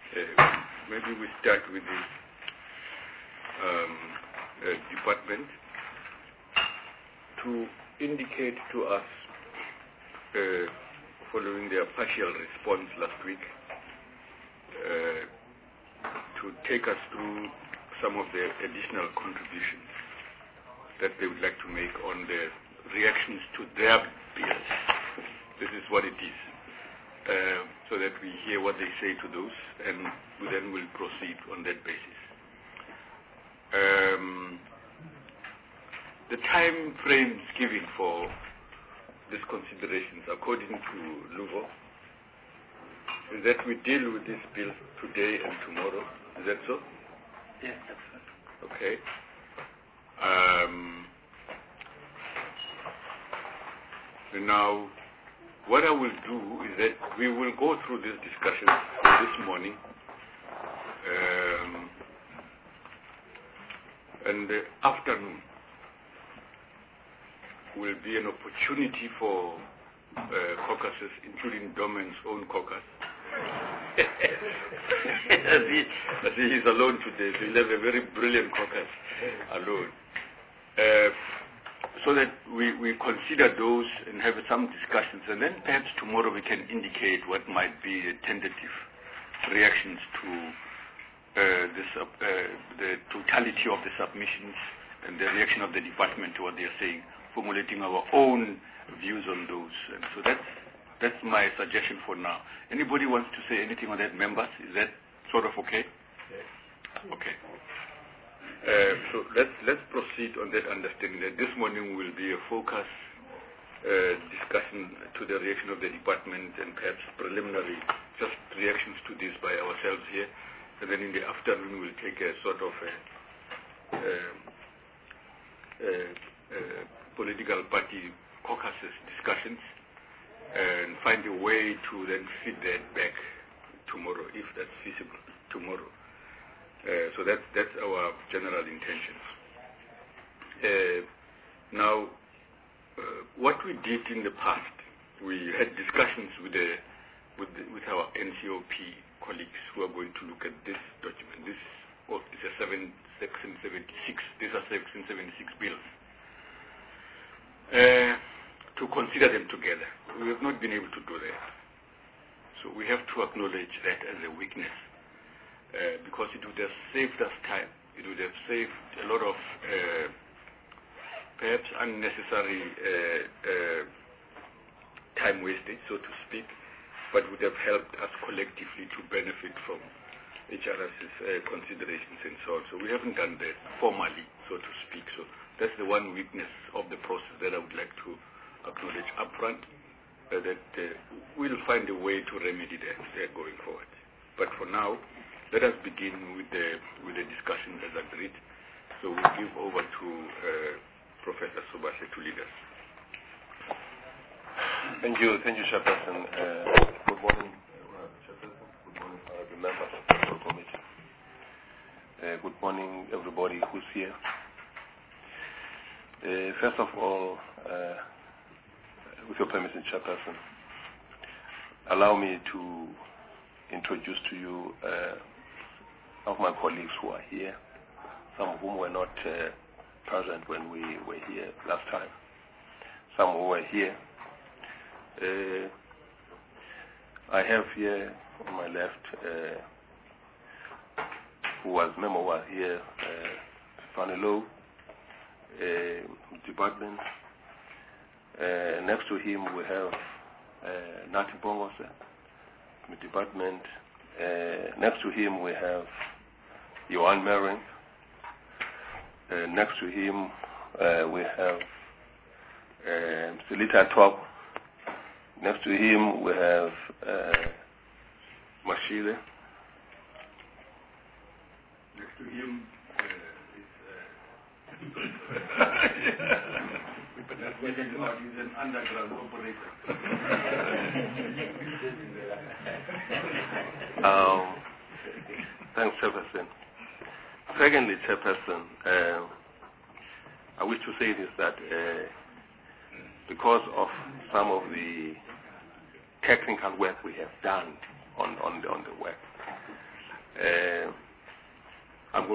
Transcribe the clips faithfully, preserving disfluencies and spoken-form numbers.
Uh, maybe we start with the um, uh, department to indicate to us, uh, following their partial response last week, uh, to take us through some of the additional contributions that they would like to make on the reactions to their bills. This is what it is, uh, so that we hear what they say to those, and we then will proceed on that basis. Um, the time frames given for these considerations, according to Luvo, is that we deal with this bill today and tomorrow. Is that so? Yes, that's right. Okay. Um, now, what I will do is that we will go through this discussion this morning, um, and the afternoon will be an opportunity for uh, caucuses, including Domen's own caucus. as, he, as he is alone today, so he'll have a very brilliant caucus alone. Uh, so that we, we consider those and have some discussions, and then perhaps tomorrow we can indicate what might be the tentative reactions to uh, this, uh, the totality of the submissions and the reaction of the department to what they are saying, formulating our own views on those. And so that's that's my suggestion for now. Anybody wants to say anything on that, members? Is that sort of okay? Yes. Okay. Uh, so let's let's proceed on that understanding that this morning will be a focus uh, discussion to the reaction of the department and perhaps preliminary just reactions to this by ourselves here, and then in the afternoon we'll take a sort of a, uh, uh, uh, political party caucuses discussions and find a way to then feed that back tomorrow, if that's feasible tomorrow. Uh, so that's that's our general intentions. Uh, now, uh, what we did in the past, we had discussions with the with the, with our N C O P colleagues who are going to look at this document. This oh, is a seven, section seventy-six. These are section seventy-six bills. Uh, to consider them together. We have not been able to do that. So we have to acknowledge that as a weakness, uh, because it would have saved us time. It would have saved a lot of uh, perhaps unnecessary uh, uh, time wastage, so to speak, but would have helped us collectively to benefit from each other's uh, considerations and so on. So we haven't done that formally, so to speak. So that's the one weakness of the process that I would like to acknowledge upfront, uh, that uh, we'll find a way to remedy that uh, going forward. But for now, let us begin with the with the discussion as agreed. So we'll give over to uh, Professor Subase to lead us. Thank you, thank you, Chairperson. Uh, good morning, uh, Chairperson. Good morning, uh, the members of the Control Committee. Uh, good morning, everybody who's here. Uh, first of all, uh, with your permission, Chairperson, allow me to introduce to you uh, some of my colleagues who are here, some of whom were not uh, present when we were here last time, some who were here. Uh, I have here on my left, uh, who was member who was here, uh, Fanny Lowe, uh, department. Uh, next to him we have uh, Nati Bongose, department. Uh, next to him we have Johan Mering. Uh, next to him uh, we have uh, Selita Top. Next to him we have uh, Mashile. Next to him uh, is uh, he's an underground operator. um, thanks, Chairperson. Secondly, Chairperson, uh, I wish to say this, that uh, because of some of the technical work we have done on, on, the, on the work,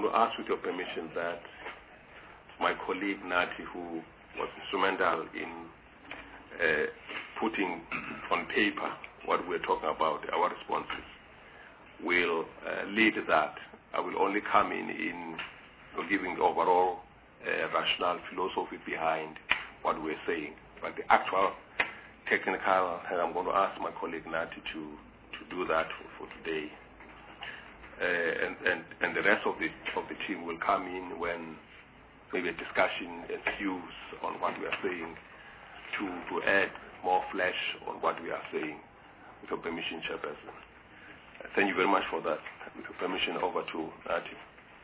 going to ask, with your permission, that my colleague Nati, who was instrumental in uh, putting on paper what we're talking about, our responses, will uh, lead that. I will only come in in giving the overall uh, rational philosophy behind what we're saying. But the actual technical, and I'm going to ask my colleague Nati to, to do that for, for today. Uh, and, and, and the rest of the, of the team will come in when maybe a discussion ensues on what we are saying to, to add more flesh on what we are saying. With your permission, Chairperson. Uh, thank you very much for that. With your permission, over to Nati.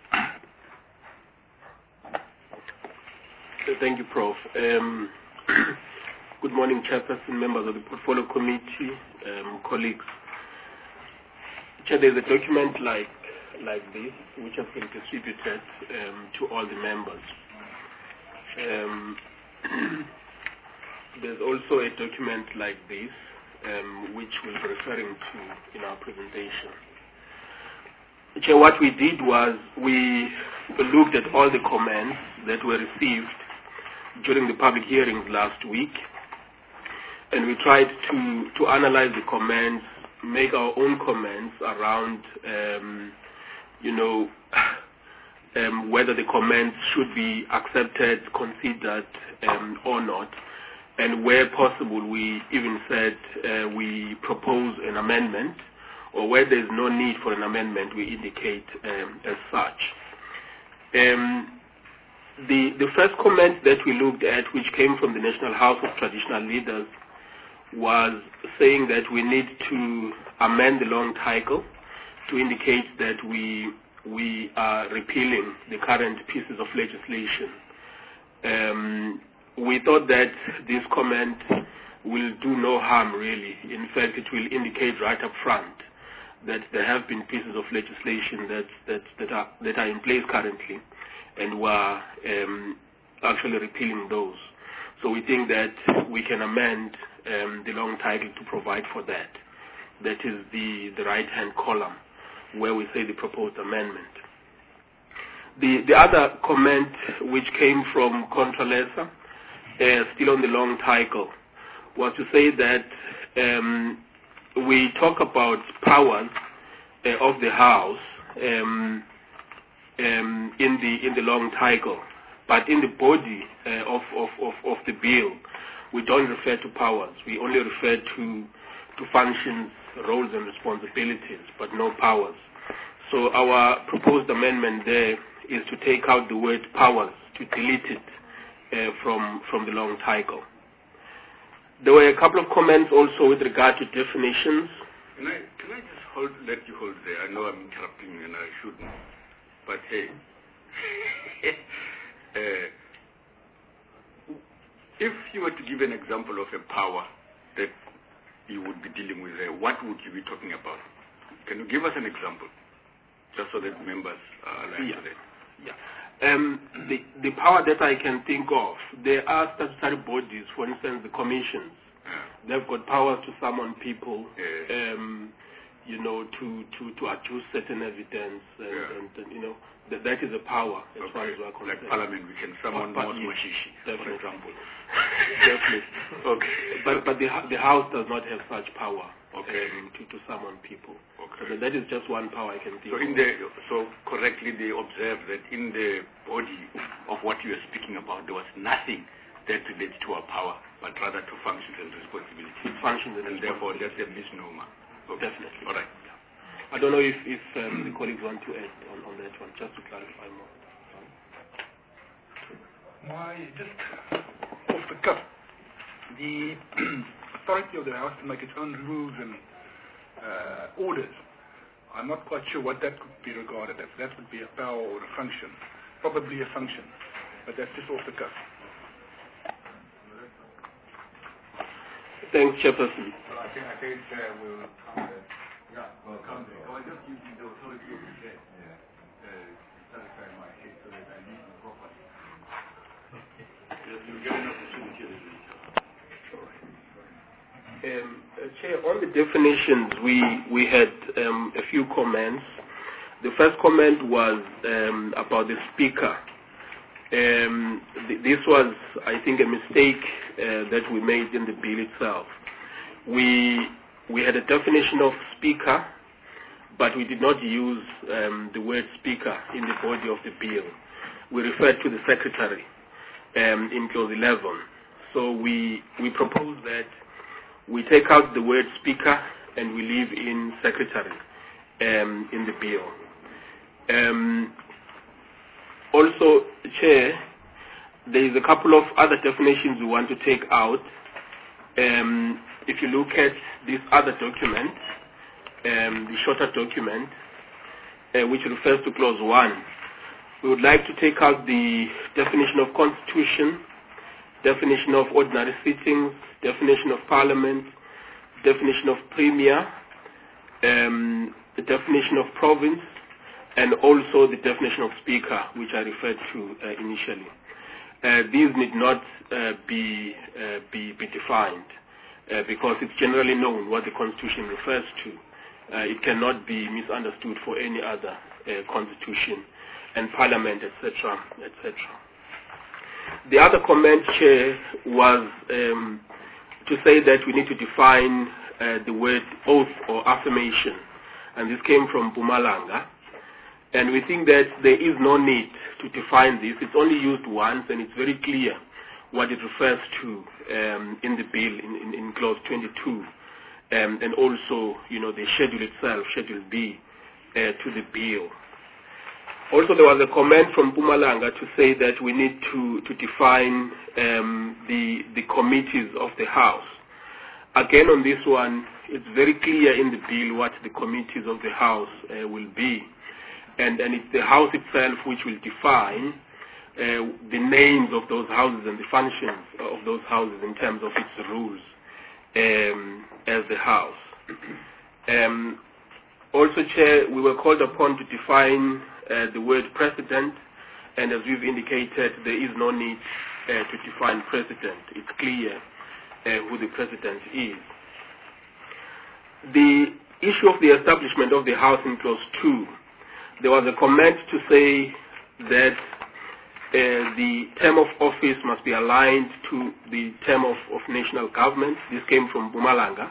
Thank you, Professor Um, good morning, Chairperson, members of the Portfolio Committee, um, colleagues. Chair, there's a document like like this which has been distributed um, to all the members. Um, there's also a document like this um, which we'll be referring to in our presentation. Chair, what we did was we looked at all the comments that were received during the public hearings last week, and we tried to, to analyze the comments, make our own comments around, um, you know, um, whether the comments should be accepted, considered, um, or not. And where possible, we even said uh, we propose an amendment, or where there's no need for an amendment, we indicate um, as such. Um, the, the first comment that we looked at, which came from the National House of Traditional Leaders, was saying that we need to amend the long title to indicate that we we are repealing the current pieces of legislation. Um, we thought that this comment will do no harm, really. In fact, it will indicate right up front that there have been pieces of legislation that that that are that are in place currently, and we're um, actually repealing those. So we think that we can amend um, the long title to provide for that. That is the, the right-hand column where we say the proposed amendment. The, the other comment which came from Contralesa, uh, still on the long title, was to say that um, we talk about powers uh, of the House um, um, in the in the long title, but in the body uh, of, of, of, of the bill, we don't refer to powers. We only refer to to functions, roles and responsibilities, but no powers. So our proposed amendment there is to take out the word powers, to delete it uh, from from the long title. There were a couple of comments also with regard to definitions. Can I can I just hold let you hold there? I know I'm interrupting you and I shouldn't, but hey. uh, if you were to give an example of a power that you would be dealing with, uh, what would you be talking about? Can you give us an example, just so that members are aligned yeah. to that? Yeah. Um, the, the power that I can think of, there are statutory bodies, for instance, the commissions. Yeah. They've got powers to summon people, yeah. um, you know, to, to, to adduce certain evidence, and, yeah. and, and you know, that, that is a power as okay. far as we're concerned. Like Parliament, we can summon but, Mos Moshishi, for example. Definitely. Okay. But, but the, the House does not have such power. Okay. Um, to, to summon people. Okay. So that is just one power I can think so of. in the so correctly they observed that in the body of what you are speaking about there was nothing that relates to our power, but rather to functions and responsibilities. Functions and, and therefore that's a misnomer. Okay. Definitely. All right. I don't know if, if um, the colleagues want to add on, on that one, just to clarify more. Why, just off the cuff, the authority of the House to make its own rules and uh, orders. I'm not quite sure what that could be regarded as. That would be a power or a function. Probably a function, but that's just off the cuff. Thanks, Chairperson. Well, I think, I think uh, we'll come to, yeah, we'll come to, I was just using the authority of the chair, yeah, uh, satisfy my case so that I need the property. You get an opportunity to do it. Um, uh, Chair, on the definitions, we we had um, a few comments. The first comment was um, about the speaker. Um, th this was, I think, a mistake uh, that we made in the bill itself. We we had a definition of speaker, but we did not use um, the word speaker in the body of the bill. We referred to the secretary um, in clause eleven. So we we propose that we take out the word speaker and we leave in secretary um, in the bill. Um, also, Chair, there is a couple of other definitions we want to take out. Um, if you look at this other document, um, the shorter document, uh, which refers to clause one, we would like to take out the definition of constitution, definition of ordinary sittings, definition of parliament, definition of premier, um, the definition of province, and also the definition of speaker, which I referred to uh, initially. Uh, these need not uh, be, uh, be, be defined uh, because it's generally known what the Constitution refers to. Uh, it cannot be misunderstood for any other uh, constitution and parliament, et cetera, et cetera. The other comment, Chair, was um, to say that we need to define uh, the word oath or affirmation, and this came from Mpumalanga. And we think that there is no need to define this. It's only used once, and it's very clear what it refers to um, in the bill, in, in, in clause twenty-two, um, and also, you know, the schedule itself, Schedule B, uh, to the bill. Also, there was a comment from Mpumalanga to say that we need to, to define um, the, the committees of the House. Again, on this one, it's very clear in the bill what the committees of the House uh, will be. And, and it's the House itself which will define uh, the names of those houses and the functions of those houses in terms of its rules um, as the House. Um, also, Chair, we were called upon to define uh, the word president, and as we've indicated, there is no need uh, to define president. It's clear uh, who the president is. The issue of the establishment of the House in clause two, there was a comment to say that uh, the term of office must be aligned to the term of, of national government. This came from Mpumalanga.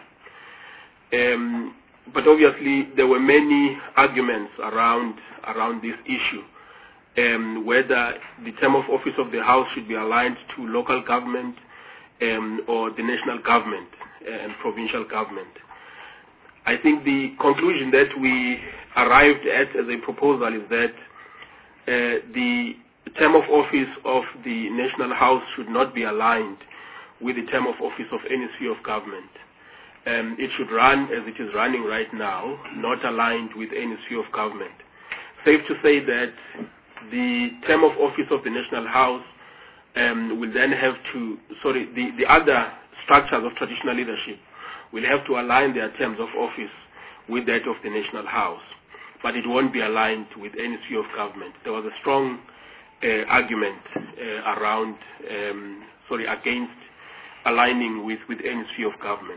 Um, but obviously there were many arguments around, around this issue, um, whether the term of office of the House should be aligned to local government um, or the national government and provincial government. I think the conclusion that we arrived at as a proposal is that uh, the term of office of the National House should not be aligned with the term of office of any sphere of government. Um, it should run as it is running right now, not aligned with any sphere of government. Safe to say that the term of office of the National House um, will then have to, sorry, the, the other structures of traditional leadership will have to align their terms of office with that of the National House, but it won't be aligned with any sphere of government. There was a strong uh, argument uh, around, um, sorry, against aligning with, with any sphere of government.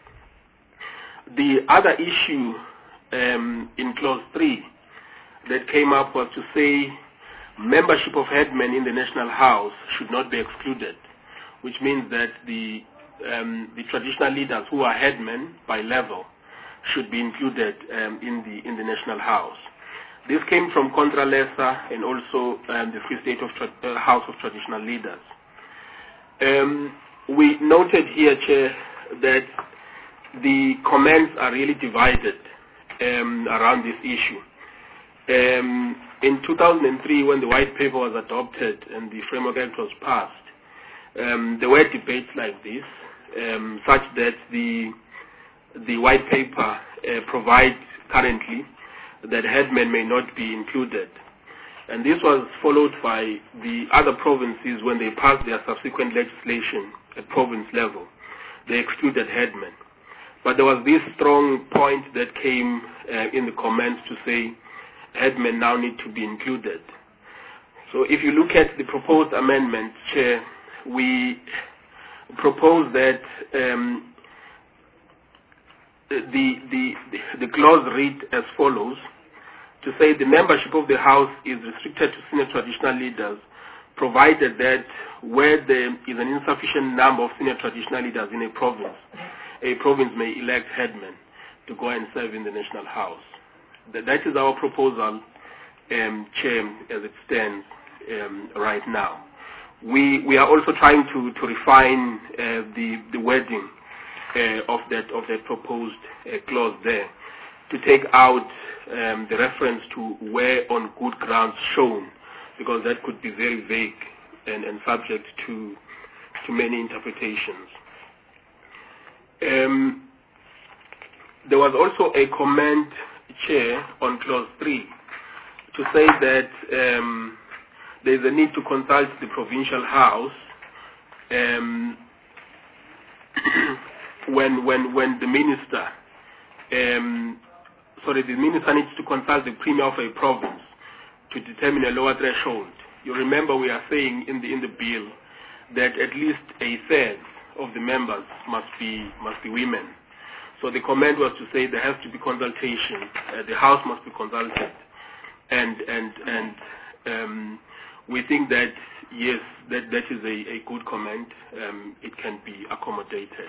The other issue um, in clause three that came up was to say membership of headmen in the National House should not be excluded, which means that the Um, the traditional leaders who are headmen by level should be included um, in the in the National House. This came from Contra Lesa and also um, the Free State of Tra uh, House of Traditional Leaders. Um, we noted here, Chair, that the comments are really divided um, around this issue. Um, in two thousand three, when the White Paper was adopted and the Framework Act was passed, um, there were debates like this. Um, such that the the white paper uh, provides currently that headmen may not be included. And this was followed by the other provinces when they passed their subsequent legislation at province level. They excluded headmen. But there was this strong point that came uh, in the comments to say headmen now need to be included. So if you look at the proposed amendment, Chair, we propose that um, the, the, the clause read as follows, to say the membership of the House is restricted to senior traditional leaders, provided that where there is an insufficient number of senior traditional leaders in a province, a province may elect headmen to go and serve in the National House. That, that is our proposal, um, Chair, as it stands um, right now. We we are also trying to to refine uh, the the wording uh, of that of that proposed uh, clause there, to take out um, the reference to where on good grounds shown, because that could be very vague and, and subject to to many interpretations. Um, there was also a comment, Chair, on clause three, to say that um, there is a need to consult the provincial house um, when when when the minister, um, sorry, the minister needs to consult the premier of a province to determine a lower threshold. You remember we are saying in the in the bill that at least a third of the members must be must be women. So the comment was to say there has to be consultation. Uh, the House must be consulted, and and and um, we think that yes, that that is a, a good comment. Um, it can be accommodated.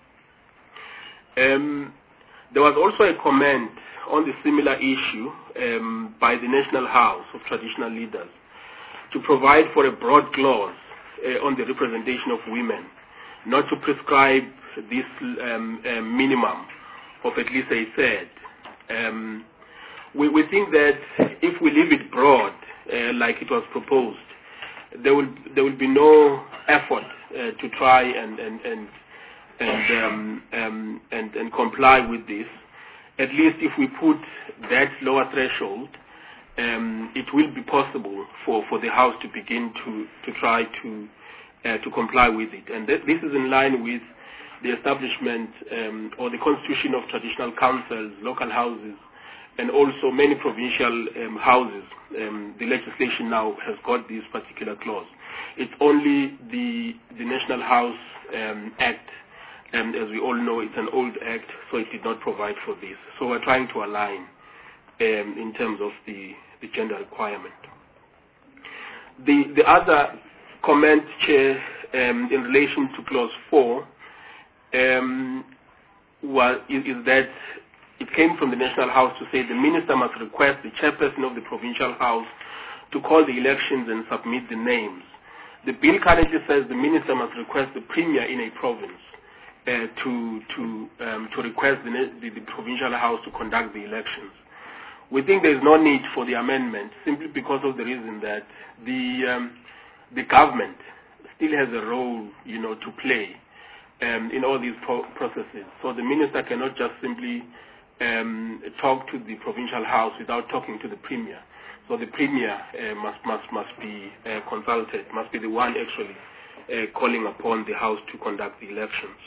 Um, there was also a comment on the similar issue um, by the National House of Traditional Leaders to provide for a broad clause uh, on the representation of women, not to prescribe this um, uh, minimum of at least a third. Um, we, we think that if we leave it broad, uh, like it was proposed, there will there will be no effort uh, to try and and and and, um, um, and and comply with this. At least if we put that lower threshold, um, it will be possible for, for the House to begin to to try to uh, to comply with it, and th this is in line with the establishment um, or the constitution of traditional councils, local houses, and also many provincial um, houses. Um, the legislation now has got this particular clause. It's only the the National House um, Act, and as we all know, it's an old act, so it did not provide for this. So we're trying to align um, in terms of the, the gender requirement. The the other comment, Chair, um, in relation to clause four, um, was, is, is that it came from the National House to say the minister must request the chairperson of the provincial house to call the elections and submit the names. The bill currently says the minister must request the premier in a province uh, to to um, to request the, the, the provincial house to conduct the elections. We think there is no need for the amendment simply because of the reason that the um, the government still has a role, you know, to play um, in all these pro processes. So the minister cannot just simply um, talk to the provincial house without talking to the premier. So the premier uh, must must must be uh, consulted, must be the one actually uh, calling upon the house to conduct the elections.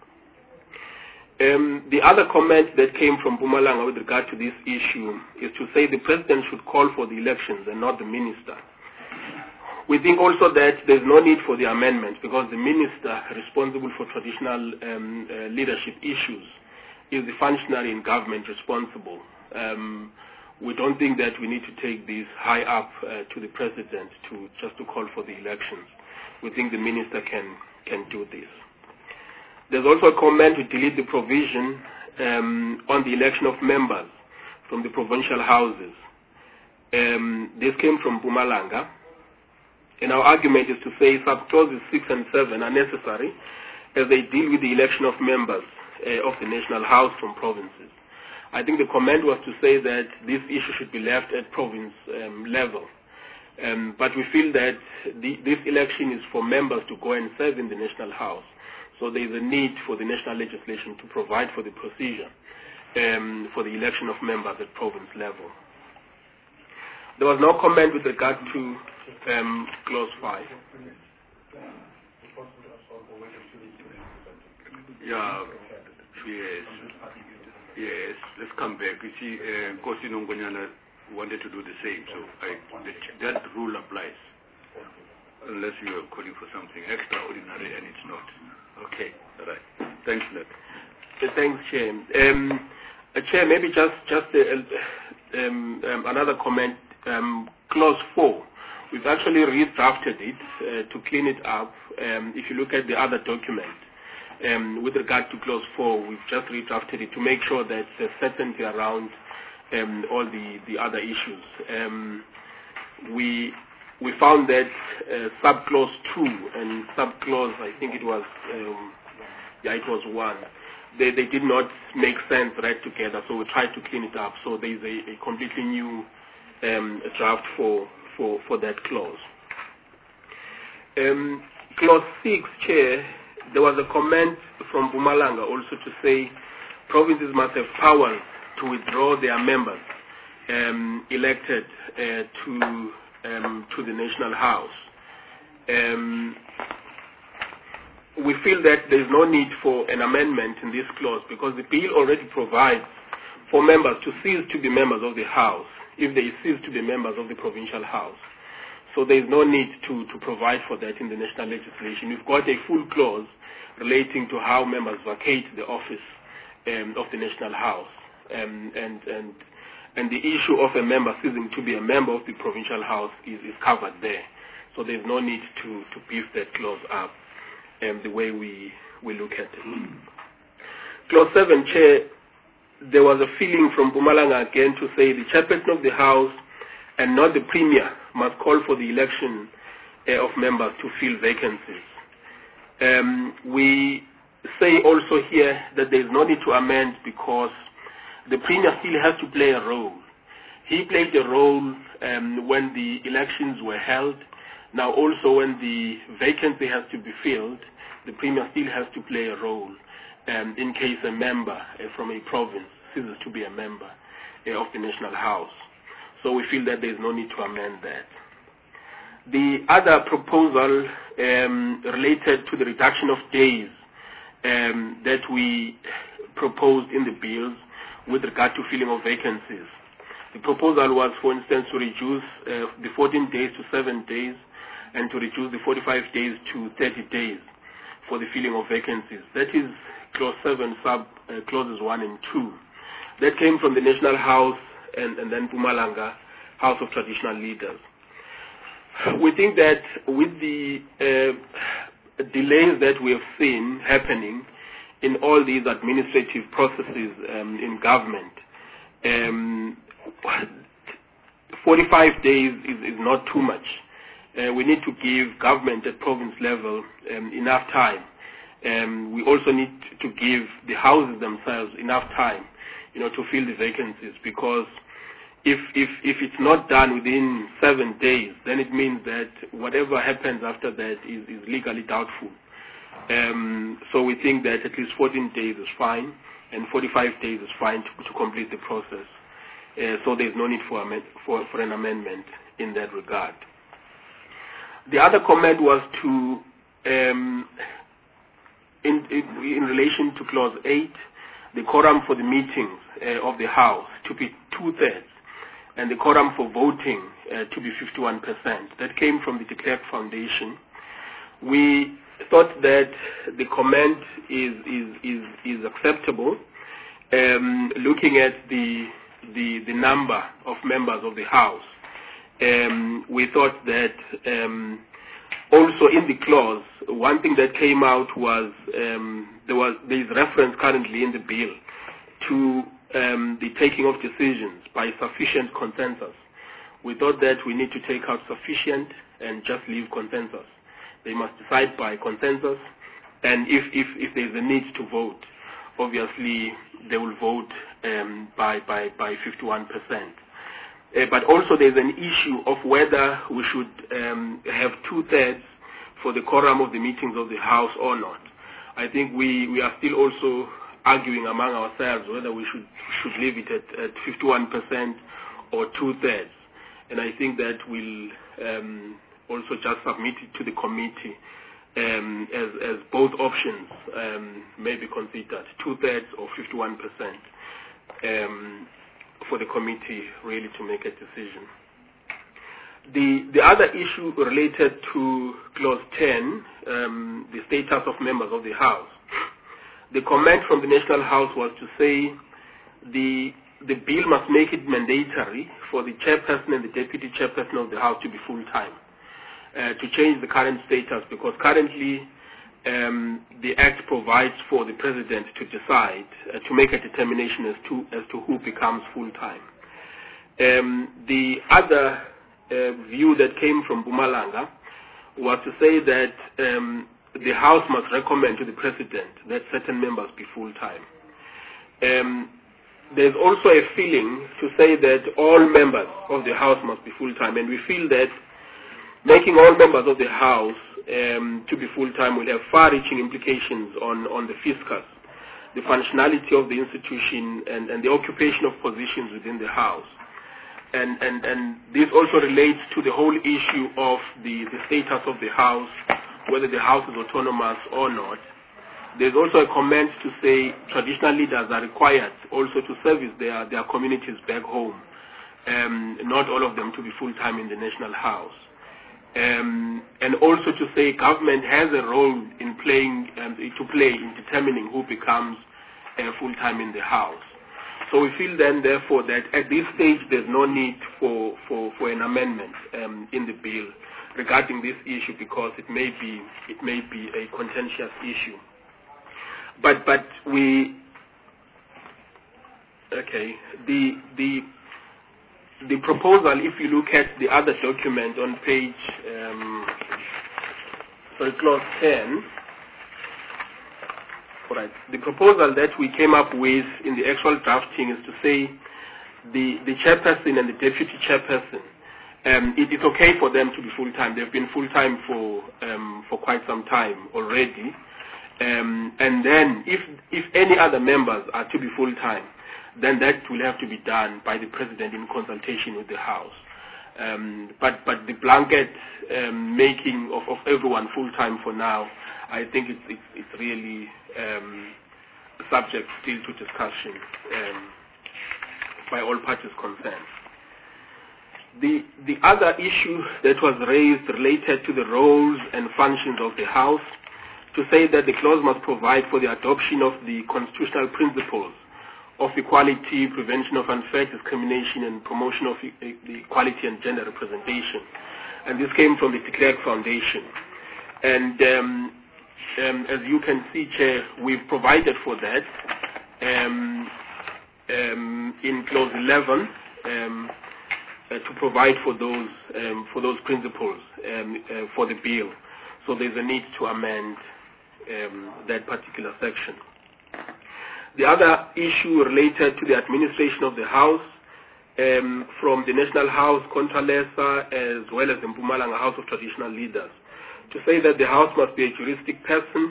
Um, the other comment that came from Mpumalanga with regard to this issue is to say the president should call for the elections and not the minister. We think also that there's no need for the amendment because the minister responsible for traditional um, uh, leadership issues is the functionary in government responsible. Um, we don't think that we need to take this high up uh, to the president to just to call for the elections. We think the minister can can do this. There's also a comment to delete the provision um, on the election of members from the provincial houses. Um, this came from Mpumalanga. And our argument is to say sub-clauses six and seven are necessary as they deal with the election of members uh, of the National House from provinces. I think the comment was to say that this issue should be left at province um, level. Um, but we feel that the, this election is for members to go and serve in the National House. So there is a need for the national legislation to provide for the procedure um, for the election of members at province level. There was no comment with regard to um, clause five. Yeah, yes, yes. Let's come back. You see, uh, Kosi Nongonyana wanted to do the same, so I, that rule applies, unless you are calling for something extraordinary and it's not. Okay, all right. Thanks, Nick. Uh, thanks, Chair. Um, uh, Chair, maybe just just uh, um, um, another comment, um, clause four. We've actually redrafted it uh, to clean it up. Um, if you look at the other document, um, with regard to clause four, we've just redrafted it to make sure that there's certainty around um, all the, the other issues. Um, we we found that uh, subclause two and subclause, I think it was, um, yeah, it was one. They, they did not make sense right together, so we tried to clean it up. So there is a, a completely new um, draft for, for, for that clause. Um, clause six, Chair, there was a comment from Mpumalanga also to say provinces must have powers to withdraw their members um, elected uh, to, um, to the National House. Um, We feel that there is no need for an amendment in this clause because the bill already provides for members to cease to be members of the House if they cease to be members of the Provincial House. So there is no need to, to provide for that in the national legislation. We've got a full clause relating to how members vacate the office um, of the National House. Um, and, and, and the issue of a member ceasing to be a member of the Provincial House is, is covered there. So there is no need to, to beef that clause up. Um, the way we, we look at it. Clause seven, Chair, there was a feeling from Mpumalanga again to say the chairperson of the House and not the Premier must call for the election uh, of members to fill vacancies. Um, we say also here that there is no need to amend because the Premier still has to play a role. He played a role um, when the elections were held. Now also when the vacancy has to be filled, the Premier still has to play a role um, in case a member uh, from a province ceases to be a member uh, of the National House. So we feel that there is no need to amend that. The other proposal um, related to the reduction of days um, that we proposed in the bills with regard to filling of vacancies. The proposal was, for instance, to reduce uh, the fourteen days to seven days and to reduce the forty-five days to thirty days for the filling of vacancies. That is clause seven, sub uh, clauses one and two. That came from the National House and, and then Mpumalanga, House of Traditional Leaders. We think that with the uh, delays that we have seen happening in all these administrative processes um, in government, um, forty-five days is, is not too much. Uh, we need to give government at province level um, enough time. Um, we also need to give the houses themselves enough time, you know, to fill the vacancies. Because if if if it's not done within seven days, then it means that whatever happens after that is, is legally doubtful. Um, so we think that at least fourteen days is fine, and forty-five days is fine to, to complete the process. Uh, so there is no need for, amend for for an amendment in that regard. The other comment was to, um, in, in, in relation to clause eight, the quorum for the meetings uh, of the House to be two-thirds, and the quorum for voting uh, to be fifty-one percent. That came from the de Klerk Foundation. We thought that the comment is is is, is acceptable, um, looking at the, the the number of members of the House. Um, we thought that um, also in the clause, one thing that came out was um, there was there is reference currently in the bill to um, the taking of decisions by sufficient consensus. We thought that we need to take out sufficient and just leave consensus. They must decide by consensus, and if if, if there is a need to vote, obviously they will vote um, by by by fifty-one percent. Uh, but also there's an issue of whether we should um, have two-thirds for the quorum of the meetings of the House or not. I think we, we are still also arguing among ourselves whether we should should leave it at, at fifty-one percent or two-thirds. And I think that we'll um, also just submit it to the committee um, as, as both options um, may be considered, two-thirds or fifty-one percent. Um, for the committee really to make a decision. The, the other issue related to clause ten, um, the status of members of the House. The comment from the National House was to say the the bill must make it mandatory for the chairperson and the deputy chairperson of the House to be full-time, uh, to change the current status, because currently um, the Act provides for the President to decide, uh, to make a determination as to, as to who becomes full-time. Um, the other uh, view that came from Mpumalanga was to say that um, the House must recommend to the President that certain members be full-time. Um, there's also a feeling to say that all members of the House must be full-time, and we feel that making all members of the House um, to be full-time will have far-reaching implications on, on the fiscus, the functionality of the institution, and, and the occupation of positions within the House. And, and, and this also relates to the whole issue of the, the status of the House, whether the House is autonomous or not. There's also a comment to say traditional leaders are required also to service their, their communities back home, um, not all of them to be full-time in the National House. Um, and also to say government has a role in playing, um, to play in determining who becomes uh, full-time in the House. So we feel then, therefore, that at this stage there's no need for, for, for an amendment um, in the bill regarding this issue, because it may be it may be a contentious issue. But but we okay the the the proposal, if you look at the other document on page um, sorry clause ten. All right. The proposal that we came up with in the actual drafting is to say the, the chairperson and the deputy chairperson, um, it is okay for them to be full-time. They've been full-time for um, for quite some time already. Um, and then if, if any other members are to be full-time, then that will have to be done by the President in consultation with the House. Um, but, but the blanket um, making of, of everyone full-time for now, I think it's, it's, it's really um, subject still to discussion um, by all parties concerned. The, the other issue that was raised related to the roles and functions of the House, to say that the clause must provide for the adoption of the constitutional principles of equality, prevention of unfair discrimination, and promotion of e- the equality and gender representation. And this came from the de Klerk Foundation. And um, Um, as you can see, Chair, we've provided for that um, um, in clause eleven um, uh, to provide for those um, for those principles um, uh, for the bill. So there's a need to amend um, that particular section. The other issue related to the administration of the House, um, from the National House, Contralesa, as well as the Mpumalanga House of Traditional Leaders, to say that the House must be a juristic person.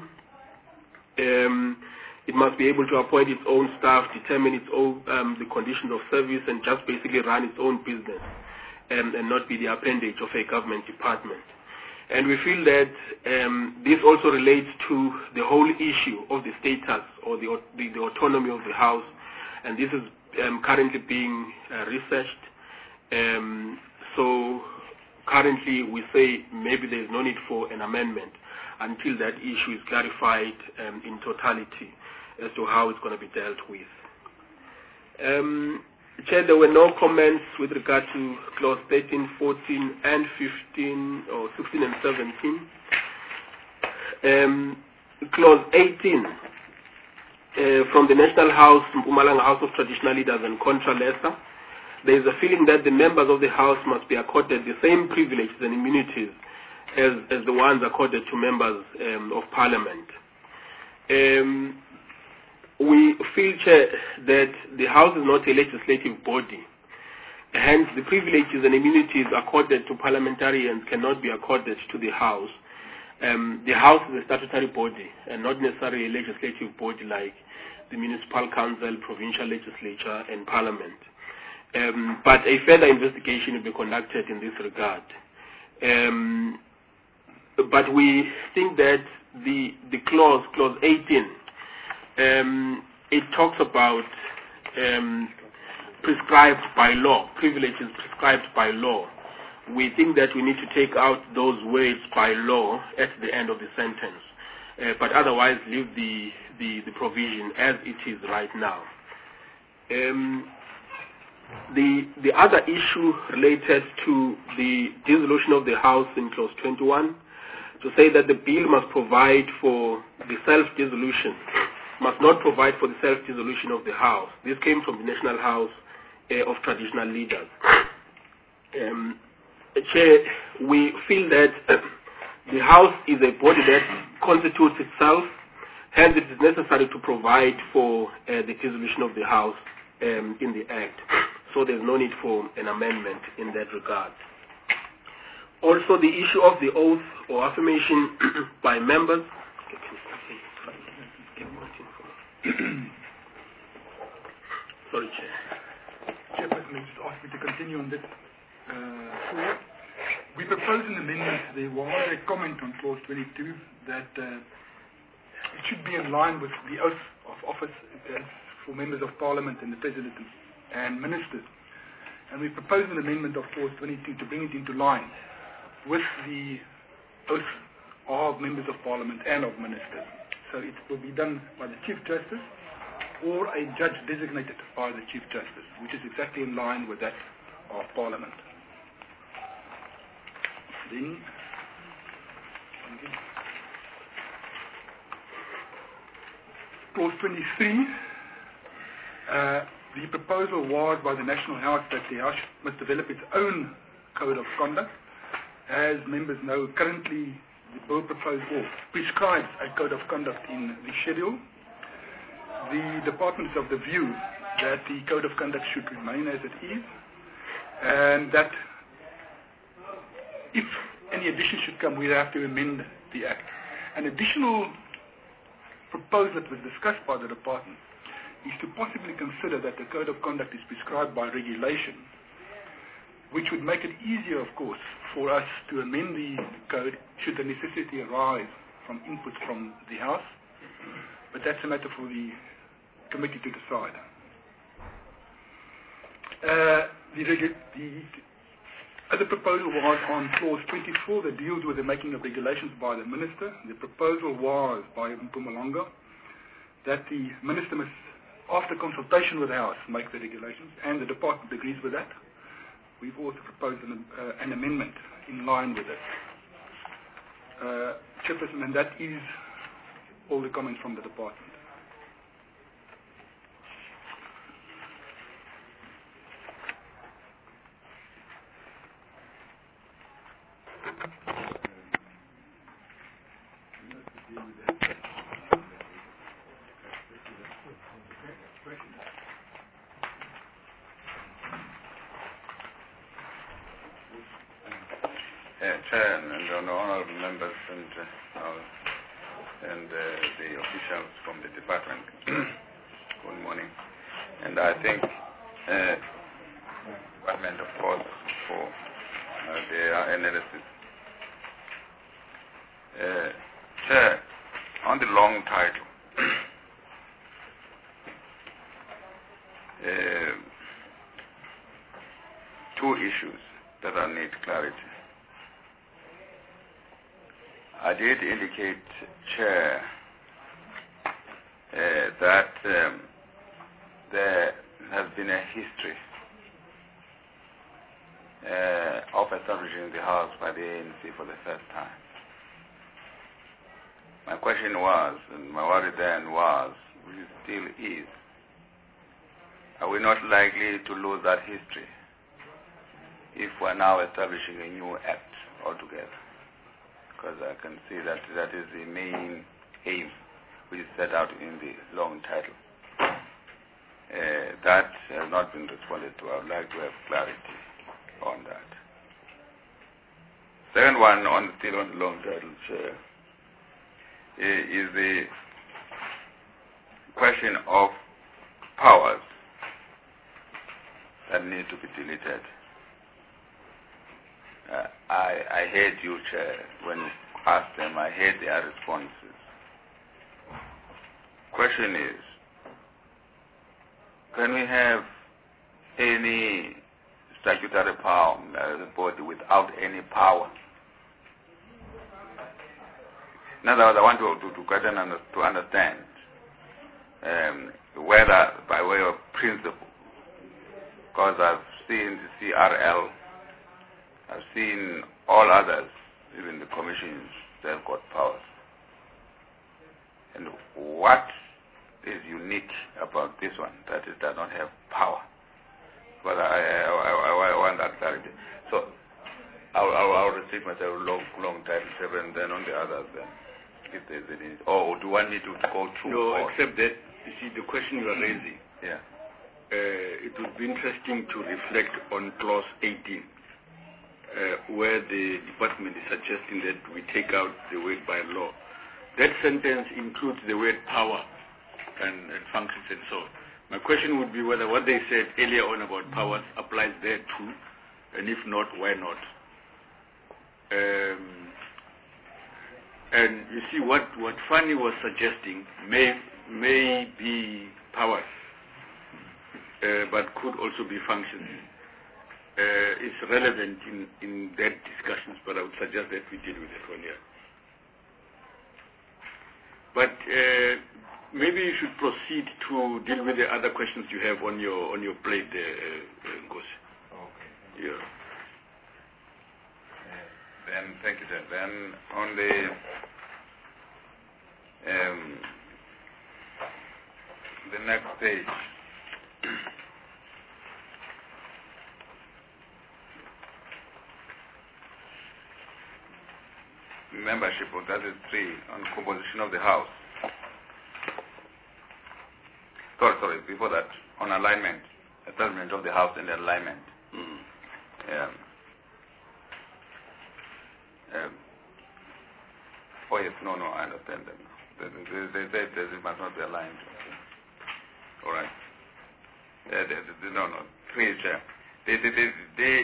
Um, it must be able to appoint its own staff, determine its own um, the conditions of service, and just basically run its own business, um, and not be the appendage of a government department. And we feel that um, this also relates to the whole issue of the status or the, the, the autonomy of the House, and this is um, currently being uh, researched. Um, so currently we say maybe there is no need for an amendment until that issue is clarified um, in totality as to how it's going to be dealt with. Um, Chair, there were no comments with regard to clause thirteen, fourteen, and fifteen, or sixteen and seventeen. Um, clause eighteen, uh, from the National House, Mpumalanga House of Traditional Leaders and Contralesa, there is a feeling that the members of the House must be accorded the same privileges and immunities as, as the ones accorded to members um, of Parliament. Um, we feel, Chair, that the House is not a legislative body. Hence, the privileges and immunities accorded to parliamentarians cannot be accorded to the House. Um, the House is a statutory body and not necessarily a legislative body like the Municipal Council, Provincial Legislature, and Parliament. Um, but a further investigation will be conducted in this regard. Um, but we think that the, the clause, clause eighteen, um, it talks about um, prescribed by law, privileges prescribed by law. We think that we need to take out those words by law at the end of the sentence, uh, but otherwise leave the, the, the provision as it is right now. Um, the the other issue related to the dissolution of the House in clause twenty-one, to say that the bill must provide for the self-dissolution, must not provide for the self-dissolution of the House. This came from the National House uh, of Traditional Leaders. Um, Chair, we feel that the House is a body that constitutes itself, hence it is necessary to provide for uh, the dissolution of the House um, in the Act. So there's no need for an amendment in that regard. Also, the issue of the oath or affirmation by members. Sorry, Chair. Chairperson, just asked me to continue on this uh, forward. We propose an amendment. There was a comment on clause twenty-two that uh, it should be in line with the oath of office as for members of Parliament and the President and ministers. And we propose an amendment of clause twenty-two to bring it into line with the oath of members of Parliament and of ministers. So it will be done by the Chief Justice or a judge designated by the Chief Justice, which is exactly in line with that of Parliament. Then, clause twenty-three, uh, the proposal was by the National House that the House must develop its own code of conduct. As members know, currently the bill proposed or prescribes a code of conduct in the schedule. The department is of the view that the code of conduct should remain as it is, and that if any addition should come, we have to amend the Act. An additional proposal that was discussed by the department is to possibly consider that the code of conduct is prescribed by regulation, which would make it easier, of course, for us to amend the code should the necessity arise from input from the House. But that's a matter for the committee to decide. Uh, the, the other proposal was on clause twenty-four that deals with the making of regulations by the minister. The proposal was by Mpumalanga that the minister must, after consultation with the House, make the regulations, and the department agrees with that. We've also proposed an, uh, an amendment in line with it. Uh, Chairperson, and that is all the comments from the department. Chair and honorable members and, uh, uh, and uh, the officials from the department, good morning. And I thank uh, the department, of course, for uh, their analysis. Uh, Chair, on the long title, uh, two issues that I need clarity. I did indicate, Chair, uh, that um, there has been a history uh, of establishing the House by the A N C for the first time. My question was, and my worry then was, which it still is, are we not likely to lose that history if we're now establishing a new act altogether? Because I can see that that is the main aim which is set out in the long title. Uh, that has not been responded to. I would like to have clarity on that. Second one, on still on the long title, Chair, is the question of powers that need to be deleted. Uh, I, I heard you, Chair, when you asked them. I heard their responses. Question is, can we have any statutory power as a body without any power? In other words, I want to, to, to, get an under, to understand um, whether, by way of principle, because I've seen the C R L, I've seen all others, even the commissions, they've got powers. And what is unique about this one that it does not have power? But I, I, I, I want that clarity. So I'll, I'll, I'll restrict myself a long, long time, seven, then on the others, then, if there's any. Or do I need to go through? No, all? except that, you see, the question you are raising, Yeah. uh, it would be interesting to reflect on clause eighteen, uh, where the department is suggesting that we take out the word by law. That sentence includes the word power and, and functions and so on. My question would be whether what they said earlier on about powers applies there too, and if not, why not? Um, and you see, what, what Fanny was suggesting may, may be powers, uh, but could also be functions. Uh, it's relevant in, in that discussions, but I would suggest that we deal with that one here. But uh, maybe you should proceed to deal with the other questions you have on your on your plate, uh, uh, Ngozi. Okay. Yeah. Then, thank you, sir. Then, on the um, the next page, membership of that is three on composition of the house. Sorry, sorry, before that, on alignment, establishment of the house and alignment. Mm. Um, um, oh yes, no, no, I understand them. They, they, they, they, they, they must not be aligned. Okay. All right. Uh, they, they, no, no, three, Chair. They, they, they, they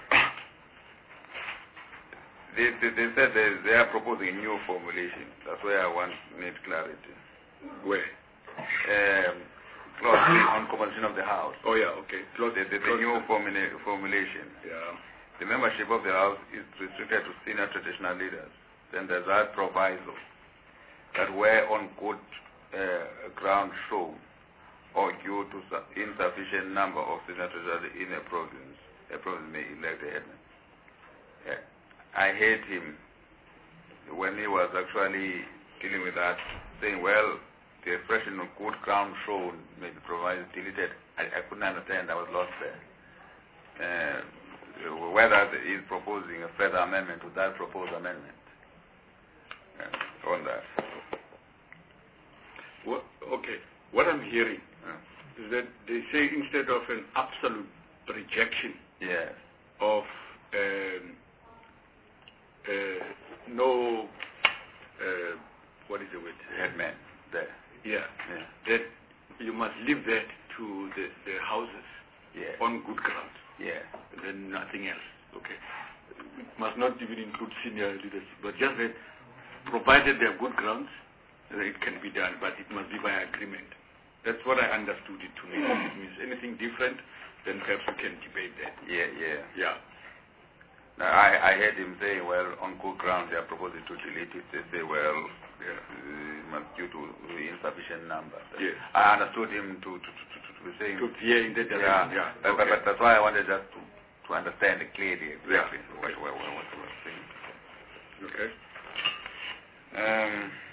They, they, they said they, they are proposing a new formulation. That's where I want need clarity. Where? Um, clause three on composition of the house. Oh yeah, okay. Clause the, the, the new formula, formulation. Yeah. The membership of the house is restricted to senior traditional leaders. Then there's that proviso that where on good uh, ground shown or due to insufficient number of senior traditional leaders in a province, a province may elect a headman. Yeah. I heard him when he was actually dealing with that, saying, well, the expression of good ground shown may be provided, deleted. I, I couldn't understand. I was lost there. Uh, whether he is proposing a further amendment to that proposed amendment uh, on that. What, okay. What I'm hearing Uh, is that they say instead of an absolute rejection yes. of um, Uh, no, uh, what is the word? Headman there. Yeah. Yeah. That you must leave that to the, the houses Yeah. on good ground. Yeah. And then nothing else. Okay. It must not even include senior leaders, but just that provided there are good grounds, uh, it can be done, but it must be by agreement. That's what I understood it to mean. It means anything different, then perhaps we can debate that. Yeah, yeah. Yeah. Now, I, I heard him say, well, on good ground, they are proposing to delete it. They say, well, yeah, uh, due to the insufficient number. Yes. I understood him to, to, to, to, to be saying... To veer in that direction, yeah. yeah. But, Okay. but, but that's why I wanted just to, to understand it clearly, exactly Yeah. what, what, what, what he was saying. Okay. Um,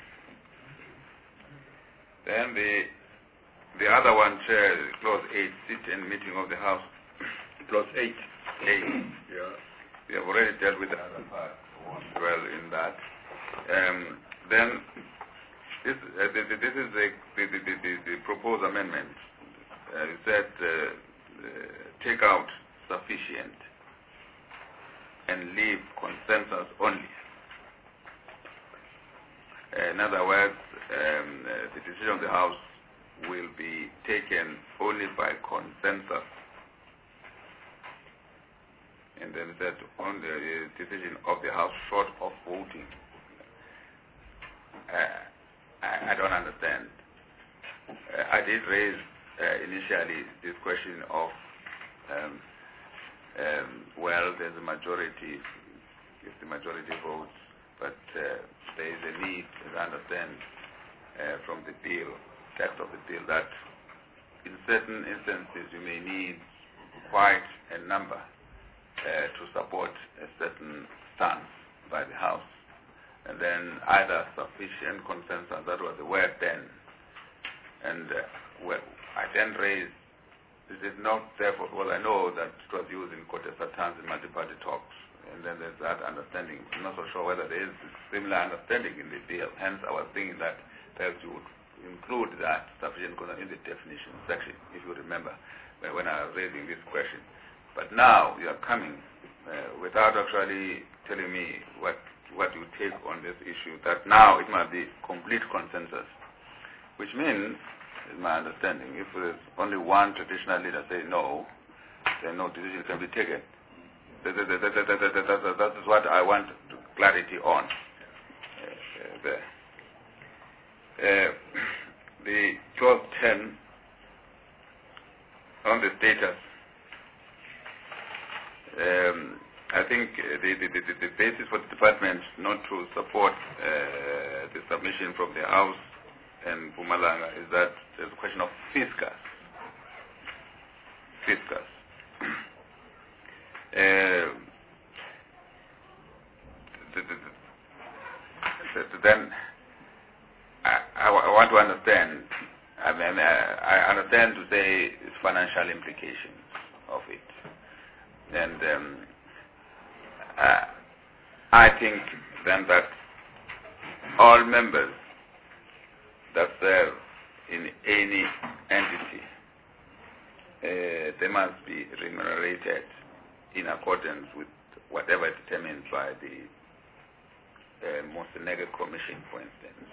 then the the other one, Chair, clause eight, sit and meeting of the House. Clause eight. Eight. Yeah. We have already dealt with the other part well in that. Um, then this, uh, this, this is the, the, the, the, the proposed amendment. Uh, it said uh, uh, take out sufficient and leave consensus only. Uh, in other words, um, uh, the decision of the House will be taken only by consensus. And then that on the uh, decision of the House short of voting. Uh, I, I don't understand. Uh, I did raise uh, initially this question of, um, um, well, there's a majority, if the majority votes, but uh, there is a need to understand uh, from the bill, text of the bill, that in certain instances you may need quite a number uh, to support a certain stance by the House. And then either sufficient consensus, that was the word then. And uh, well, I then raised, this is not therefore, well, I know that it was used in contested terms in multi-party talks, and then there's that understanding. I'm not so sure whether there is similar understanding in the bill. Hence, I was thinking that perhaps you would include that sufficient consensus in the definition section, if you remember, when I was raising this question. But now you are coming uh, without actually telling me what what you take on this issue, that now it must be complete consensus, which means, is my understanding, if there's only one traditional leader say no, then no decision can be taken. That, that, that, that, that, that, that, that, that is what I want clarity on. Uh, uh, there. Uh, the twelve ten on the status, um, I think the, the, the, the basis for the department not to support uh, the submission from the House and Mpumalanga is that there's a question of fiscus. Fiscus. Uh, the, the, the, the, then I, I, I want to understand. I mean, I, I understand to say its financial implications of it, and. Um, Uh, I think then that all members that serve in any entity, uh, they must be remunerated in accordance with whatever determined by the uh, Montenegro Commission, for instance.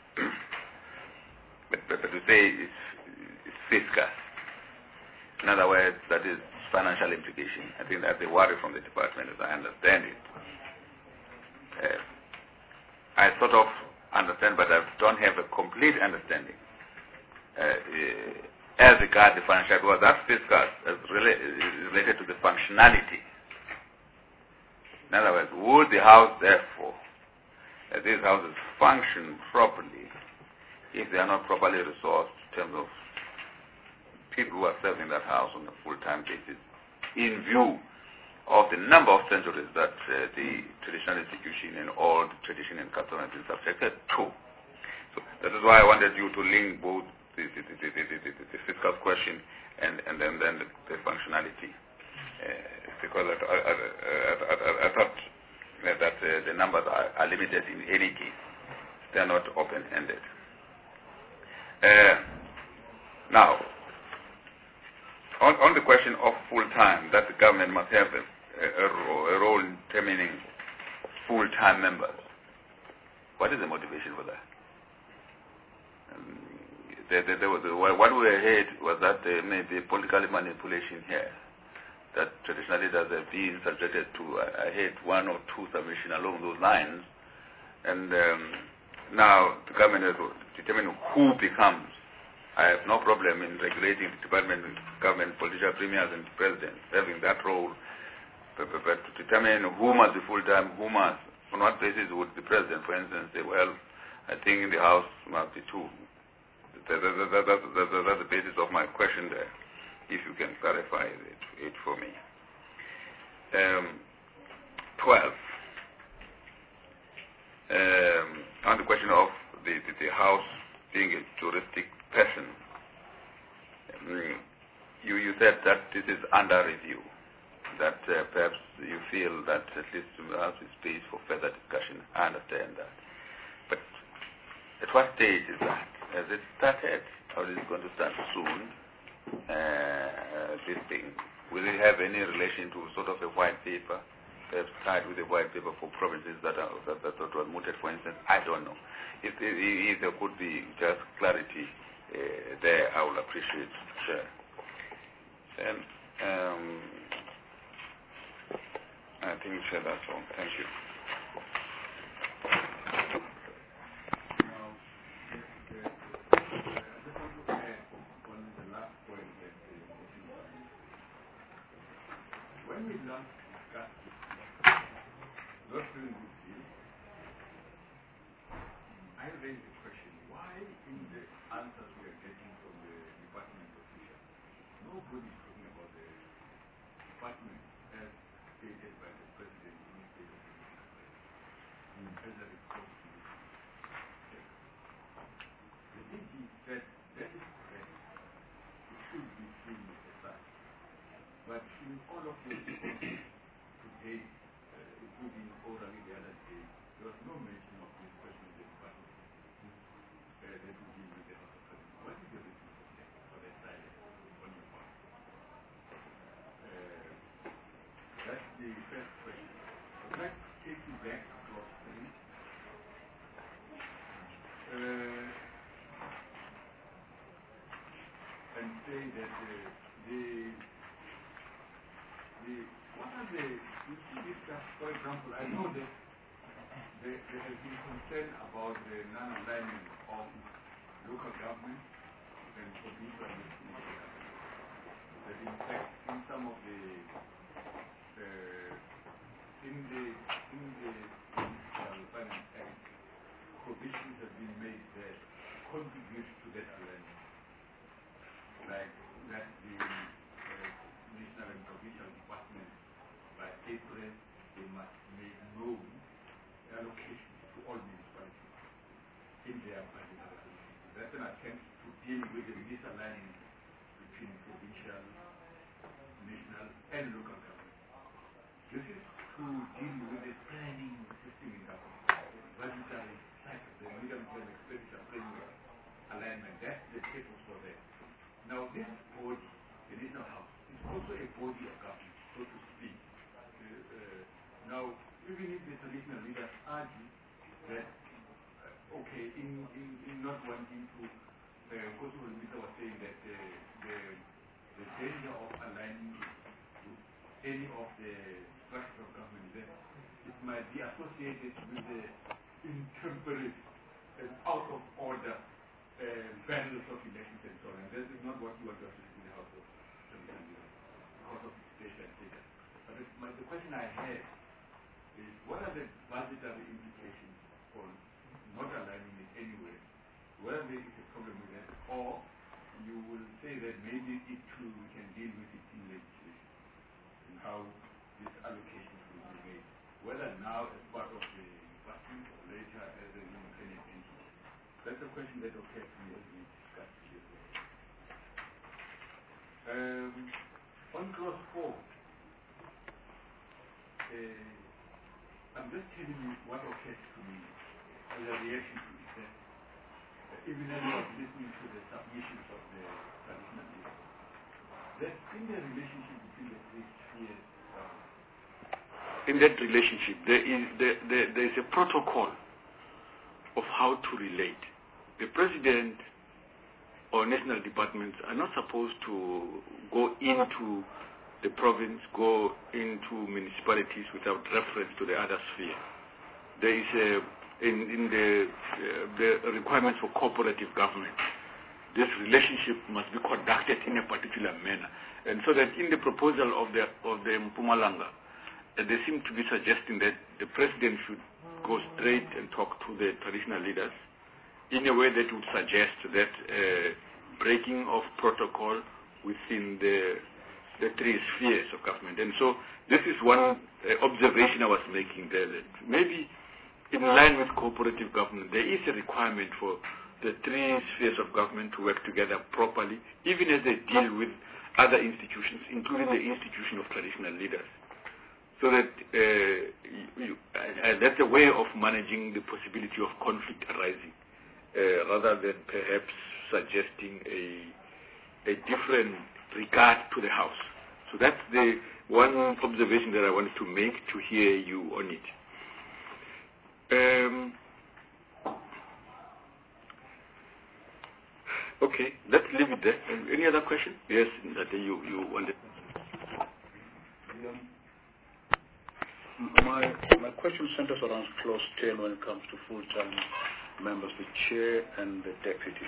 but, but, but to say it's, it's fiscal, in other words, that is financial implication. I think that's a worry from the department, as I understand it. Uh, I sort of understand, but I don't have a complete understanding. Uh, uh, as regards the financial, because that's discussed as rela- related to the functionality. In other words, would the House, therefore, uh, these houses function properly if they are not properly resourced in terms of people who are serving that house on a full-time basis, in view of the number of centuries that uh, the traditional institution and all the tradition and custom has been subjected to. So that is why I wanted you to link both the, the, the, the, the, the, the fiscal question and, and then, then the, the functionality. Uh, because I, I, I, I, I thought that uh, the numbers are, are limited in any case. They are not open-ended. Uh, now, On, on the question of full-time, that the government must have a, a, a role in determining full-time members. What is the motivation for that? Um, there, there, there was a, what we heard was that there may be political manipulation here, that traditional leaders have been subjected to. I, I heard one or two submissions along those lines, and um, now the government has to determine who becomes. I have no problem in regulating the department, government, political premiers, and presidents having that role. But, but, but to determine who must be full-time, who must, on what basis would the president, for instance, say, well, I think in the House must be two. That, that, that, that, that, that, that's the basis of my question there, if you can clarify it, it for me. Um, twelve. Um, on the question of the, the, the House being a juristic person, um, you, you said that this is under review, that uh, perhaps you feel that at least there has space for further discussion. I understand that. But at what stage is that? Has it started, or is it going to start soon, uh, this thing? Will it have any relation to sort of a white paper, perhaps tied with a white paper for provinces that, are, that, that, that were mooted, for instance? I don't know. If, if, if there could be just clarity Uh, there, I will appreciate it. And um, I think uh, that's all. Thank you. Now, the, the, the, uh, on the last point that uh, when we last discussed it, not during this deal, I raised the question, why in the answers we are getting from the department officials, nobody is talking about the department, as stated by the President in the State of the Union, as a report to the State. The D G said that is correct. It should be seen as such. But in all of the responses today, uh, including orally the other day, there was no mention of this question in the department. Uh, that would deal with the House of President. What is the reason for that, for that silence on your part? Uh, that's the first question. I'd like to take you back to clause three. Uh, and say that uh, the The, what are the, you see this, uh, for example, I know that there, there has been concern about the non-alignment of local government and provincial government. That in fact, in some of the, uh, in the, in the Municipal Finance Act, provisions have been made that contribute to that alignment. Like that the national and provincial department by April they must make known allocations to all municipalities in their budget allocations. That's an attempt to deal with the misalignment between provincial, national and local government. This is to deal with the planning system in government, budgetary cycle, the medium-term expenditure framework alignment. That's the purpose for that. Now this body, the National House, is also a body of government, so to speak. Uh, uh, now, even if the traditional leaders argue that, uh, okay, in, in, in not wanting to, because uh, the minister was saying that uh, the, the danger of aligning to any of the structures of government, that it might be associated with the intemperate and out of order uh, battles of elections and so on. And that is not what you want to assist in the House of because of state and data. But it, my, the question I have is, what are the budgetary implications for not aligning it anyway? Whether there is a problem with that, or you will say that maybe it too we can deal with it in legislation and how these allocations will be made, whether now as part of the department or later as an independent entity. That's a question that occurs to me as we discuss here. Um, on clause four, uh, I'm just telling you what occurs to me as a reaction to it. That, uh, even as I was listening to the submissions of the traditional leaders, that in the relationship between the three spheres, uh, in that relationship, there is there, there, there is a protocol of how to relate. The president or national departments are not supposed to go into the province, go into municipalities without reference to the other sphere. There is a, in, in the, uh, the requirements for cooperative government, this relationship must be conducted in a particular manner. And so that in the proposal of the, of the Mpumalanga, uh, they seem to be suggesting that the president should go straight and talk to the traditional leaders in a way that would suggest that uh, breaking of protocol within the the three spheres of government. And so this is one uh, observation I was making there, that maybe in line with cooperative government, there is a requirement for the three spheres of government to work together properly, even as they deal with other institutions, including the institution of traditional leaders. So that uh, you, uh, that's a way of managing the possibility of conflict arising, uh, rather than perhaps suggesting a, a different regard to the House. So that's the one observation that I wanted to make, to hear you on it. Um, okay, let's leave it there. Any other question? Yes, that you, you wanted. My, my question centers around clause ten when it comes to full-time members, the chair and the deputy.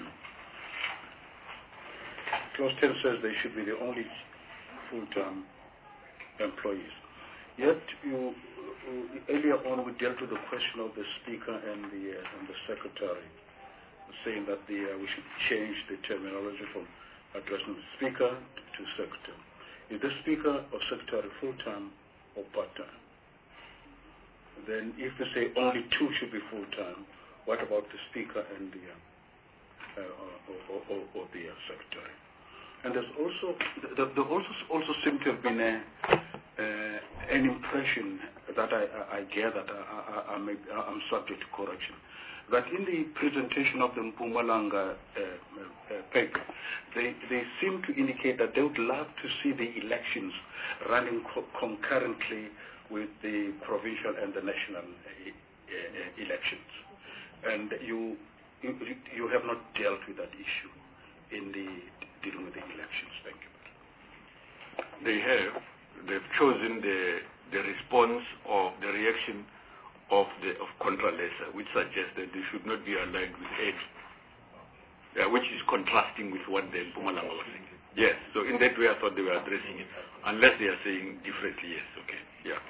Clause ten says they should be the only full-time employees. Yet, you, uh, earlier on we dealt with the question of the speaker and the uh, and the secretary, saying that the uh, we should change the terminology from addressing the speaker to secretary. is the Speaker or Secretary full-time or part-time? Then if we say only two should be full-time, what about the Speaker and the, uh, or, or, or, or the uh, Secretary? And there's also, there, there also, also seems to have been a, uh, an impression that I, I, I gather, I, I, I may, I'm subject to correction, that in the presentation of the Mpumalanga uh, uh, paper, they, they seem to indicate that they would love to see the elections running co concurrently with the provincial and the national uh, uh, elections. And you, you, you have not dealt with that issue in the dealing with the elections. Thank you. They have. They've chosen the, the response or the reaction of the of Contra Lesa, which suggests that they should not be aligned with any, yeah, which is contrasting with what the Mpumalanga was saying. Yes, so in that way I thought they were addressing it, unless they are saying differently. Yes, okay, yeah.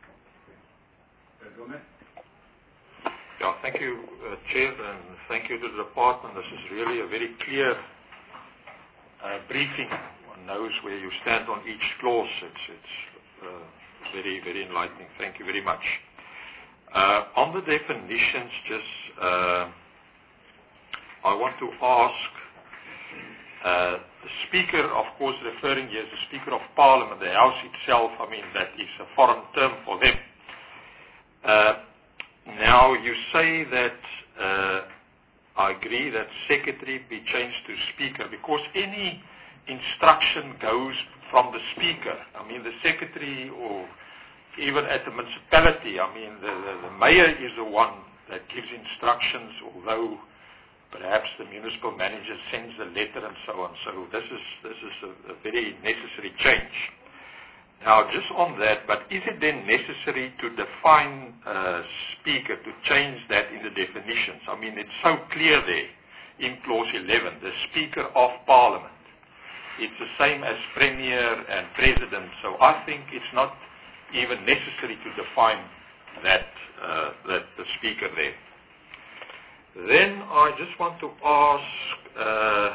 Yeah, thank you, uh, Chair, and thank you to the department. This is really a very clear uh, briefing. One knows where you stand on each clause. It's, it's uh, very, very enlightening. Thank you very much. Uh, on the definitions, just uh, I want to ask uh, the Speaker, of course, referring here as the Speaker of Parliament, the House itself. I mean, that is a foreign term for them. Uh, now, you say that uh, I agree that Secretary be changed to Speaker because any instruction goes from the Speaker. I mean, the Secretary or even at the municipality, I mean, the, the, the mayor is the one that gives instructions, although perhaps the municipal manager sends the letter and so on. So this is, this is a, a very necessary change. Now, just on that, but is it then necessary to define uh, Speaker, to change that in the definitions? I mean, it's so clear there in clause eleven, the Speaker of Parliament. It's the same as Premier and President, so I think it's not even necessary to define that, uh, that the Speaker there. Then I just want to ask, uh,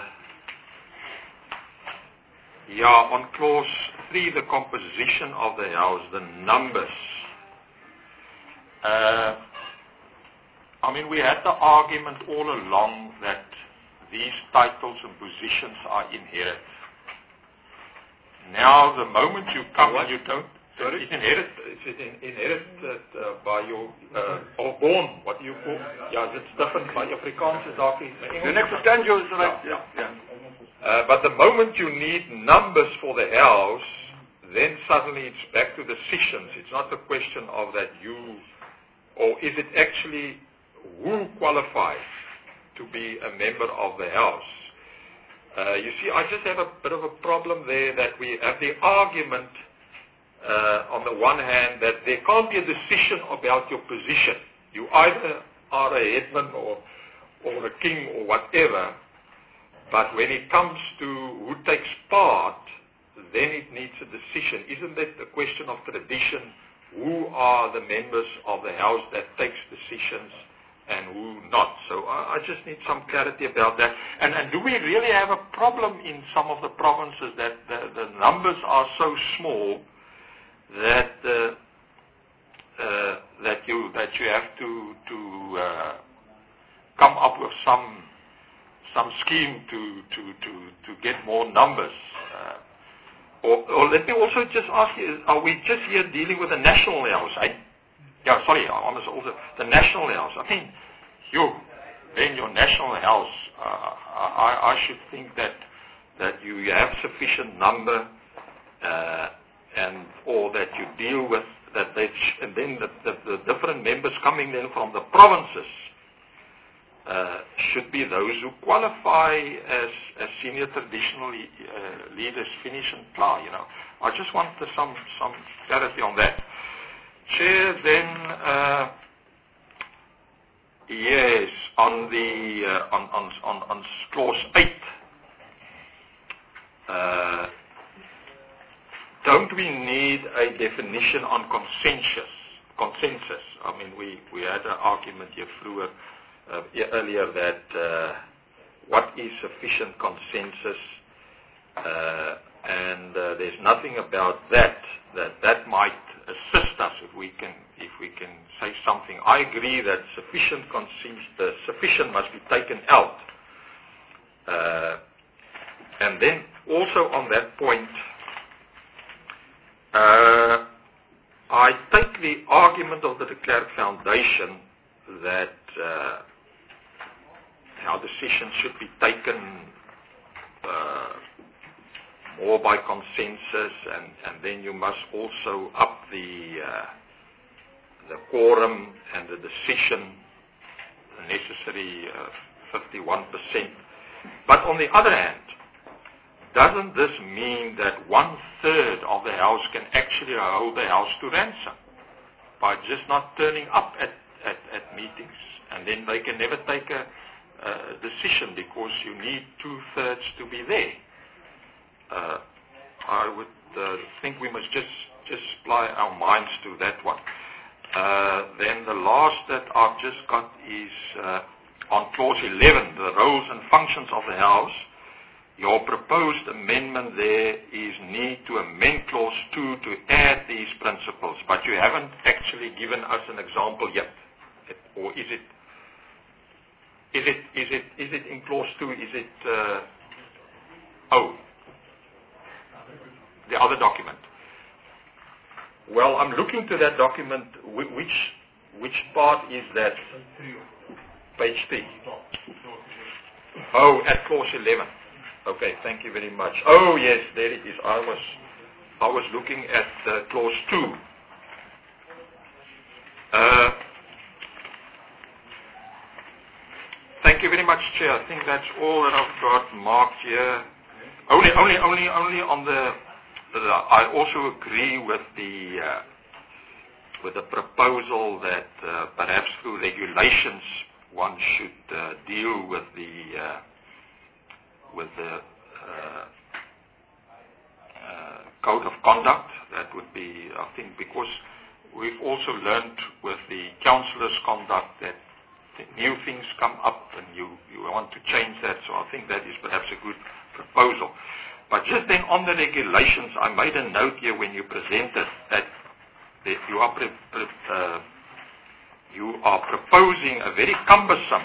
yeah, on clause three, the composition of the House, the numbers. Uh, I mean, we had the argument all along that these titles and positions are inherent. Now, the moment you come and you don't, Sorry? It's inherited, it's inherited uh, by your, uh, or born, what do you call? Yeah, it's different by Afrikaans, is actually the next stand you is right. Yeah, yeah. Uh, but the moment you need numbers for the House, then suddenly it's back to decisions. It's not a question of that you, or is it actually who qualifies to be a member of the House? Uh, you see, I just have a bit of a problem there that we have the argument Uh, on the one hand, that there can't be a decision about your position. You either are a headman or, or a king or whatever, but when it comes to who takes part, then it needs a decision. Isn't that a question of tradition? Who are the members of the House that takes decisions and who not? So I, I just need some clarity about that. And, and do we really have a problem in some of the provinces that the, the numbers are so small that uh, uh, that you that you have to to uh, come up with some some scheme to to to to get more numbers? Uh, or, or let me also just ask you: are we just here dealing with the national House? Eh? Yeah, sorry, almost also the national House. I mean, you then your national House. Uh, I I should think that that you have sufficient number. Uh, and or that you deal with, that they sh and then the, the, the different members coming then from the provinces uh, should be those who qualify as, as senior traditional uh, leaders, finish and plow, you know. I just want some, some clarity on that. Chair, then, uh, yes, on the, uh, on, on, on, on clause eight, uh, don't we need a definition on consensus? Consensus. I mean, we, we had an argument here through, uh, earlier that uh, what is sufficient consensus? Uh, and uh, there's nothing about that that that might assist us if we can if we can say something. I agree that sufficient consent, uh, sufficient must be taken out, uh, and then also on that point, uh, I take the argument of the de Klerk Foundation that uh, our decisions should be taken uh, more by consensus, and, and then you must also up the uh, the quorum and the decision, the necessary uh, fifty-one percent. But on the other hand, doesn't this mean that one third of the House can actually hold the House to ransom by just not turning up at, at, at meetings, and then they can never take a, a decision because you need two thirds to be there? Uh, I would uh, think we must just, just apply our minds to that one. Uh, then the last that I've just got is uh, on clause eleven, the roles and functions of the House. Your proposed amendment there is need to amend clause two to add these principles, but you haven't actually given us an example yet. Or is it, is it, is it, is it in clause two, is it, uh, oh, the other document? Well, I'm looking to that document. Which, which part is that? Page three. Oh, at clause eleven. Okay, thank you very much. Oh yes, there it is. I was, I was looking at uh, clause two. Uh, thank you very much, Chair. I think that's all that I've got marked here. Only, only, only, only on the. the I also agree with the uh, with the proposal that uh, perhaps through regulations one should uh, deal with the. Uh, with the uh, uh, code of conduct. That would be, I think, because we've also learned with the councillors' conduct that th new things come up and you, you want to change that, so I think that is perhaps a good proposal. But just then on the regulations, I made a note here when you presented that, that you, are pre pre uh, you are proposing a very cumbersome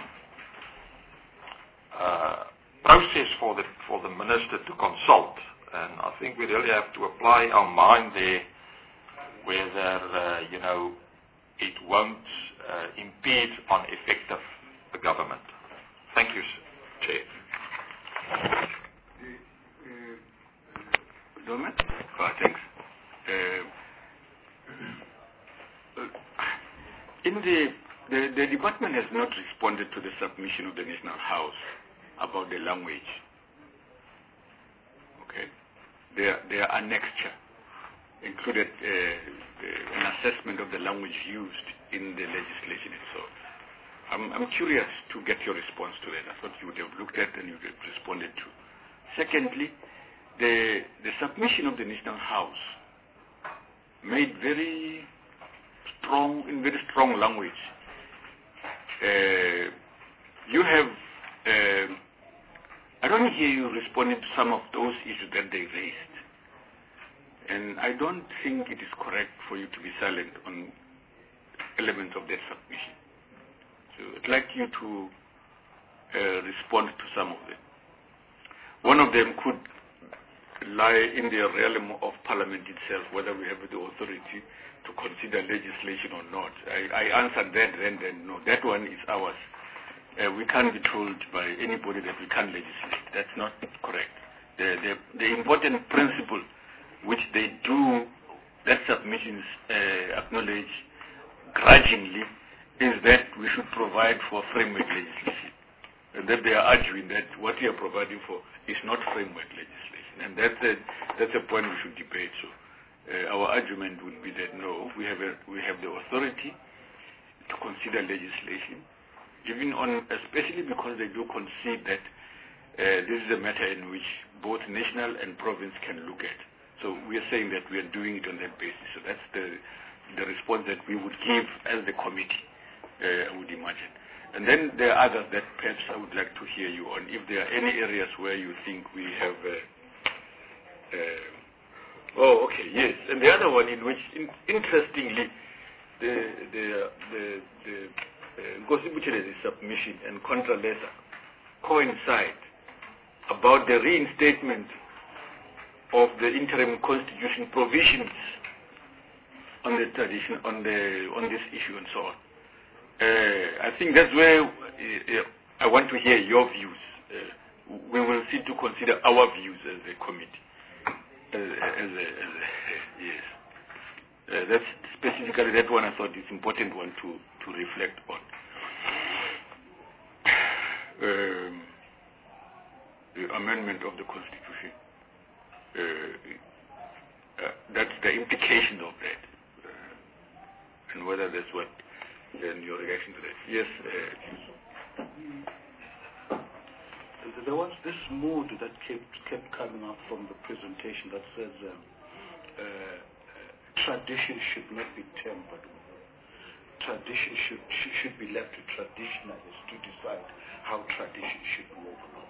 uh, process for the for the minister to consult, and I think we really have to apply our mind there, whether uh, you know it won't uh, impede on effective government. Thank you, Chair. Dorman? Oh, thanks. Uh, in the, the the department has not responded to the submission of the National House about the language. Okay, their their annexure included uh, uh, an assessment of the language used in the legislation itself. I'm I'm curious to get your response to that. I thought you would have looked at and you would have responded to. Secondly, the the submission of the National House made very strong in very strong language. Uh, you have. Uh, I don't hear you responding to some of those issues that they raised. And I don't think it is correct for you to be silent on elements of that submission. So I'd like you to uh, respond to some of them. One of them could lie in the realm of Parliament itself, whether we have the authority to consider legislation or not. I, I answered that then, then no, that one is ours. Uh, we can't be told by anybody that we can't legislate. That's not correct. The, the, the important principle which they do, that submissions uh, acknowledge grudgingly, is that we should provide for framework legislation. And that they are arguing that what we are providing for is not framework legislation. And that's a, that's a point we should debate. So uh, our argument would be that no, we have, a, we have the authority to consider legislation, even on, especially because they do concede that uh, this is a matter in which both national and province can look at. So we are saying that we are doing it on that basis. So that's the, the response that we would give as the committee, uh, I would imagine. And then there are others that perhaps I would like to hear you on. If there are any areas where you think we have uh, Uh, oh, okay, yes. And the other one in which, in, interestingly, the the the the Nkosi Buchere's submission and contra letter coincide about the reinstatement of the interim constitution provisions on the tradition, on the on this issue and so on. Uh, I think that's where uh, I want to hear your views. Uh, we will see to consider our views as a committee. As, as a, as a, yes, uh, that's specifically that one. I thought it's important one to to reflect on. Um, the amendment of the Constitution. Uh, uh, that's the implication of that, uh, and whether that's what. Then your reaction to that? Yes. Uh, there was this mood that kept kept coming up from the presentation that says um, uh, tradition should not be tempered with. Tradition should should be left to traditionalists to decide how tradition should move along.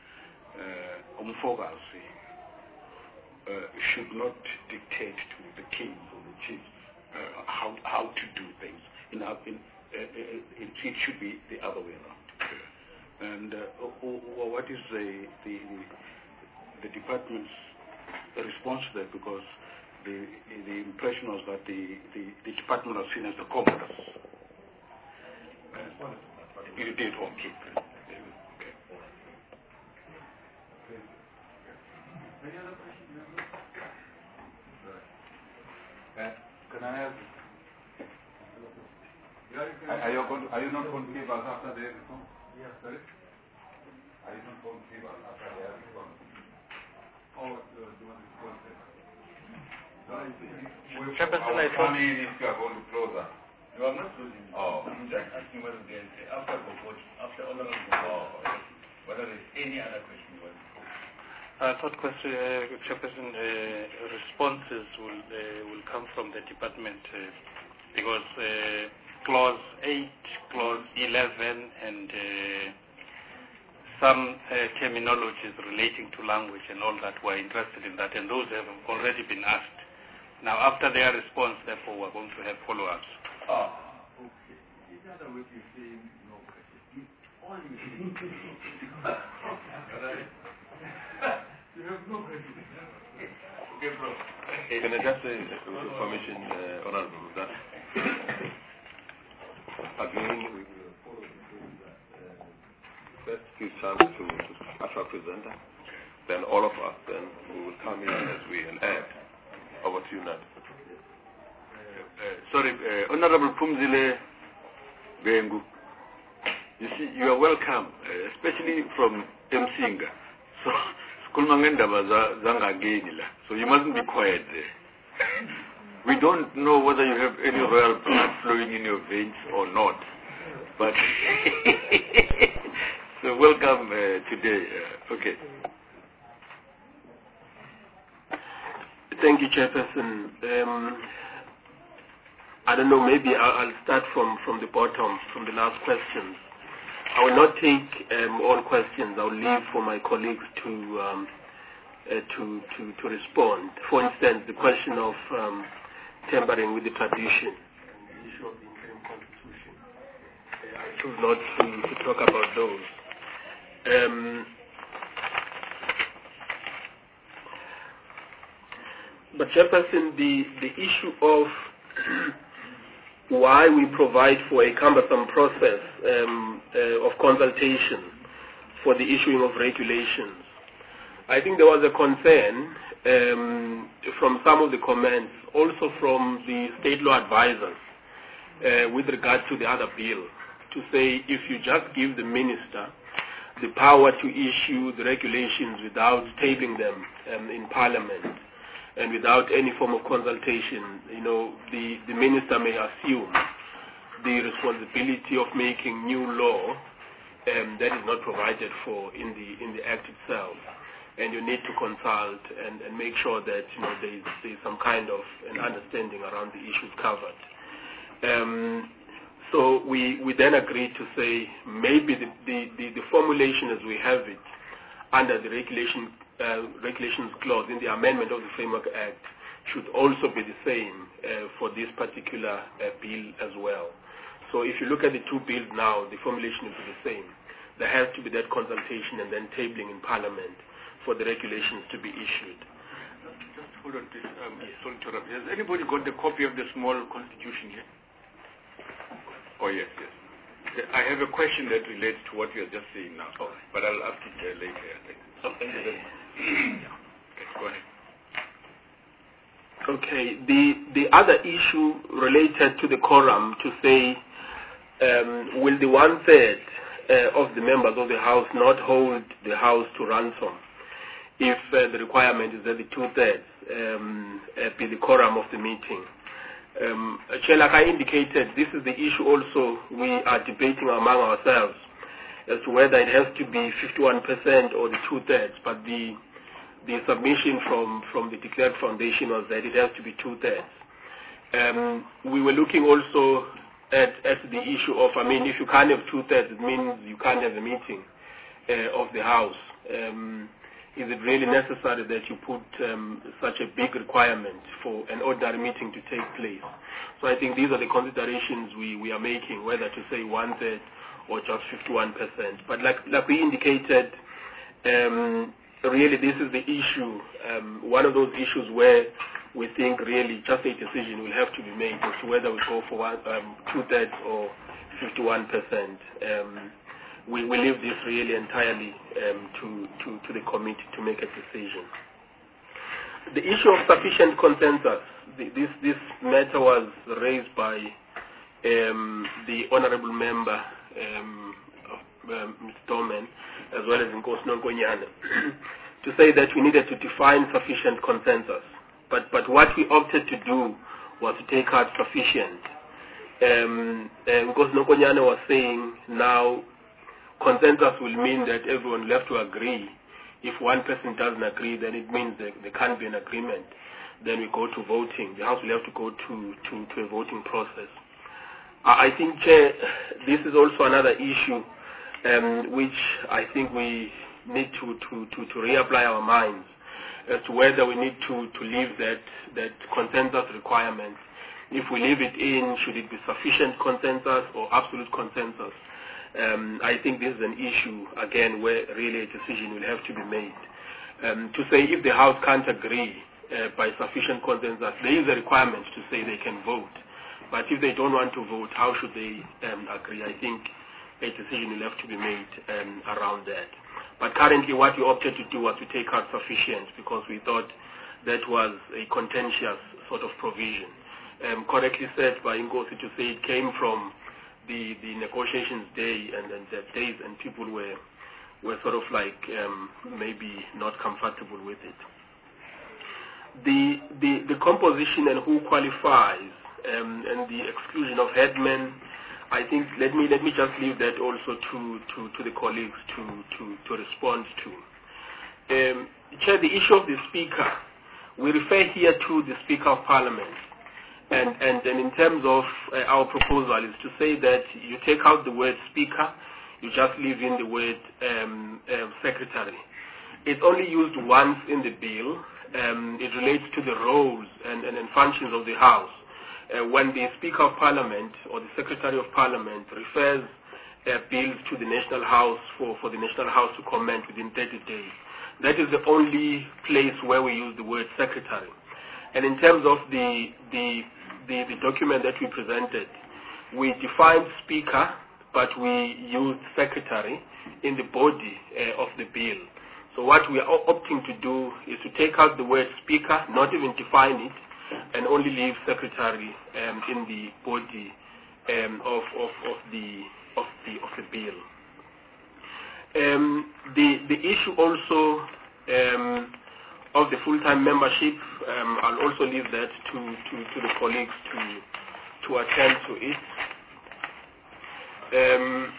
Umfokazi uh, should not dictate to the kings or the chiefs uh, how how to do things. In, our, in, uh, uh, it should be the other way around. And uh, uh, what is the, the the department's response to that? Because the the impression was that the, the, the department was seen as the commodus. Uh, it did okay. Okay. Any other questions? Uh, can I have? Are you, going to, are you not going to give us after the response? Yes. Sorry? Are you not going to give us after the response? Or do you want to close it? We come in if you are going to close us. You are not closing. Oh. I'm just asking whether there is, after the vote, after all of the vote, oh. whether there is any other question you want to pose. I thought, question, uh, Chairperson, uh, responses will uh, will come from the department uh, because uh, Clause eight, Clause eleven, and uh, some uh, terminologies relating to language and all that, we're interested in that, and those have already been asked. Now, after their response, therefore, we're going to have follow-ups. Ah, okay. In other words, you're saying no question. All you say. You have no question. Okay, bro. Can I just say, with your permission, uh, Honorable, that again, we will follow the rules that uh, first give chance to, to Asha presenter, then all of us, then we will come in as we and add. Over to you now. Uh, sorry, uh, Honorable Pumzile Bengu. You see, you are welcome, uh, especially from Msinga. So, so you mustn't be quiet there. We don't know whether you have any royal blood flowing in your veins or not. But so welcome uh, today. Uh, okay. Thank you, Chairperson. Um, I don't know, maybe I'll, I'll start from, from the bottom, from the last questions. I will not take um, all questions. I'll leave for my colleagues to, um, uh, to, to, to respond. For instance, the question of um, tampering with the tradition and the issue of the interim constitution. Uh, I choose not to, to talk about those. Um, But Chairperson, the, the issue of why we provide for a cumbersome process um, uh, of consultation for the issuing of regulations, I think there was a concern um, from some of the comments, also from the state law advisors, uh, with regard to the other bill, to say if you just give the minister the power to issue the regulations without tabling them um, in Parliament, and without any form of consultation, you know, the, the minister may assume the responsibility of making new law um, that is not provided for in the in the Act itself. And you need to consult and, and make sure that, you know, there is, there is some kind of an understanding around the issues covered. Um, so we, we then agreed to say maybe the, the, the, the formulation as we have it under the regulation uh, regulations clause in the amendment of the Framework Act should also be the same uh, for this particular uh, bill as well. So if you look at the two bills now, the formulation will be the same. There has to be that consultation and then tabling in Parliament for the regulations to be issued. Just hold on, please. Um, sorry to interrupt. Has anybody got the copy of the small constitution here? Oh, yes, yes. I have a question that relates to what you are just saying now, oh. but I'll ask it uh, later, I think. Okay. Yeah. Okay, go ahead. Okay, the, the other issue related to the quorum to say, um, will the one-third uh, of the members of the House not hold the House to ransom if uh, the requirement is that the two-thirds um, uh, be the quorum of the meeting? Um, Chair, like I indicated, this is the issue also we are debating among ourselves as to whether it has to be fifty-one percent or the two-thirds, but the the submission from, from the declared foundation was that it has to be two-thirds. Um, we were looking also at, at the issue of, I mean, if you can't have two-thirds, it means you can't have a meeting uh, of the House. Um, Is it really necessary that you put um, such a big requirement for an ordinary meeting to take place? So I think these are the considerations we, we are making, whether to say one-third or just fifty-one percent. But like, like we indicated, um, really this is the issue, um, one of those issues where we think really just a decision will have to be made as to whether we go for one, um, two-thirds or fifty-one percent. Um, We, we leave this really entirely um, to, to, to the committee to make a decision. The issue of sufficient consensus, the, this, this matter was raised by um, the Honourable Member, um, of, um, Mister Dorman, as well as Nkosi Nonkonyane, to say that we needed to define sufficient consensus. But, but what we opted to do was to take out sufficient. Um, Nkosi Nonkonyane was saying now, consensus will mean that everyone will have to agree. If one person doesn't agree, then it means that there can't be an agreement. Then we go to voting. The House will have to go to, to, to a voting process. I think, Chair, this is also another issue um, which I think we need to, to, to, to reapply our minds as to whether we need to, to leave that, that consensus requirement. If we leave it in, should it be sufficient consensus or absolute consensus? Um, I think this is an issue, again, where really a decision will have to be made. Um, to say if the House can't agree uh, by sufficient consensus, there is a requirement to say they can vote. But if they don't want to vote, how should they um, agree? I think a decision will have to be made um, around that. But currently what we opted to do was to take out sufficient because we thought that was a contentious sort of provision. Um, correctly said by Nkosi to say it came from the, the negotiations day and then the days and people were were sort of like um, maybe not comfortable with it. The, the, the composition and who qualifies um, and the exclusion of headmen, I think let me let me just leave that also to, to, to the colleagues to, to, to respond to. Um, Chair, the issue of the Speaker, we refer here to the Speaker of Parliament. And, and, and in terms of uh, our proposal is to say that you take out the word speaker, you just leave in the word um, uh, secretary. It's only used once in the bill. Um, it relates to the roles and, and, and functions of the House. Uh, when the Speaker of Parliament or the Secretary of Parliament refers uh, bills to the National House for, for the National House to comment within thirty days, that is the only place where we use the word secretary. And in terms of the, the, the, the document that we presented, we defined speaker, but we used secretary in the body uh, of the bill. So what we are opting to do is to take out the word speaker, not even define it, and only leave secretary um, in the body um, of, of, of, the, of, the, of the bill. Um, the, the issue also um, of the full-time membership, um, I'll also leave that to, to, to the colleagues to, to attend to it. Um,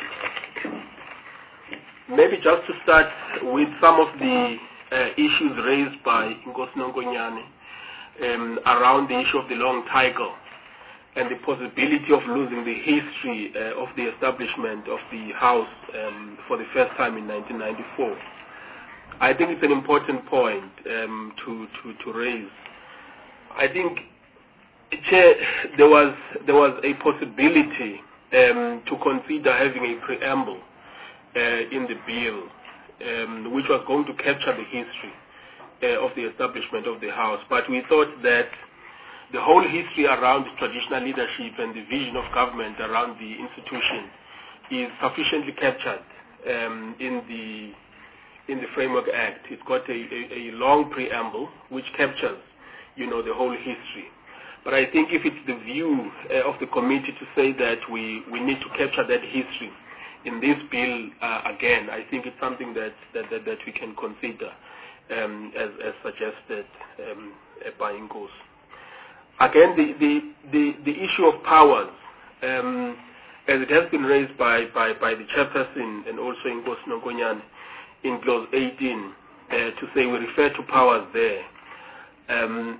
maybe just to start with some of the uh, issues raised by Nkosi Nonkonyane um, around the issue of the long title and the possibility of losing the history uh, of the establishment of the House um, for the first time in nineteen ninety-four. I think it's an important point um, to, to, to raise. I think, Chair, there was, there was a possibility um, to consider having a preamble uh, in the bill, um, which was going to capture the history uh, of the establishment of the House. But we thought that the whole history around traditional leadership and the vision of government around the institution is sufficiently captured um, in the in the Framework Act. It's got a, a, a long preamble which captures, you know, the whole history. But I think if it's the view uh, of the committee to say that we, we need to capture that history in this bill uh, again, I think it's something that that, that, that we can consider um, as, as suggested um, by Inkosi. Again, the, the, the, the issue of powers, um, as it has been raised by, by, by the chairperson and also Inkosi Nongonyane in clause eighteen, uh, to say we refer to powers there. Um,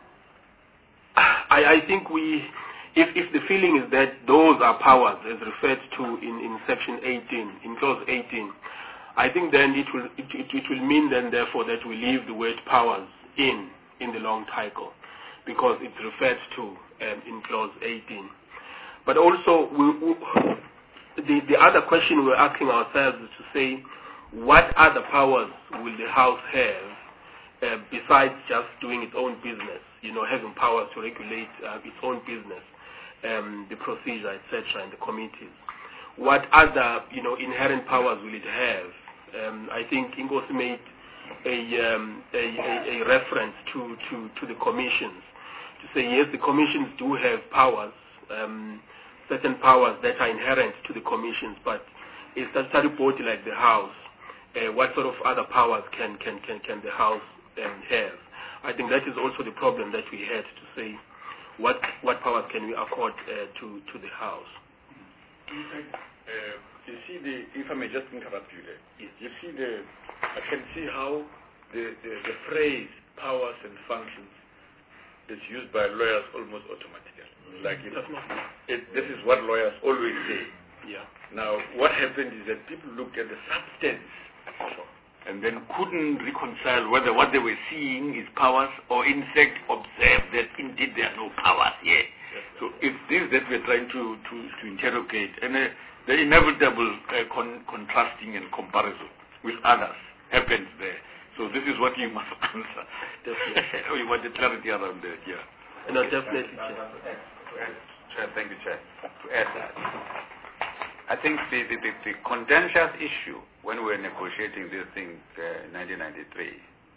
I, I think we, if, if the feeling is that those are powers as referred to in, in section eighteen, in clause eighteen, I think then it will, it, it, it will mean then therefore that we leave the word powers in, in the long title, because it's referred to um, in clause eighteen. But also, we, we, the, the other question we're asking ourselves is to say, what other powers will the House have uh, besides just doing its own business, you know, having powers to regulate uh, its own business, um, the procedure, et cetera, and the committees? What other, you know, inherent powers will it have? Um, I think Inkosi made a, um, a, a, a reference to, to, to the commissions, to say, yes, the commissions do have powers, um, certain powers that are inherent to the commissions, but a statutory body like the House, uh, what sort of other powers can, can, can, can the House um, have? I think that is also the problem that we had, to say, what, what powers can we accord uh, to, to the House? Uh, you see, the, if I may just interrupt you there, yes. You see, the, I can see how the, the, the phrase powers and functions is used by lawyers almost automatically. Mm-hmm. Like it, it, this is what lawyers always say. Yeah. Now, what happened is that people looked at the substance and then couldn't reconcile whether what they were seeing is powers or in fact observed that indeed there are no powers here. Yes. So it's this that we're trying to, to, to interrogate, and uh, the inevitable uh, con contrasting and comparison with others happens there. So this is what you must answer. Definitely. We want the clarity around that, yeah. No, definitely. Chair, thank you, Chair. To add that, I think the, the, the, the contentious issue when we were negotiating this thing uh, in nineteen ninety-three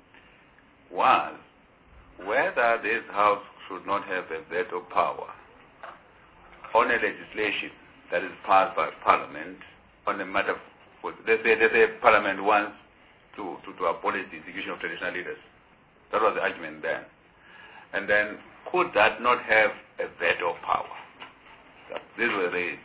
was whether this House should not have a veto power on a legislation that is passed by Parliament on a matter of, they say, they say Parliament wants to, to, to abolish the institution of traditional leaders. That was the argument then. And then, could that not have a veto power? This was raised.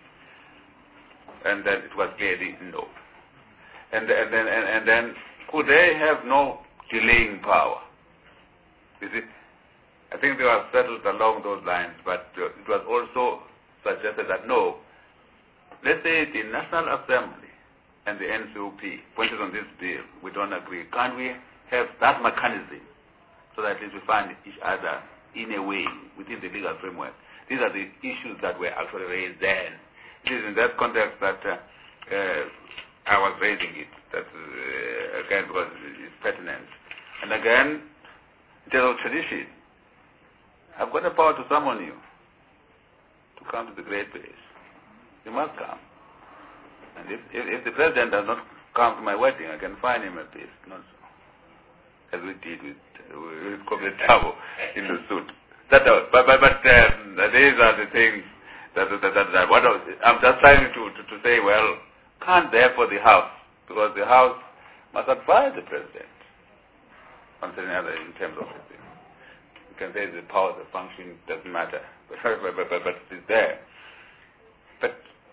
And then it was clearly no. And, and then, and, and then, could they have no delaying power? You see, I think they were settled along those lines, but uh, it was also suggested that no, let's say the National Assembly and the N C O P pointed on this bill, we don't agree. Can't we have that mechanism so that at least we find each other in a way within the legal framework? These are the issues that were actually raised then. It is in that context that uh, uh, I was raising it, that uh, again, because it's pertinent. And again, in terms of tradition, I've got the power to summon you to come to the great place. You must come. And if, if, if the president does not come to my wedding, I can find him a place. Not so. As we did with, with Kobe Tabo in the suit. That, but but, but um, these are the things that, that, that, that what I was, I'm just trying to, to, to say, well, can't therefore the House, because the House must advise the president on certain other in terms of it. You can say the power, the function doesn't matter, but, but, but, but, but it's there. But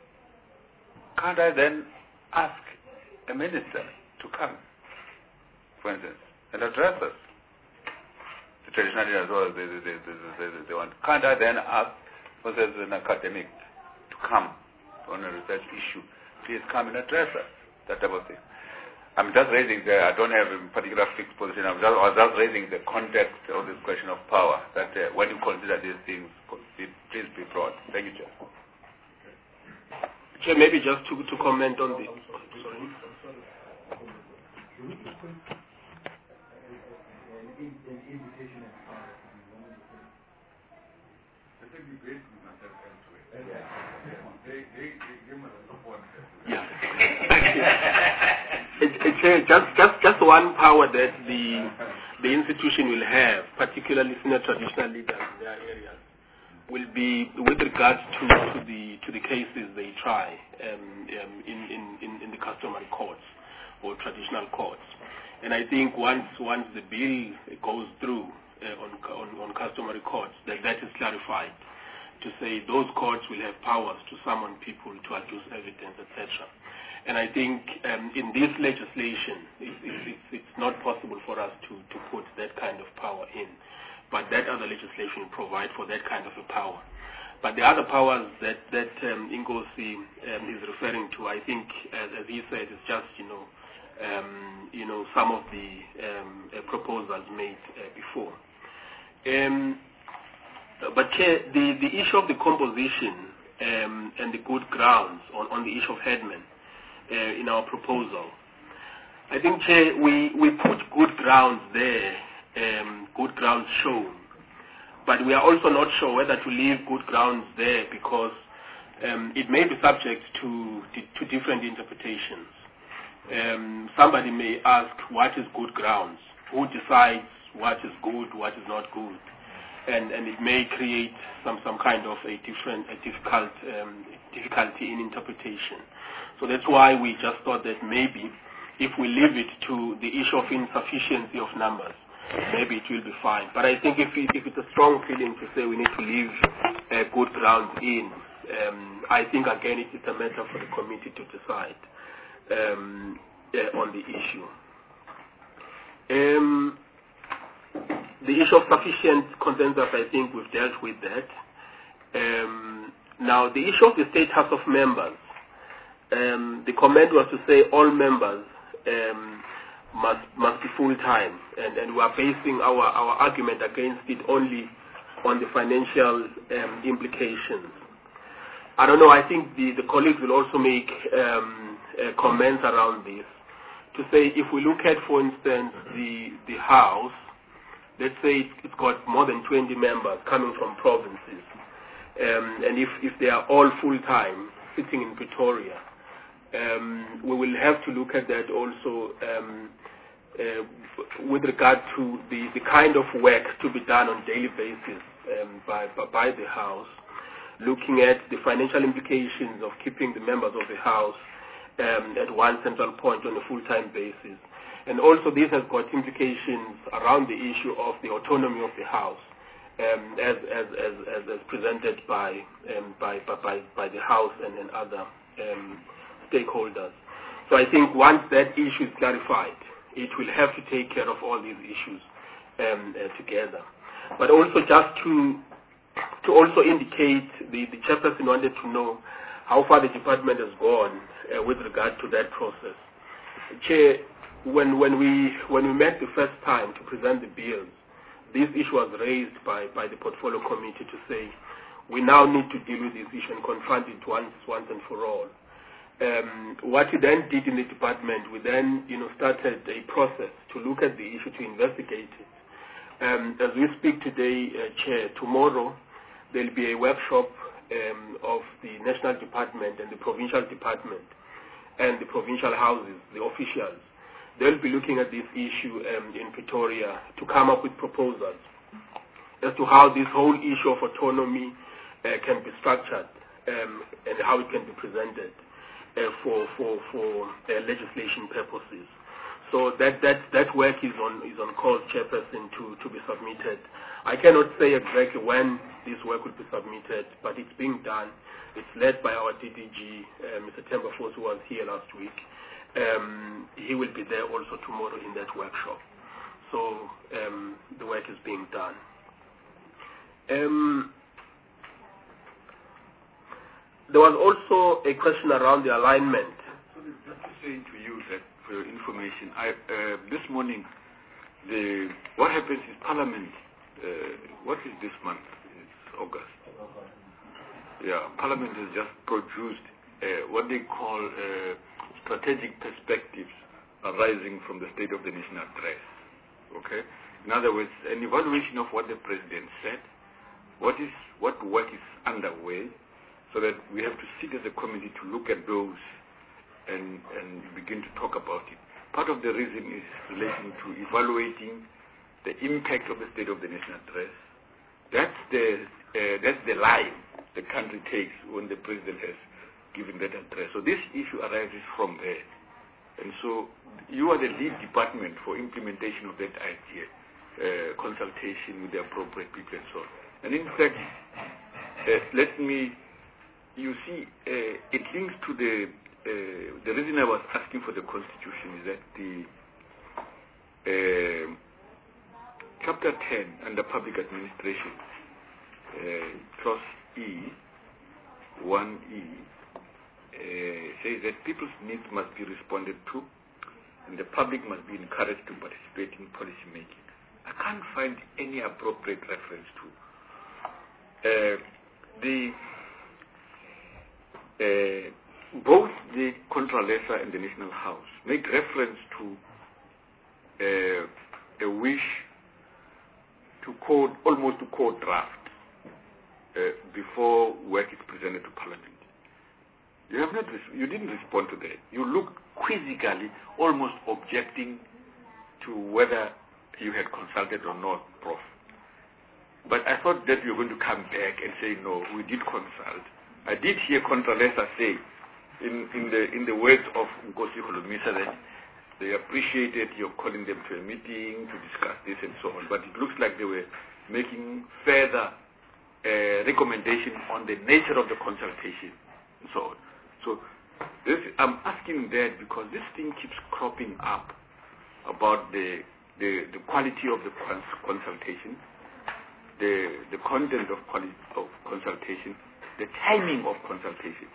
can't I then ask a minister to come, for instance, and address us? The traditional leaders, well, they, they, they, they, they, they want. Can't I then ask, for instance, an academic to come on a research issue? Please come and address us, that type of thing. I'm just raising the, I don't have a particular fixed position, I'm just, I was just raising the context of this question of power, that uh, when you consider these things, please be broad. Thank you, Chair. Chair, maybe just to, to comment on the... Sorry. Yeah. it, it's just, just, just one power that the the institution will have, particularly senior traditional leaders in their areas, will be with regards to, to the to the cases they try um, um, in, in, in the customary courts or traditional courts. And I think once once the bill goes through uh, on, on on customary courts, that that is clarified to say those courts will have powers to summon people to adduce evidence, et cetera. And I think um, in this legislation, it, it, it's, it's not possible for us to, to put that kind of power in. But that other legislation will provide for that kind of a power. But the other powers that, that um, Inkosi um, is referring to, I think, as, as he said, is just, you know, um, you know, some of the um, uh, proposals made uh, before. Um, but uh, the, the issue of the composition um, and the good grounds on, on the issue of headmen, Uh, in our proposal, I think, Chair, we, we put good grounds there, um, good grounds shown, but we are also not sure whether to leave good grounds there because um, it may be subject to, to different interpretations. Um, somebody may ask, what is good grounds? Who decides what is good, what is not good? And, and it may create some, some kind of a different, a difficult um, difficulty in interpretation. So that's why we just thought that maybe if we leave it to the issue of insufficiency of numbers, maybe it will be fine. But I think if, it, if it's a strong feeling to say we need to leave uh, good grounds in, um, I think again it is a matter for the committee to decide um, uh, on the issue. Um, the issue of sufficient consensus, I think we've dealt with that. Um, now, the issue of the State House of Members, Um, the comment was to say all members um, must must be full-time, and, and we are basing our, our argument against it only on the financial um, implications. I don't know, I think the, the colleagues will also make um, uh, comments around this, to say if we look at, for instance, the, the House, let's say it's, it's got more than twenty members coming from provinces, um, and if, if they are all full-time, sitting in Pretoria, Um, we will have to look at that also um, uh, with regard to the, the kind of work to be done on a daily basis um, by, by, by the House, looking at the financial implications of keeping the members of the House um, at one central point on a full-time basis. And also this has got implications around the issue of the autonomy of the House um, as, as, as, as, as presented by, um, by, by, by the House and, and other um, stakeholders. So I think once that issue is clarified, it will have to take care of all these issues um, uh, together. But also just to to also indicate, the, the chairperson wanted to know how far the department has gone uh, with regard to that process. Chair, when when we when we met the first time to present the bills, this issue was raised by, by the portfolio committee to say we now need to deal with this issue and confront it once once and for all. Um, what we then did in the department, we then, you know, started a process to look at the issue, to investigate it. Um, as we speak today, uh, Chair, tomorrow there will be a workshop um, of the national department and the provincial department and the provincial houses, the officials. They'll be looking at this issue um, in Pretoria to come up with proposals as to how this whole issue of autonomy uh, can be structured um, and how it can be presented. Uh, for for for uh, legislation purposes, so that that that work is on is on course, Chairperson, to to be submitted. I cannot say exactly when this work will be submitted, but it's being done. It's led by our D D G, uh, Mister Tembaforce, who was here last week. Um, he will be there also tomorrow in that workshop. So um, the work is being done. Um, There was also a question around the alignment. So just to say to you that for your information. I, uh, this morning, the what happens is Parliament. Uh, what is this month? It's August. Yeah, Parliament has just produced uh, what they call uh, strategic perspectives arising from the state of the nation address. Okay. In other words, an evaluation of what the president said, what is what work is underway, so that we have to sit as a committee to look at those and and begin to talk about it. Part of the reason is relating to evaluating the impact of the state of the nation address. That's the uh, that's the line the country takes when the president has given that address. So this issue arises from there. And so you are the lead department for implementation of that idea, uh, consultation with the appropriate people and so on. And in fact, uh, let me, you see, uh, it links to the, uh, the reason I was asking for the Constitution is that the uh, Chapter ten under Public Administration, uh, Clause E, one E, Uh, says that people's needs must be responded to and the public must be encouraged to participate in policy making. I can't find any appropriate reference to uh, the uh, both the Contralesa and the National House make reference to uh, a wish to code, almost to code draft uh, before work is presented to Parliament. You have not. You didn't respond to that. You looked quizzically, almost objecting to whether you had consulted or not, Prof. But I thought that you were going to come back and say, no, we did consult. I did hear Contralesa say, in, in the in the words of Nkosi Holomisa, that they appreciated your calling them to a meeting to discuss this and so on. But it looks like they were making further uh, recommendation on the nature of the consultation and so on. So this, I'm asking that because this thing keeps cropping up about the the, the quality of the cons consultation, the the content of, of consultation, the timing of consultation.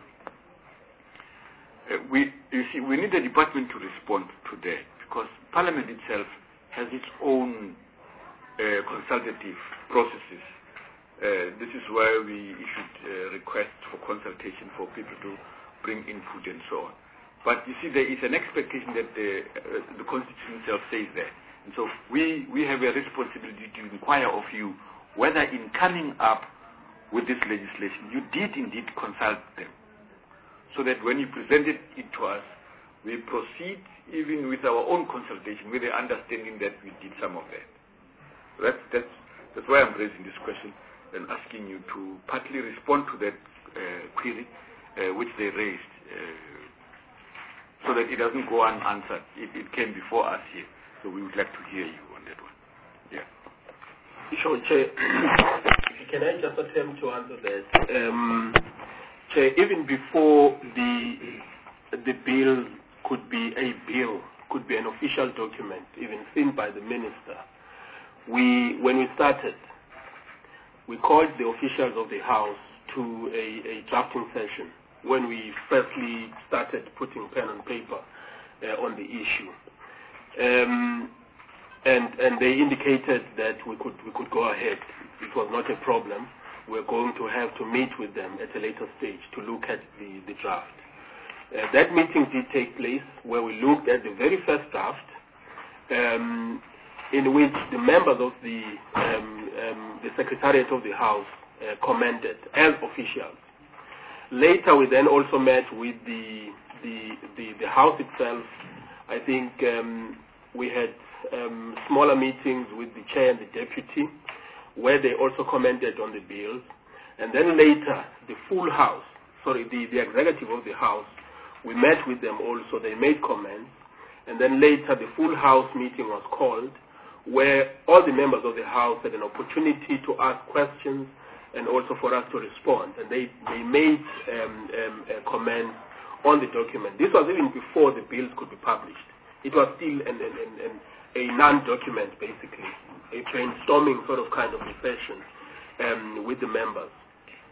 Uh, we you see we need the department to respond to that because Parliament itself has its own uh, consultative processes. Uh, this is why we issued uh, requests for consultation for people to bring input and so on. But you see, there is an expectation that the, uh, the Constitution itself says that. And so we, we have a responsibility to inquire of you whether in coming up with this legislation, you did indeed consult them. So that when you presented it to us, we proceed even with our own consultation, with the understanding that we did some of that. So that's, that's, that's why I'm raising this question and asking you to partly respond to that uh, query, Uh, which they raised, uh, so that it doesn't go unanswered. It, it came before us here, so we would like to hear you on that one. Yeah. Sure, Chair. Can I just attempt to answer that? Um, Chair, even before the the bill could be a bill, could be an official document, even seen by the minister, we when we started, we called the officials of the House to a, a drafting session when we firstly started putting pen and paper uh, on the issue, um, and and they indicated that we could we could go ahead. It was not a problem. We're going to have to meet with them at a later stage to look at the the draft. Uh, that meeting did take place where we looked at the very first draft, um, in which the members of the um, um, the Secretariat of the House uh, commented as officials. Later, we then also met with the the the, the House itself. I think um, we had um, smaller meetings with the chair and the deputy, where they also commented on the bills. And then later, the full House, sorry, the, the executive of the House, we met with them also. They made comments. And then later, the full House meeting was called, where all the members of the House had an opportunity to ask questions and also for us to respond. And they, they made um, um, a comment on the document. This was even before the bills could be published. It was still an, an, an, an, a non-document, basically, a brainstorming sort of kind of session um, with the members.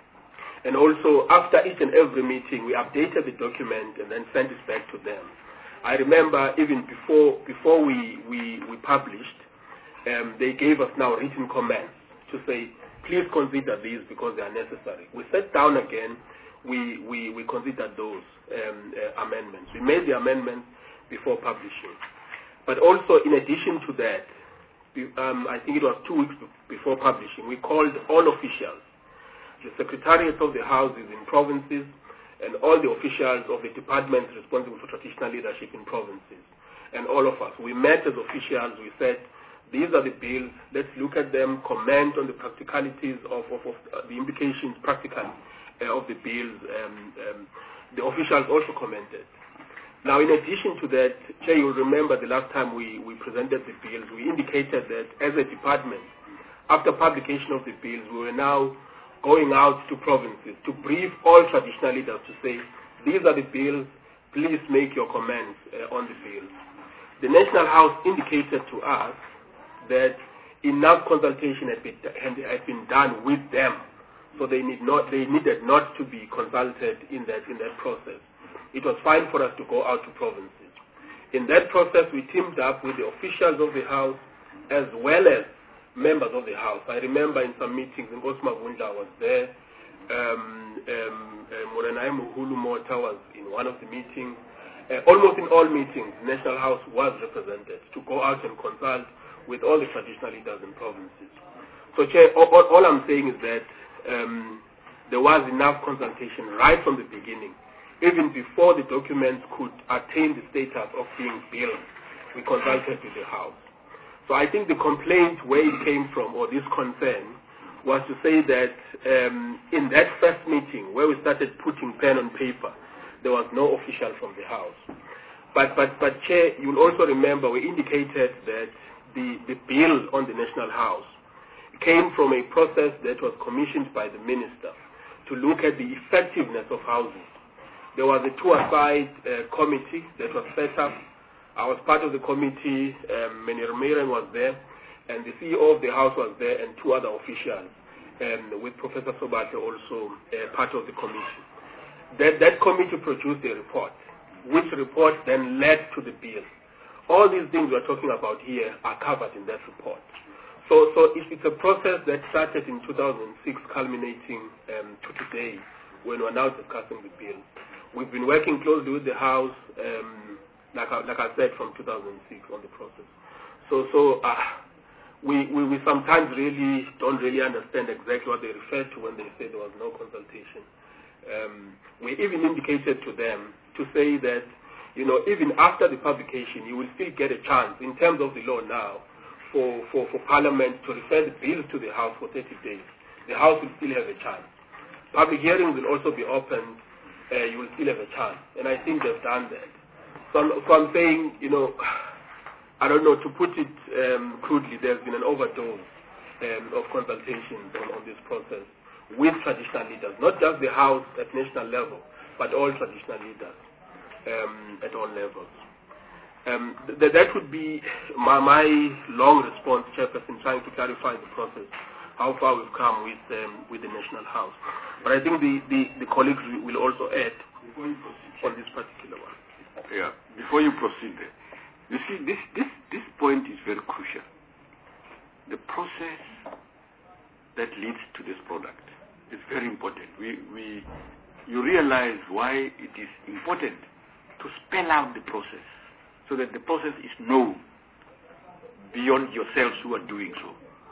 And also, after each and every meeting, we updated the document and then sent it back to them. I remember even before before we, we, we published, um, they gave us now written comments to say, please consider these because they are necessary. We sat down again, we, we, we considered those um, uh, amendments. We made the amendments before publishing. But also, in addition to that, um, I think it was two weeks before publishing, we called all officials, the secretariats of the houses in provinces, and all the officials of the departments responsible for traditional leadership in provinces, and all of us. We met as officials, we said, these are the bills, let's look at them, comment on the practicalities of, of, of uh, the implications practically uh, of the bills. Um, um, the officials also commented. Now, in addition to that, Chair, you'll remember the last time we, we presented the bills, we indicated that as a department, after publication of the bills, we were now going out to provinces to brief all traditional leaders to say, these are the bills, please make your comments uh, on the bills. The National House indicated to us that enough consultation had been, had been done with them, so they, need not, they needed not to be consulted in that, in that process. It was fine for us to go out to provinces. In that process, we teamed up with the officials of the House as well as members of the House. I remember in some meetings, Nkosi Mavundla was there, um, um, uh, Morenai Muhulu Mota was in one of the meetings. Uh, almost in all meetings, the National House was represented to go out and consult with all the traditional leaders in provinces. So, Chair, all, all, all I'm saying is that um, there was enough consultation right from the beginning. Even before the documents could attain the status of being billed, we consulted with the House. So I think the complaint, where it came from, or this concern, was to say that um, in that first meeting, where we started putting pen on paper, there was no official from the House. But, but, but Chair, you'll also remember we indicated that the, the bill on the National House came from a process that was commissioned by the Minister to look at the effectiveness of housing. There was a two-aside uh, committee that was set up. I was part of the committee. Um, Menir Miran was there, and the C E O of the House was there, and two other officials, um, with Professor Sobate also uh, part of the committee. That, that committee produced a report, which report then led to the bill. All these things we're talking about here are covered in that report. So, so it's a process that started in two thousand six, culminating um, to today, when we're now discussing the bill. We've been working closely with the House, um, like, I, like I said, from two thousand six on the process. So, so uh, we, we, we sometimes really don't really understand exactly what they refer to when they say there was no consultation. Um, we even indicated to them to say that, you know, even after the publication, you will still get a chance, in terms of the law now, for, for, for Parliament to refer the bills to the House for thirty days. The House will still have a chance. Public hearings will also be opened. Uh, you will still have a chance. And I think they've done that. So I'm, so I'm saying, you know, I don't know, to put it um, crudely, there's been an overdose um, of consultations on, on this process with traditional leaders, not just the House at national level, but all traditional leaders um, at all levels. Um, th that would be my, my long response, Chairperson, trying to clarify the process, how far we've come with um, with the National House. But I think the, the, the colleagues will also add Before you proceed, on this particular one. Yeah, before you proceed, you see, this, this, this point is very crucial. The process that leads to this product is very important. We, we, you realize why it is important to spell out the process so that the process is known beyond yourselves who are doing so.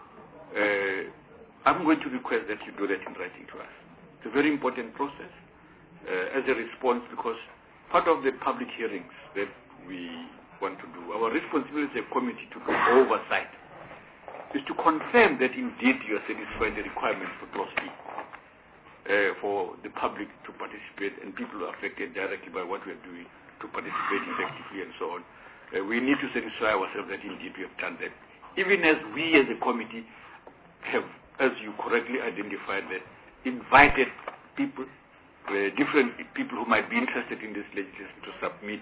Uh, I'm going to request that you do that in writing to us. It's a very important process uh, as a response, because part of the public hearings that we want to do, our responsibility as a committee to do oversight, is to confirm that indeed you are satisfying the requirements for Clause E, uh, for the public to participate and people who are affected directly by what we are doing to participate effectively and so on. Uh, we need to satisfy ourselves that indeed we have done that. Even as we as a committee have, as you correctly identified, that invited people, uh, different people who might be interested in this legislation to submit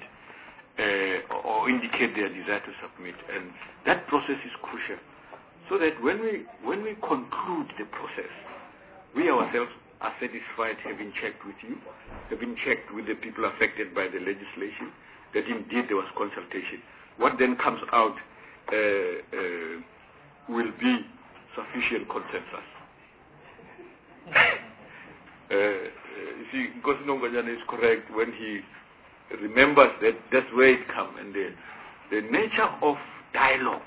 uh, or indicate their desire to submit. And that process is crucial. So that when we, when we conclude the process, we ourselves are satisfied, having checked with you, having checked with the people affected by the legislation, that indeed there was consultation. What then comes out uh, uh, will be sufficient consensus. uh, you see, Nkosi Nongonyane is correct when he remembers that that's where it comes, and the, the nature of dialogue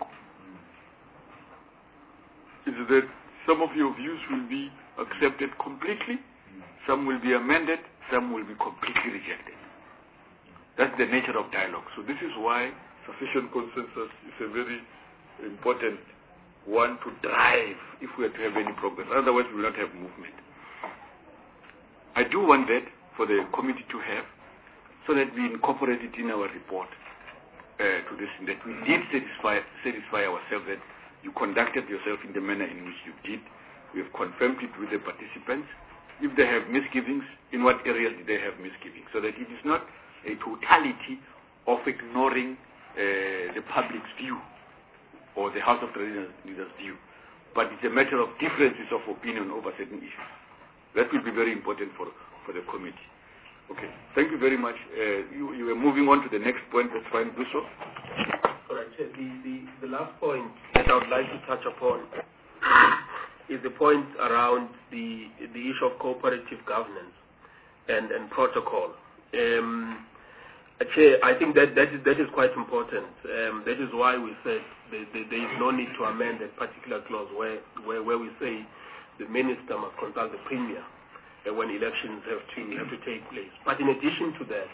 is that some of your views will be accepted completely, some will be amended, some will be completely rejected. That's the nature of dialogue. So this is why sufficient consensus is a very important one to drive if we are to have any progress. Otherwise, we will not have movement. I do want that for the committee to have, so that we incorporate it in our report uh, to this, that we did satisfy, satisfy ourselves that you conducted yourself in the manner in which you did. We have confirmed it with the participants. If they have misgivings, in what areas did they have misgivings? So that it is not a totality of ignoring uh, the public's view or the House of Leaders' view, but it's a matter of differences of opinion over certain issues. That will be very important for, for the committee. Okay, thank you very much. Uh, you, you were moving on to the next point. That's fine, do so. Correct. The, the, the last point that I would like to touch upon is the point around the, the issue of cooperative governance and, and protocol. Um, Chair, I think that, that, is, that is quite important. Um, that is why we said there, there, there is no need to amend that particular clause where, where, where we say the minister must consult the premier uh, when elections have to, have to take place. But in addition to that,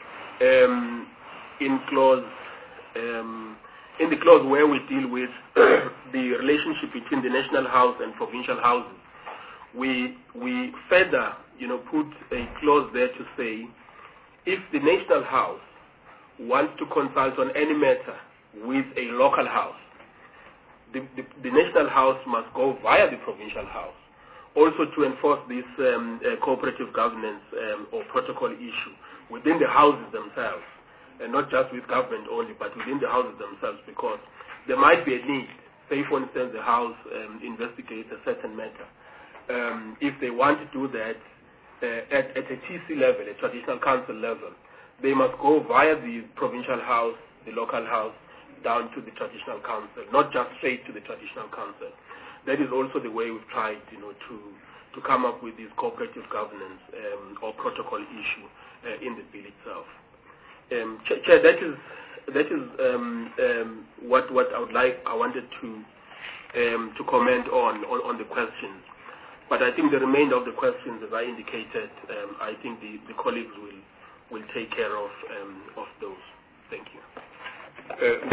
um, in clause um, in the clause where we deal with the relationship between the National House and provincial houses, we we further, you know, put a clause there to say, if the National House wants to consult on any matter with a local house, the, the, the National House must go via the Provincial House, also to enforce this um, uh, cooperative governance um, or protocol issue within the houses themselves, and not just with government only, but within the houses themselves, because there might be a need. Say, for instance, the House um, investigates a certain matter. Um, if they want to do that, Uh, at, at a T C level, a traditional council level, they must go via the provincial house, the local house, down to the traditional council, not just straight to the traditional council. That is also the way we've tried, you know, to to come up with this cooperative governance um, or protocol issue uh, in the bill itself. Um, Chair, that is that is um, um, what what I would like. I wanted to um, to comment on, on on the questions. But I think the remainder of the questions, as I indicated, um, I think the, the colleagues will will take care of um, of those. Thank you. Uh,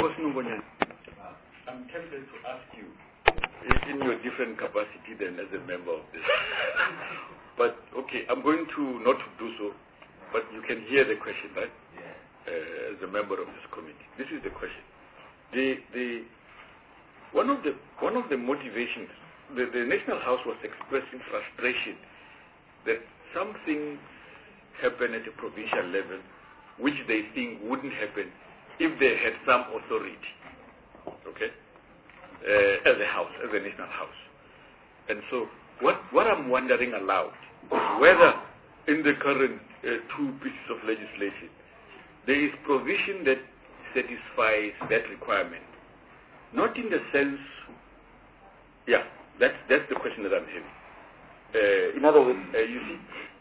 I'm tempted to ask you, in your different capacity than as a member of this, but okay, I'm going to not to do so, but you can hear the question, right? Uh, as a member of this committee, this is the question. The the one of the one of the motivations. The, the National House was expressing frustration that something happened at a provincial level which they think wouldn't happen if they had some authority, okay, uh, as a house, as a National House. And so what, what I'm wondering aloud is whether in the current uh, two pieces of legislation there is provision that satisfies that requirement, not in the sense, yeah, That's that's the question that I'm having. Uh, in other words, uh, you see,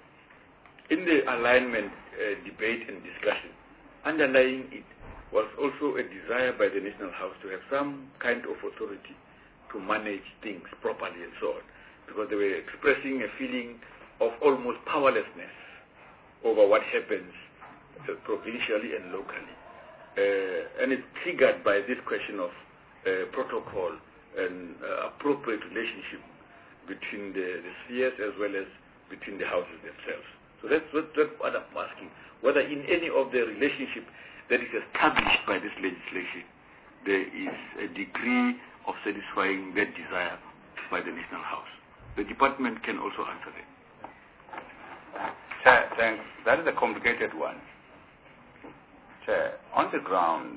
in the alignment uh, debate and discussion, underlying it was also a desire by the National House to have some kind of authority to manage things properly and so on, because they were expressing a feeling of almost powerlessness over what happens uh, provincially and locally. Uh, and it's triggered by this question of uh, protocol and uh, appropriate relationship between the, the spheres as well as between the houses themselves. So that's what, that's what I'm asking, whether in any of the relationship that is established by this legislation, there is a degree of satisfying that desire by the National House. The department can also answer that. Chair, thanks. That is a complicated one. Chair, on the ground,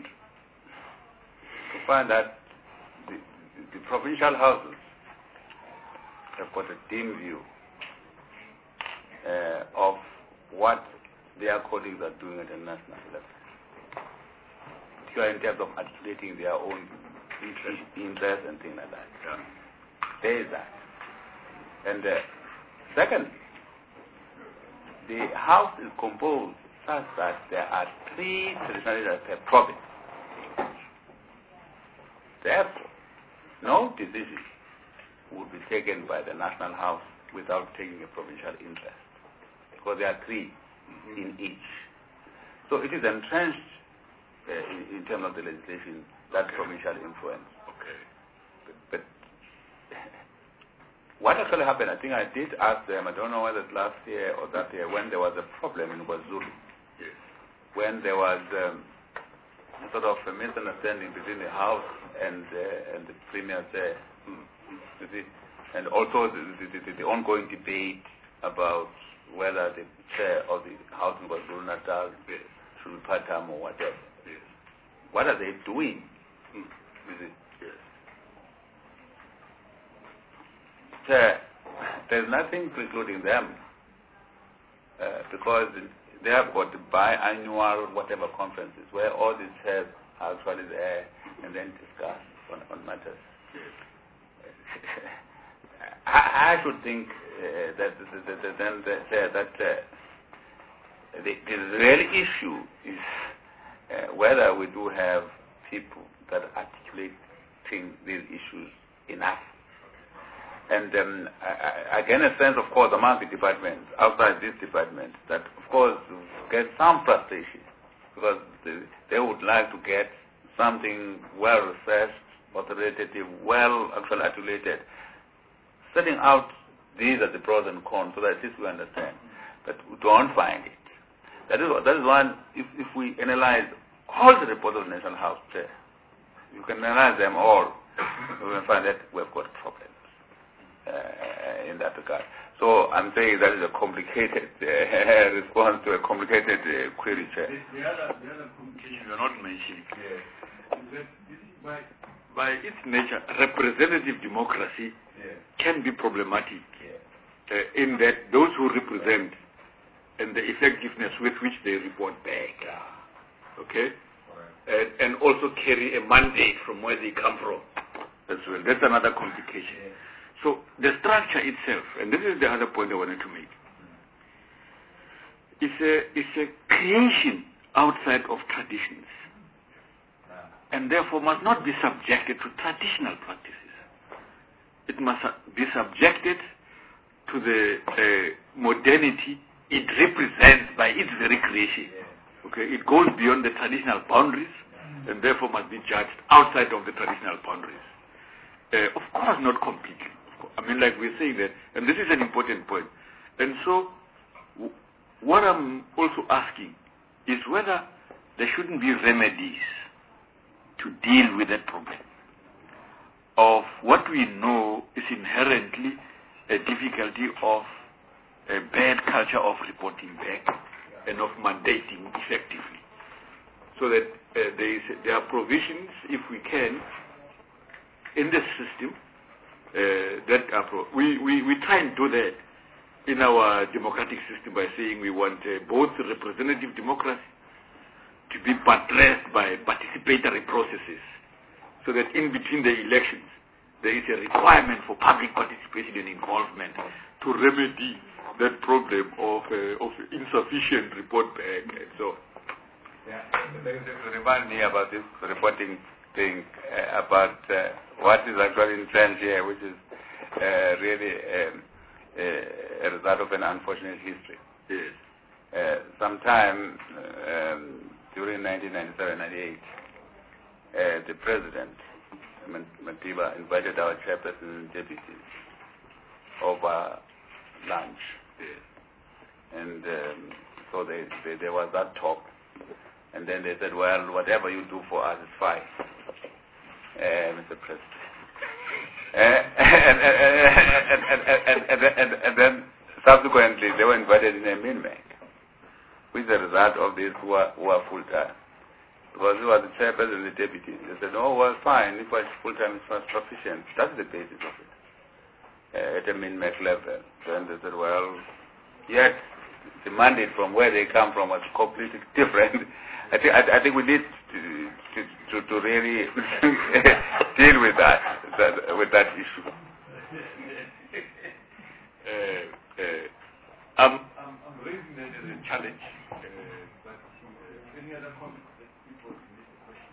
to find that the provincial houses have got a dim view uh, of what their colleagues are doing at the national level. insecure in terms of articulating their own interest, interest and things like that. Yeah. There is that. And uh, second, the House is composed such that there are three traditional leaders per province. Therefore, no decision would be taken by the National House without taking a provincial interest, because there are three mm-hmm. in each. So it is entrenched uh, in, in terms of the legislation, that okay. provincial influence. Okay. But, but what actually happened, I think I did ask them, I don't know whether it's last year or that year, when there was a problem in KwaZulu, yes. when there was um, sort of a misunderstanding between the House and uh, and the Premier there, mm. you see, and also the, the, the, the ongoing debate about whether the chair of the House in KwaZulu-Natal yes. should be part-time or whatever. Yes. What are they doing? Mm. You see? Yes. Chair, there's nothing precluding them uh, because they have got biannual whatever conferences where all these chairs are actually there and then discuss on, on matters. I, I should think uh, that then that, that uh, the, the real issue is uh, whether we do have people that articulate these issues enough. And um, I, I get a sense, of course, among the departments, outside this department, that, of course, get some frustration because they, they would like to get something well-researched, authoritative, well actually articulated, setting out these are the pros and cons so that at least we understand. But we don't find it. That is, that is one, if, if we analyze all the reports of the National House, you can analyze them all, we will find that we've got problems. Uh, in that regard. So I'm saying that is a complicated uh, response to a complicated uh, query, Chair. The, the, other, the other complication you are not mentioning here is that this is by, by its nature, representative democracy yeah. can be problematic yeah. uh, in that those who represent and the effectiveness with which they report back, yeah. okay, right. and, and also carry a mandate from where they come from as well. That's another complication. Yeah. So the structure itself, and this is the other point I wanted to make, it's a, it's a creation outside of traditions and therefore must not be subjected to traditional practices. It must be subjected to the uh, modernity it represents by its very creation. Okay, it goes beyond the traditional boundaries and therefore must be judged outside of the traditional boundaries. Uh, of course, not completely. I mean, like we're saying that, and this is an important point. And so, w what I'm also asking is whether there shouldn't be remedies to deal with that problem of what we know is inherently a difficulty of a bad culture of reporting back and of mandating effectively. So that uh, there, is, there are provisions, if we can, in the system, Uh, that approach. We, we, we try and do that in our democratic system by saying we want uh, both representative democracy to be buttressed by participatory processes so that in between the elections there is a requirement for public participation and involvement to remedy that problem of, uh, of insufficient report back and so. Yeah, remind me about this reporting thing uh, about uh, what is actually in trend here, which is uh, really um, uh, a result of an unfortunate history. Yes. Uh, sometime um, during nineteen ninety-seven ninety-eight, uh, the president, Matiba, invited our chairperson and deputies over lunch. Yes. And um, so they, they, there was that talk. And then they said, well, whatever you do for us is fine, uh, Mister President. uh, and, and, and, and, and, and, and then subsequently they were invited in a min-bank, which is the result of these who are, who are full-time. Because he was the chairperson and the deputy. They said, oh, well, fine, if it's full-time, it's not sufficient. That's the basis of it, uh, at a min-bank level. Then they said, well, yet the mandate from where they come from was completely different. I think I, I think we need to, to, to really deal with that, that with that issue. Uh, uh, I'm, I'm, I'm raising that as a challenge. Uh, but uh, any other comments that people need to question?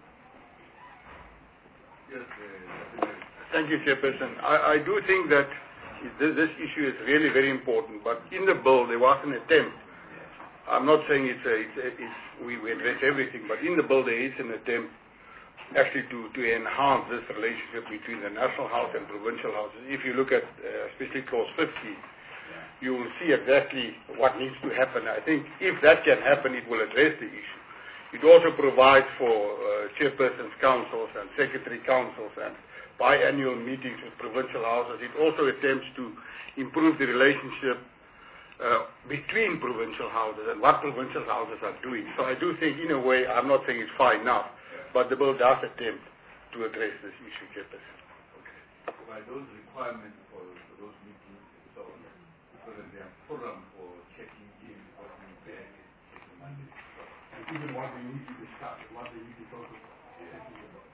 Yes, uh, Thank you, Chairperson. I, I do think that this, this issue is really very important, but in the bill there was an attempt. I'm not saying it's, a, it's, a, it's we, we address everything, but in the bill there is an attempt actually to, to enhance this relationship between the National House and provincial houses. If you look at uh, especially clause fifty, you will see exactly what needs to happen. I think if that can happen, it will address the issue. It also provides for uh, chairpersons' councils and secretary councils and biannual meetings with provincial houses. It also attempts to improve the relationship uh, between provincial houses and what provincial houses are doing. So I do think, in a way, I'm not saying it's far enough, but the bill does attempt to address this issue, Chairperson. Okay. By those requirements for, for those meetings and so on, so that they are forum for checking in what we back checking Monday. And even what we need to discuss, what we need to talk about. Yeah.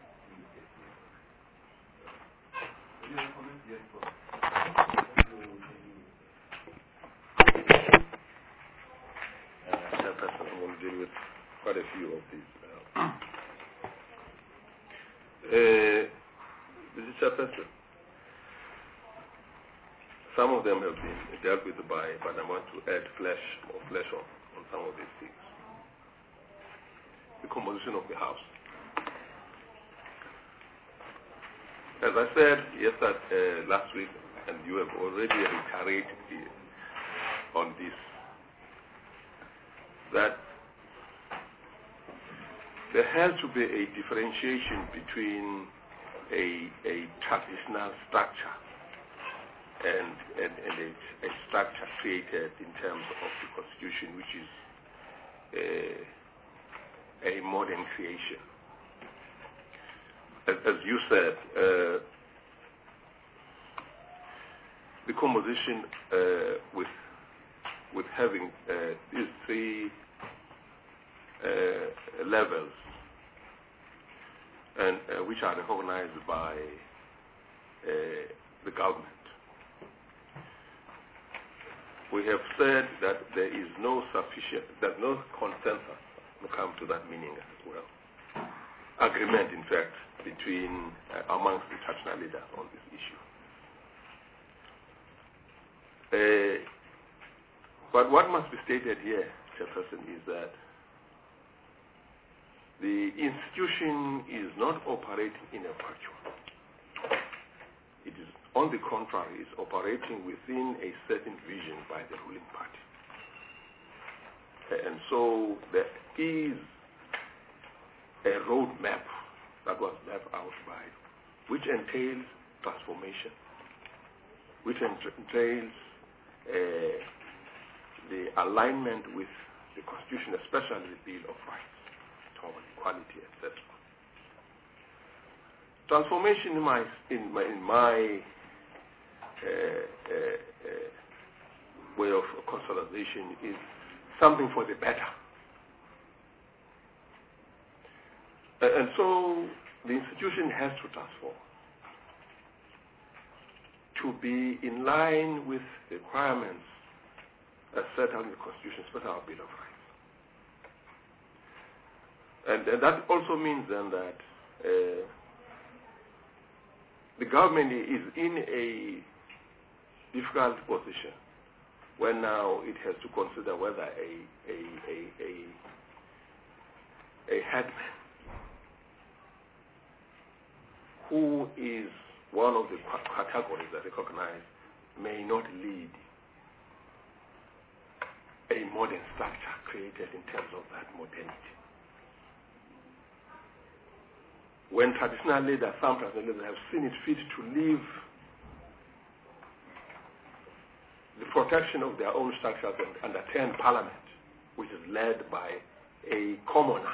Any other comments? Yes, go ahead. Chairperson, I'm going to deal with quite a few of these. Uh, uh, Mister Chairperson, some of them have been dealt with by, but I want to add flesh or flesh on, on some of these things. The composition of the House. As I said yesterday, uh, last week, and you have already reiterated on this, that there has to be a differentiation between a, a traditional structure and, and, and a, a structure created in terms of the Constitution, which is a, a modern creation. As, as you said, uh, the composition uh, with with having uh, these three uh, levels, and uh, which are recognized by uh, the government. We have said that there is no sufficient, there's no consensus to come to that meaning as well. Agreement, in fact, between uh, amongst the traditional leaders on this issue. Uh, but what must be stated here, Chairperson, is that the institution is not operating in a vacuum. It is, on the contrary, is operating within a certain vision by the ruling party. And so there is a roadmap that was left out by, which entails transformation, which entails uh, the alignment with the Constitution, especially the Bill of Rights, towards equality, et cetera. Transformation in my in my, in my uh, uh, uh, way of consolidation is something for the better. Uh, and so the institution has to transform to be in line with the requirements as set out in the Constitution, especially our Bill of Rights. And, and that also means then that uh, the government is in a difficult position when now it has to consider whether a, a, a, a, a headman who is one of the categories that recognize may not lead a modern structure created in terms of that modernity. When traditional leaders, some traditional leaders have seen it fit to leave the protection of their own structures and attend parliament, which is led by a commoner.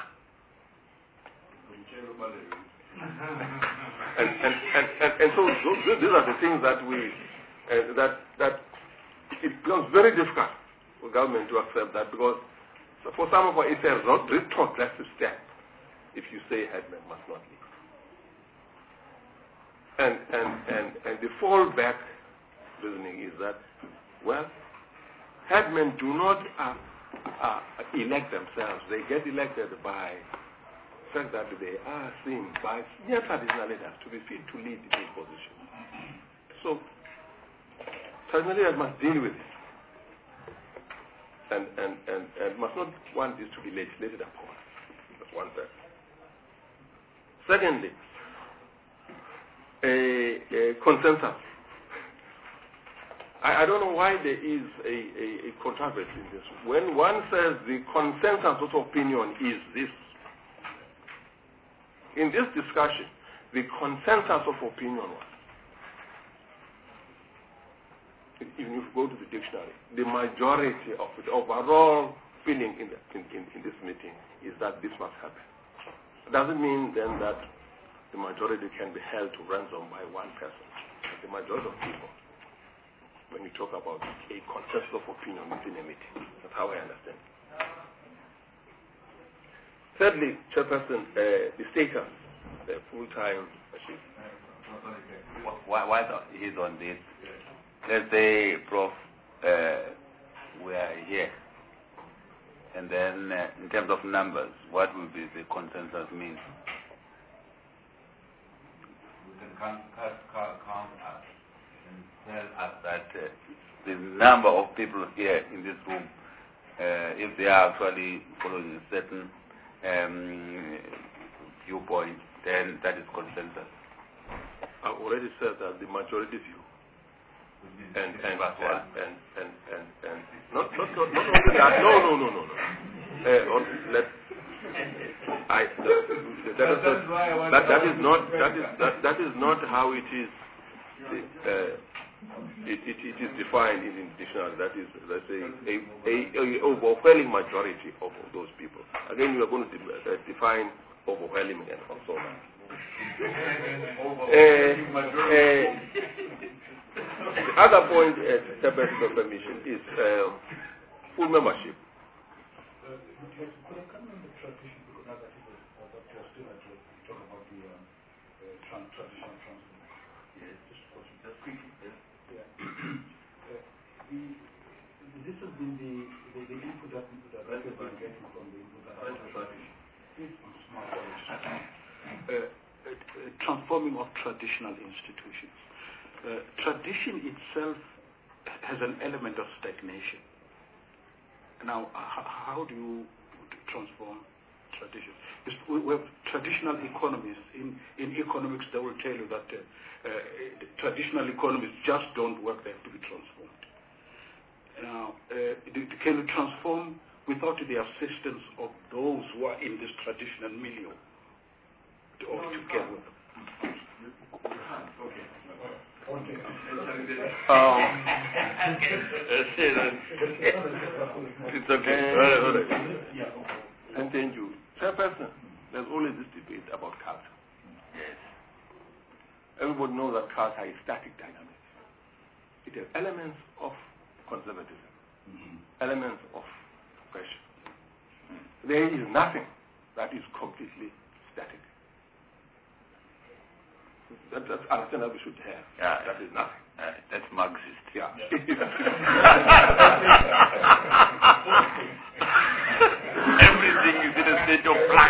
and, and, and, and, and so those, these are the things that we, uh, that, that it becomes very difficult for government to accept that, because for some of us it's a retrogressive step if you say headmen must not leave. And, and, and, and the fallback reasoning is that, well, headmen do not uh, uh, elect themselves. They get elected by the fact that they are seen by senior traditional leaders to be fit to lead these positions. So, traditional leaders must deal with it and, and, and, and must not want this to be legislated upon. That's one thing. Secondly, a, a consensus. I, I don't know why there is a, a, a controversy in this. When one says the consensus of opinion is this, in this discussion, the consensus of opinion was, even if you go to the dictionary, the majority of the overall feeling in, the, in, in, in this meeting is that this must happen. It doesn't mean then that the majority can be held to ransom by one person. But the majority of people, when we talk about a consensus of opinion within a meeting, that's how I understand it. Thirdly, Chairperson, uh, the status, the full-time chief. Why, why he's on this? Let's say, Prof, uh, we are here. And then, uh, in terms of numbers, what will be the consensus mean? We can count, count, count us and tell us that uh, the number of people here in this room, uh, if they are actually following a certain um, viewpoint, then that is consensus. I've already said that the majority view. And and and, and and and and not not not, not only that. No no no no no. Uh, let I that, that, is not, that that is not that is that, that is not how it is. Uh, it, it it is defined in the dictionary. That is, let's say, a, a, a overwhelming majority of those people. Again, you are going to de uh, define overwhelming and also. Uh, uh, The other point, uh, the best of permission, is uh, full membership. Uh, yes, could I come on the tradition, because now that you are still at work, you talk about the um, uh, trans traditional transfer. Yes, just a question. Just quickly. Yes. Yeah. uh, the, this has been the, the, the input that, that I have been getting from the input that I have been smart knowledge. Uh, uh, uh, transforming of traditional institutions. Uh, tradition itself has an element of stagnation. Now, uh, how do you transform tradition? We have traditional economies. In, in economics, they will tell you that uh, uh, traditional economies just don't work. They have to be transformed. Now, uh, can you transform without the assistance of those who are in this traditional milieu or together with them? Okay. Okay. Um, it's okay. Uh, and thank you. Chairperson, there's always this debate about culture. Yes. Everybody knows that culture is static dynamics. It has elements of conservatism, mm-hmm. elements of oppression. Mm-hmm. There is nothing that is completely static. That, that's understand that we should have. Yeah, that is nothing. Uh, that's Marxist. Yeah. yeah. Everything is in a state of flux.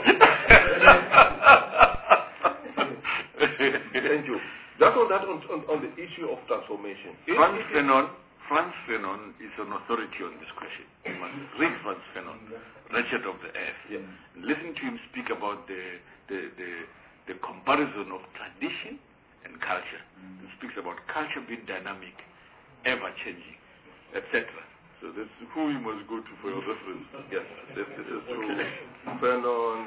Thank you. That's on that on, on, on the issue of transformation. Frantz Fanon, Frantz Fanon is an authority on this question. You must read Frantz Fanon, Wretched of the Earth. Yes. Listen to him speak about the the the the comparison of tradition and culture. Mm. He speaks about culture being dynamic, ever-changing, et cetera. So that's who you must go to for your reference. Yes, this, this is true. Fanon,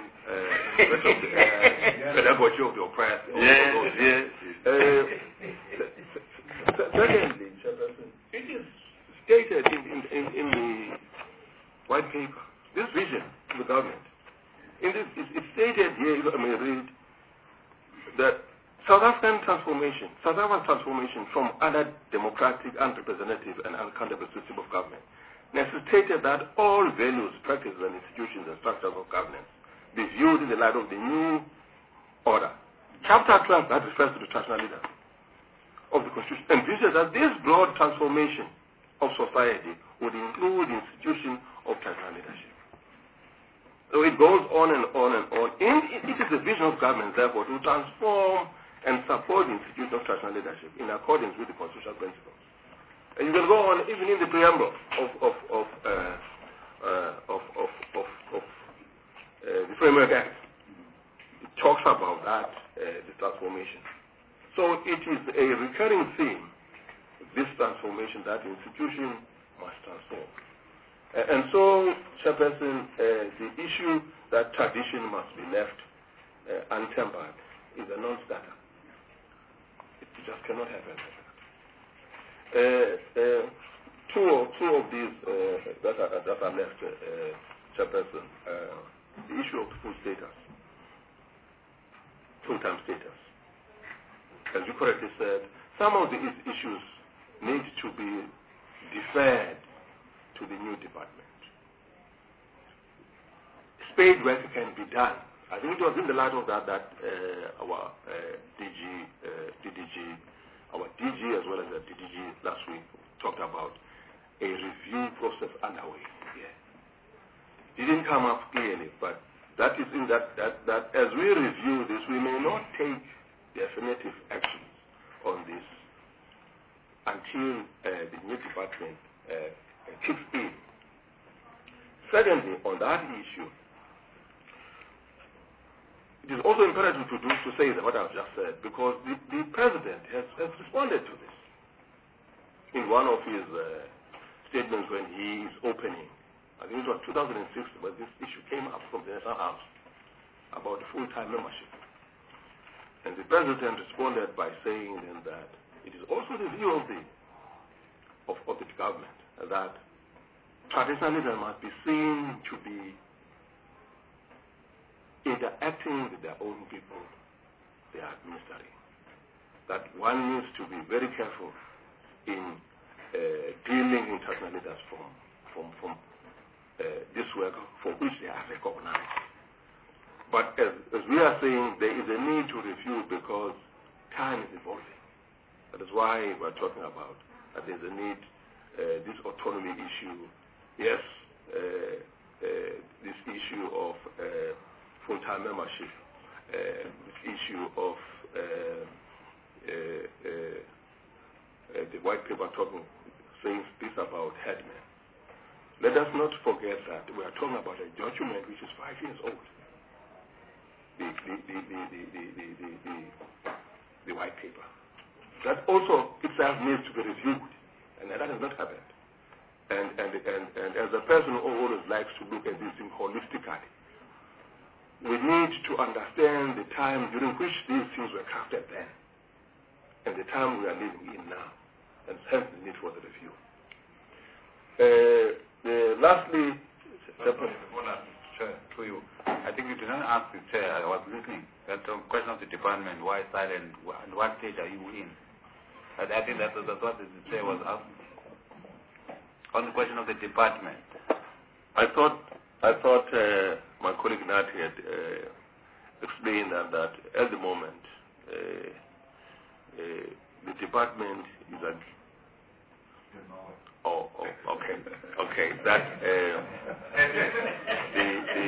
uh, pedagogy of the oppressed. Yes, yes. Uh, secondly, it is stated in, in, in, in the white paper, this vision of the government. In this, it's stated here, if I may read, that South African transformation, South African transformation from other democratic, unrepresentative, and unaccountable system of government necessitated that all values, practices, and institutions and structures of governance be viewed in the light of the new order. Chapter twelve, that refers to the traditional leaders of the Constitution, envisages that this broad transformation of society would include the institution of traditional leadership. So it goes on and on and on. And it is the vision of government, therefore, to transform and support the institution of traditional leadership in accordance with the constitutional principles. And you can go on even in the preamble of of of uh, uh, of of of, of uh, the Framework Act. It talks about that uh, the transformation. So it is a recurring theme, this transformation, that the institution must transform. Uh, and so, Chairperson, uh, the issue that tradition must be left uh, untempered is a non-starter. It just cannot happen. Uh, uh, two, of, two of these uh, that, are, that are left, uh, Chairperson, uh, the issue of full status, full-time status. As you correctly said, some of these issues need to be deferred to the new department. Spade work can be done. I think it was in the light of that that uh, our uh, D G, uh, D D G, our D G as well as the D D G last week talked about a review process underway. Yeah. It didn't come up clearly, but that is in that, that, that as we review this, we may not take definitive actions on this until uh, the new department uh, kicks in. Secondly, on that issue, it is also imperative to do to say that what I've just said, because the, the president has, has responded to this in one of his uh, statements when he is opening. I think it was two thousand six, but this issue came up from the National House about full-time membership. And the president responded by saying then that it is also the view of the of, of the government that traditional leaders must be seen to be interacting with their own people they are administering. That one needs to be very careful in uh, dealing in traditional leaders from from from uh, this work for which they are recognized. But as, as we are saying, there is a need to review because time is evolving. That is why we're talking about that there's a need, uh, this autonomy issue, yes, uh, uh, this issue of uh, full-time membership, uh, this issue of uh, uh, uh, uh, the white paper talking, saying this about headmen. Let us not forget that we are talking about a document which is five years old. The, the, the, the, the, the, the, the, the white paper. That also itself needs to be reviewed, and that has not happened. And, and, and, and as a person who always likes to look at this thing holistically, we need to understand the time during which these things were crafted then, and the time we are living in now, and hence the need for the review. Uh, the, lastly, Chair, to you. I think you did not ask the chair. I was listening. That the question of the department, why silent, and what stage are you in? And I think that that's what the chair was asking. On the question of the department. I thought I thought uh, my colleague Nat had uh, explained that, that at the moment uh, uh, the department is at Oh, oh, okay, okay. That uh, the, the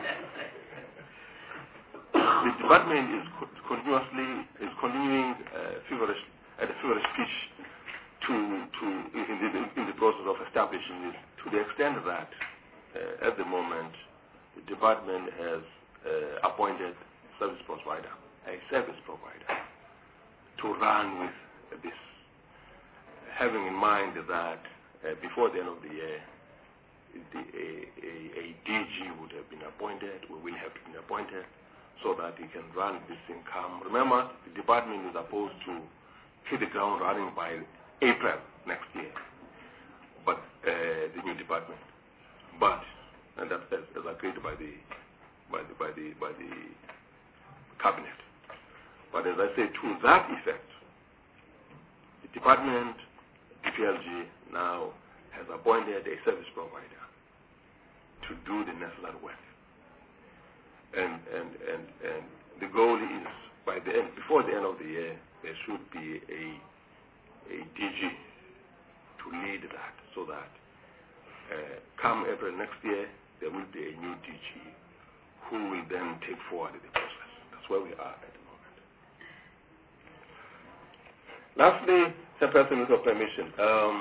the department is co continuously is continuing uh, feverish at a feverish pitch to to in the in the process of establishing this, to the extent that uh, at the moment the department has uh, appointed service provider, a service provider, to run with this, having in mind that. Uh, before the end of the year, the, a, a, a D G would have been appointed, we will have been appointed, so that he can run this thing calm. Remember, the department is supposed to hit the ground running by April next year, but uh, the new department. But, and that's as, as agreed by the, by the by the by the cabinet. But as I say, to that effect, the department, D P L G, now has appointed a service provider to do the necessary work. and, and, and, and the goal is by the end, before the end of the year, there should be a, a D G to lead that, so that uh, come April next year, there will be a new D G who will then take forward the process. That's where we are at the moment. Lastly, Chairperson, with your permission, um,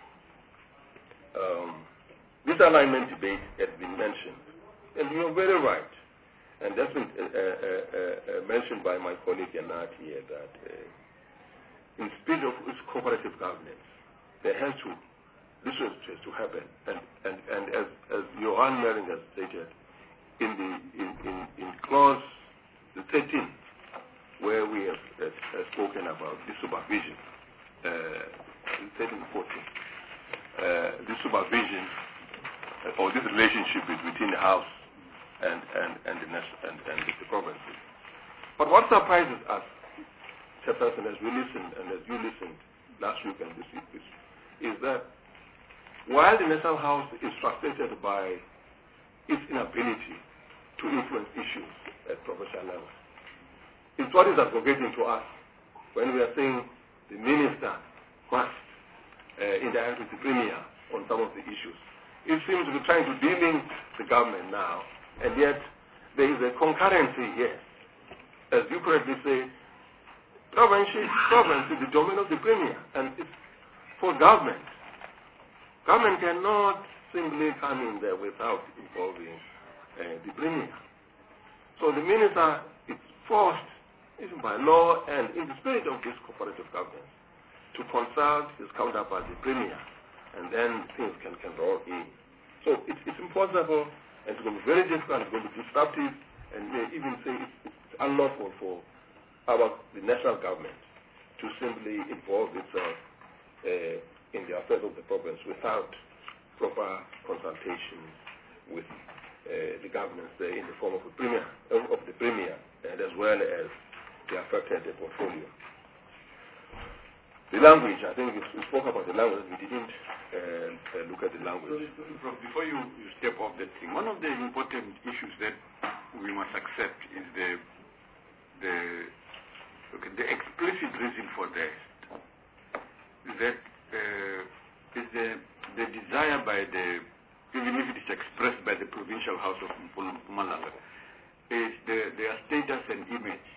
um, this alignment debate has been mentioned, and you're very right. And that's been uh, uh, uh, mentioned by my colleague Yanat here that uh, in spirit of cooperative governance, there has to, this has to happen. And, and, and as, as Johan Mering has stated, in the in, in, in clause the thirteen, where we have uh, uh, spoken about the supervision, uh, thirteen, fourteen, uh, the supervision uh, or this relationship between the House and and and the national and, and the provinces. But what surprises us, Chairperson, as we listened and as you listened last week and this week, is that while the National House is frustrated by its inability to influence issues at provincial level, it's what is advocating to us when we are saying the minister must uh, interact with the premier on some of the issues. It seems to be trying to delink the government now, and yet there is a concurrency here. As you correctly say, province, province is the domain of the premier, and it's for government. Government cannot simply come in there without involving uh, the premier. So the minister is forced, even by law and in the spirit of this cooperative governance, to consult his counterpart, the premier, and then things can, can roll in. So it, it's impossible, and it's going to be very difficult, it's going to be disruptive, and may even say it's, it's unlawful for our, the national government to simply involve itself uh, in the affairs of the province without proper consultation with uh, the governance uh, in the form of, a premier, of, of the premier, and as well as the affected uh, portfolio. The language, I think we spoke about the language, we didn't uh, uh, look at the language. So, before you, you step off that thing, one of the important issues that we must accept is the the okay, the explicit reason for that is that uh, is the the desire by the, even if it is expressed by the Provincial House of Mpumalanga, is the, their status and image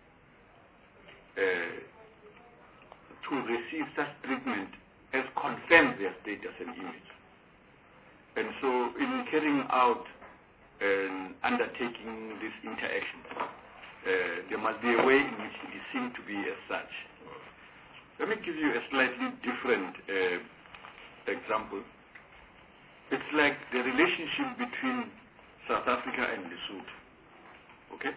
uh, to receive such treatment as confirms their status and image. And so in carrying out and undertaking this interaction, uh, there must be a way in which it is seen to be as such. Let me give you a slightly different uh, example. It's like the relationship between South Africa and Lesotho. Okay?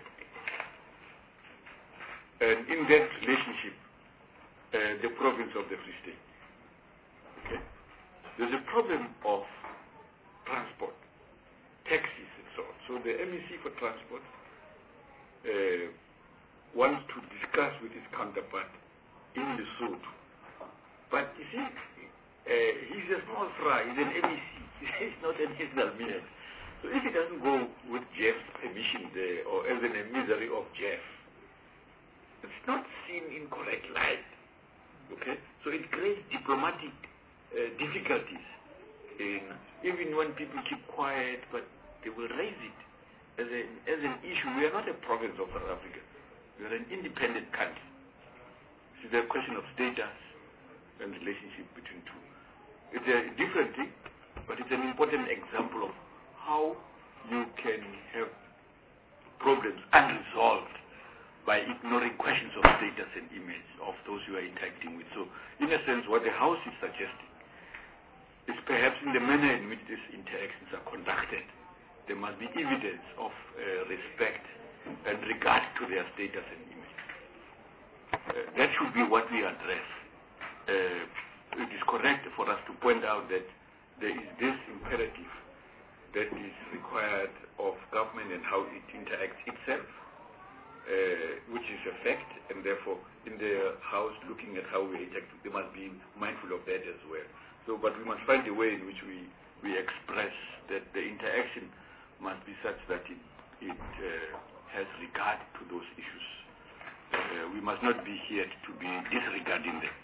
And in that relationship, uh, the province of the Free State. Okay? There's a problem of transport, taxis and so on. So the M E C for transport uh, wants to discuss with his counterpart in Lesotho. But you see, uh, he's a small fry, he's an M E C, he's not an national minister. So if he doesn't go with Jeff's permission there, or as an emissary of Jeff, it's not seen in correct light. Okay? So it creates diplomatic uh, difficulties. In, even when people keep quiet, but they will raise it as, a, as an issue. We are not a province of South Africa. We are an independent country. It's a question of status and relationship between two. It's a different thing, but it's an important example of how you can have problems unresolved by ignoring questions of status and image of those you are interacting with. So, in a sense, what the House is suggesting is perhaps in the manner in which these interactions are conducted, there must be evidence of uh, respect and regard to their status and image. Uh, that should be what we address. Uh, it is correct for us to point out that there is this imperative that is required of government and how it interacts itself, Uh, which is a fact, and therefore in the House looking at how we interact, they must be mindful of that as well. So, but we must find a way in which we, we express that the interaction must be such that it it uh, has regard to those issues. Uh, we must not be here to be disregarding them.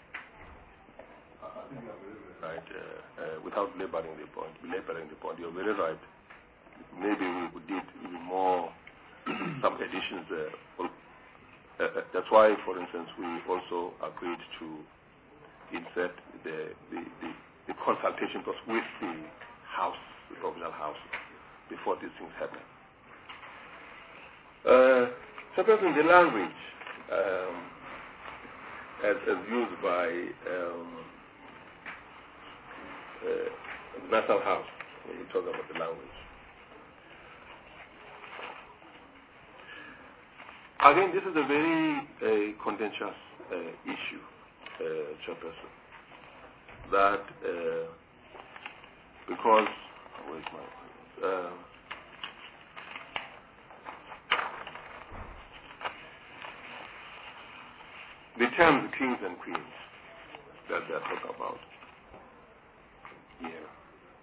Right, uh, uh, without laboring the point, belaboring the point, you're very right. Maybe we did more, some additions there. Well, uh, that's why, for instance, we also agreed to insert the, the, the, the consultation process with the House, the provincial House, before these things happen. Uh, Chairperson, the language um, as, as used by um, uh, the National House, when we talk about the language. Again, this is a very uh, contentious uh, issue, uh, Chairperson, that uh, because, where's my, uh, the terms kings and queens that they're talking about here,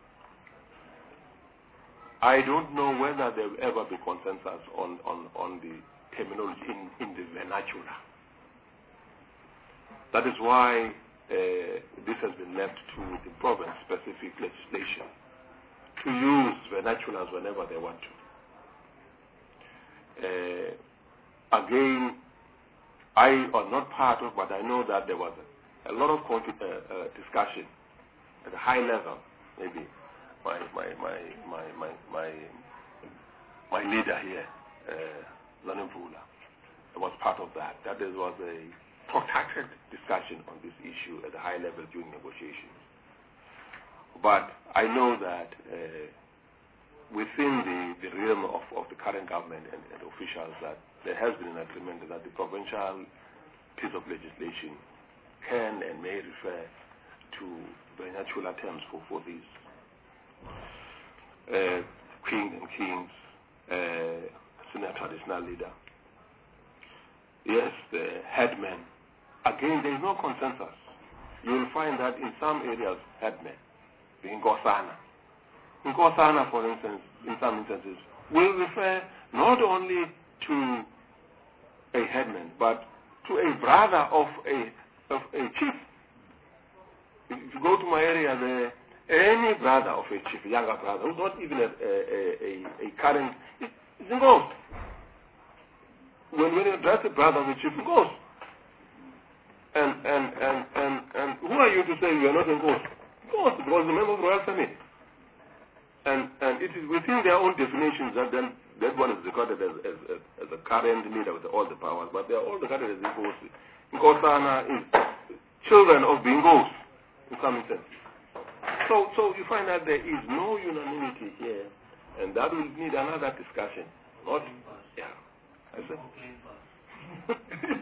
I don't know whether there will ever be consensus on, on, on the terminology in, in the vernacular. That is why uh, this has been left to the province-specific legislation to use vernaculars whenever they want to. Uh, again, I was not part of, but I know that there was a, a lot of uh, uh, discussion at a high level. Maybe my my my my my my, my leader here, uh, Zanimvula, was part of that. That there was a protracted discussion on this issue at a high level during negotiations. But I know that uh, within the, the realm of, of the current government and, and officials that there has been an agreement that the provincial piece of legislation can and may refer to vernacular terms for, for these uh, queens and kings, uh, senior traditional leader. Yes, the headman. Again, there is no consensus. You will find that in some areas, headmen, the Nkosana. Nkosana, for instance, in some instances, will refer not only to a headman, but to a brother of a, of a chief. If you go to my area, there, any brother of a chief, a younger brother, who's not even a, a, a, a current, is involved. When, when you address a brother of a chief, goes. And, and, and, and, and who are you to say you are not involved? Goes, because the member of the royal family. And, and it is within their own definitions that then that one is recorded as, as, as, as a current leader with all the powers, but they are all regarded as Ingos. Nkosana is children of Bingos, in some sense. So, so you find that there is no unanimity here, and that will need another discussion. Not, yeah. I said. uh,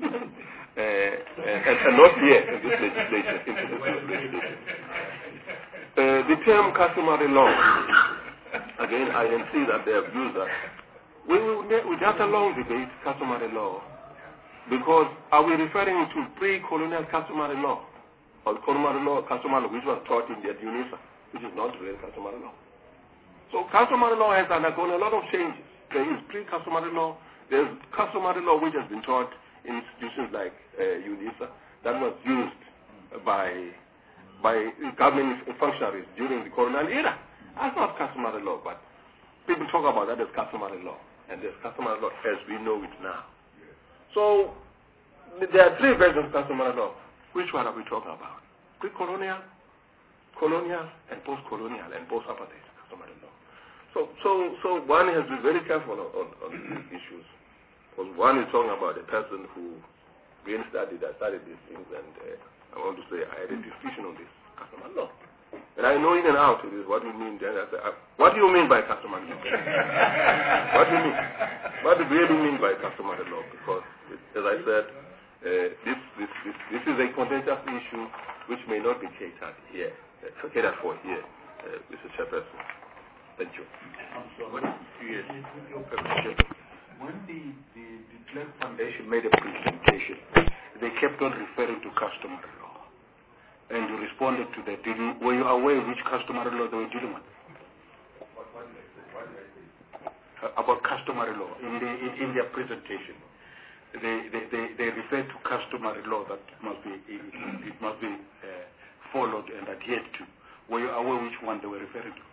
and, and not here in this legislation. In this legislation. Uh, the term customary law, again, I can see that they have used that. We will we just a long debate, customary law, because are we referring to pre-colonial customary law, or customary law, customary law, which was taught in the UNISA, which is not real customary law. So customary law has undergone a lot of changes. There is pre-customary law, there's customary law which has been taught in institutions like uh, UNISA, that was used by by government functionaries during the colonial era. That's not customary law, but people talk about that as customary law, and there's customary law as we know it now. So there are three versions of customary law. Which one are we talking about? Pre-colonial, colonial, and post-colonial, and post-apartheid customary law. So, so, so one has to be very careful on, on, on these issues. Because one is talking about a person who really studied, I studied these things, and uh, I want to say I had a discussion on this customary law. And I know in and out it is what you mean. Then I say, uh, what do you mean by customary law? What do you mean? What do you really mean by customary law? Because, it, as I said, uh, this, this, this, this is a contentious issue which may not be catered here, uh, catered for here, uh, Mister Chairperson. Thank you. Yes. When the, the, the Clerk Foundation made a presentation, they kept on referring to customary law. And you responded to that. Did you, were you aware of which customary law they were dealing with? uh, about customary law in, the, in, in their presentation. They, they, they, they refer to customary law that must be, it, it must be uh, followed and adhered to. Were you aware which one they were referring to?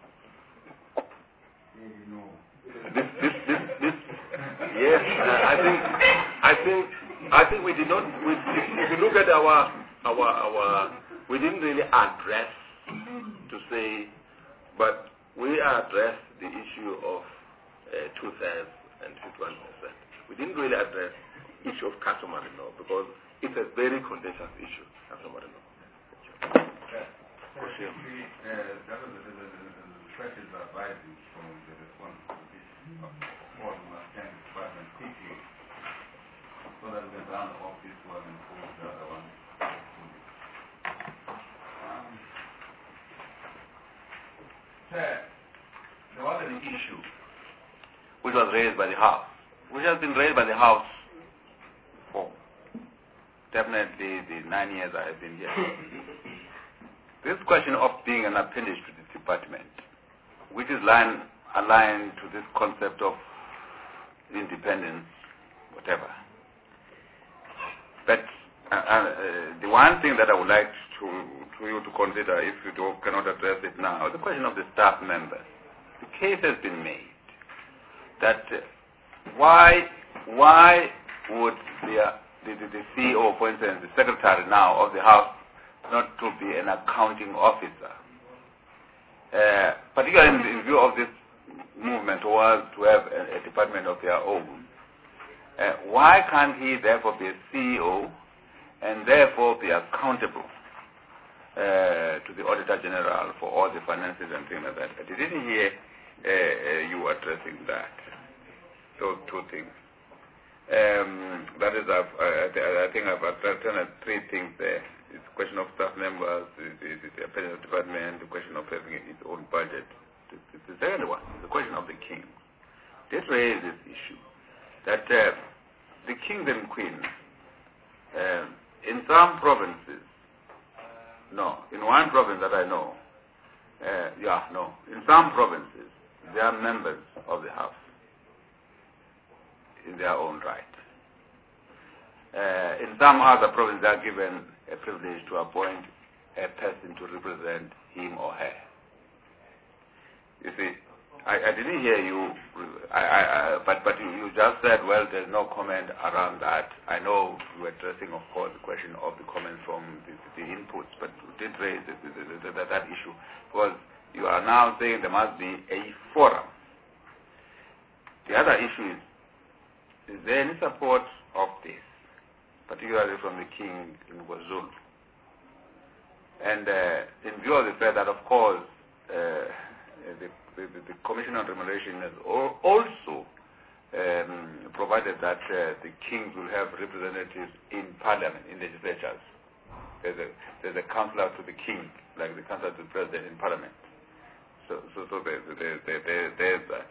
No. This, this, this, this, yes, uh, I think, I think, I think we did not. We, if, if you look at our, our, our, we didn't really address to say, but we addressed the issue of uh, two-thirds and fifty-one percent. We didn't really address the issue of customary law because it's a very contentious issue, customary law. For sure. Uh, that was the, the, the, the questions arising from the response to this all must thank the department quickly so that we can round off this one and move the other one. Um, Sir, there was an issue which was raised by the House, which has been raised by the House for definitely the nine years I have been here. This question of being an appendage to the department, which is line, aligned to this concept of independence, whatever. But uh, uh, the one thing that I would like to, to you to consider, if you do, cannot address it now, is the question of the staff members. The case has been made that uh, why why would the, uh, the, the, the C E O, for instance, the secretary now of the House, not to be an accounting officer, uh, particularly in, in view of this movement towards to have a, a department of their own. Uh, why can't he therefore be a C E O and therefore be accountable uh, to the Auditor General for all the finances and things like that? I didn't hear uh, uh, you addressing that. Those two things. Um, that is, I've, I, I think I've addressed three things there. It's a question of staff members, the, the, the appendage department, the question of having its own budget. The, the, the second one is the question of the king. This raises this issue that uh, the kings and queens, uh, in some provinces, no, in one province that I know, uh, yeah, no, in some provinces, they are members of the house in their own right. Uh, in some other provinces, they are given a privilege to appoint a person to represent him or her. You see, I, I didn't hear you, I, I, I, but, but you, you just said, well, there's no comment around that. I know you were addressing, of course, the question of the comments from the, the inputs, but you did raise the, the, the, the, that, that issue, because you are now saying there must be a forum. The other issue is, is there any support of this, particularly from the king in KwaZulu? And uh, in view of the fact that, of course, uh, the, the, the Commission on Remuneration has also um, provided that uh, the kings will have representatives in parliament, in legislatures. There's a, there's a councillor to the king, like the councillor to the president in parliament. So, so, so there, there, there, there, there's that.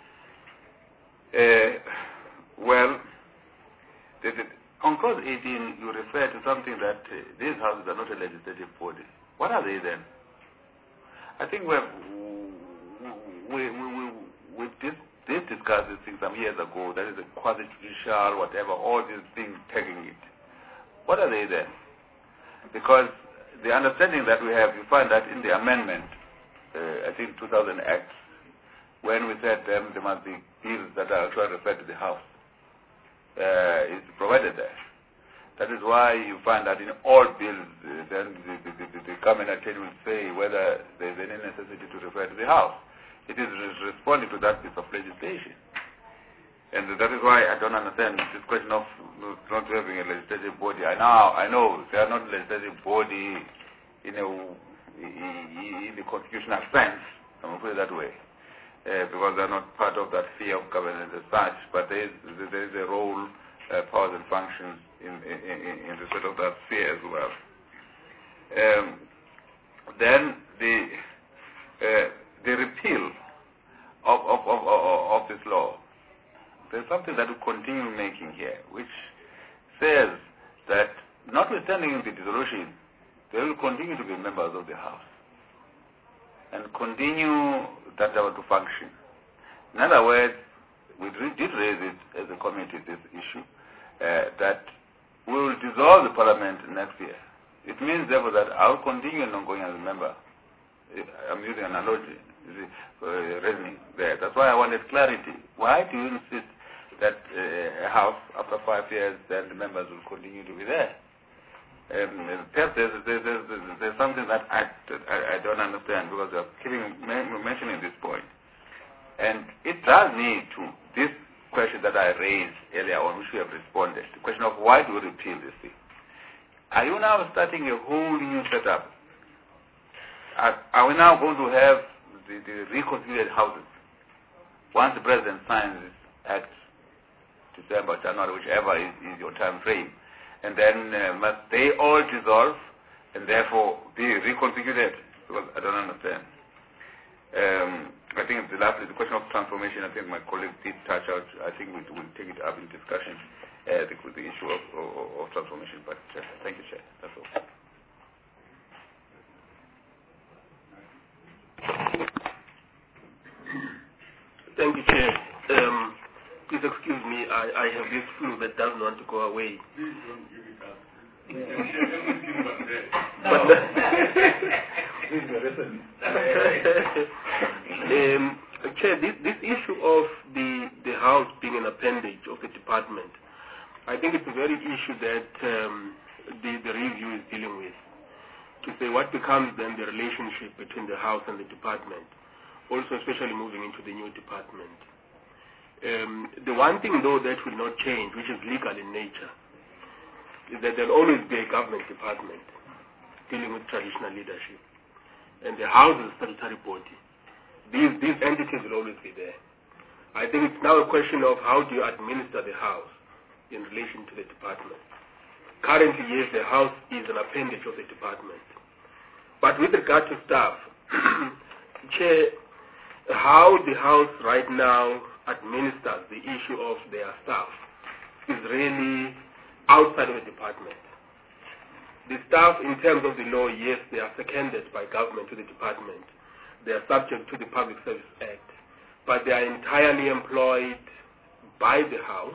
Uh, well, the, the, on clause eighteen, you refer to something that uh, these houses are not a legislative body. What are they then? I think we have, we, we, we, we did, did discuss these things some years ago. That is a quasi-judicial, whatever, all these things tagging it. What are they then? Because the understanding that we have, you find that in the amendment, uh, I think two thousand Act, when we said um, there must be bills that are actually referred to the House, uh, it's provided there. That is why you find that in all bills, uh, then the, the, the, the cabinet will say whether there is any necessity to refer to the House. It is responding to that piece of legislation. And that is why I don't understand this question of not having a legislative body. I now I know they are not a legislative body in a in the constitutional sense. I'm going to put it that way. Uh, because they're not part of that sphere of governance as such, but there is, there is a role, uh, powers and functions in, in, in respect of that sphere as well. Um, then the uh, the repeal of, of, of, of, of this law, there's something that we continue making here, which says that notwithstanding the dissolution, they will continue to be members of the House and continue that they were to function. In other words, we did raise it as a committee, this issue, uh, that we will dissolve the parliament next year. It means, therefore, that I will continue not going as a member. I'm using an analogy, you see, uh, reasoning there. That's why I wanted clarity. Why do you insist that uh, a house, after five years, then the members will continue to be there? Um, perhaps there's, there's, there's, there's something that I, I, I don't understand, because you're keeping mentioning this point. And it does need to, this question that I raised earlier on, which we have responded, the question of why do we repeal this thing? Are you now starting a whole new setup? Are, are we now going to have the, the reconfigured houses once the president signs this act, December, January, whichever is, is your time frame, and then uh, must they all dissolve and therefore be reconfigured? Because I don't understand. Um, I think the last is the question of transformation. I think my colleague did touch out. I think we will take it up in discussion, uh, the, the issue of, of, of transformation. But uh, thank you, Chair. That's all. Thank you, Chair. Um, please excuse me, I, I have this flu that doesn't want to go away. Please don't give it up. But um, Chair, this, this issue of the, the house being an appendage of the department, I think it's a very issue that um, the, the review is dealing with. To say what becomes then the relationship between the house and the department, also especially moving into the new department. Um, the one thing, though, that will not change, which is legal in nature, is that there will always be a government department dealing with traditional leadership. And the house is a statutory body. These, these entities will always be there. I think it's now a question of how do you administer the house in relation to the department. Currently, yes, the house is an appendage of the department. But with regard to staff, Chair, how the house right now administers the issue of their staff is really outside of the department. The staff, in terms of the law, yes, they are seconded by government to the department. They are subject to the Public Service Act, but they are entirely employed by the house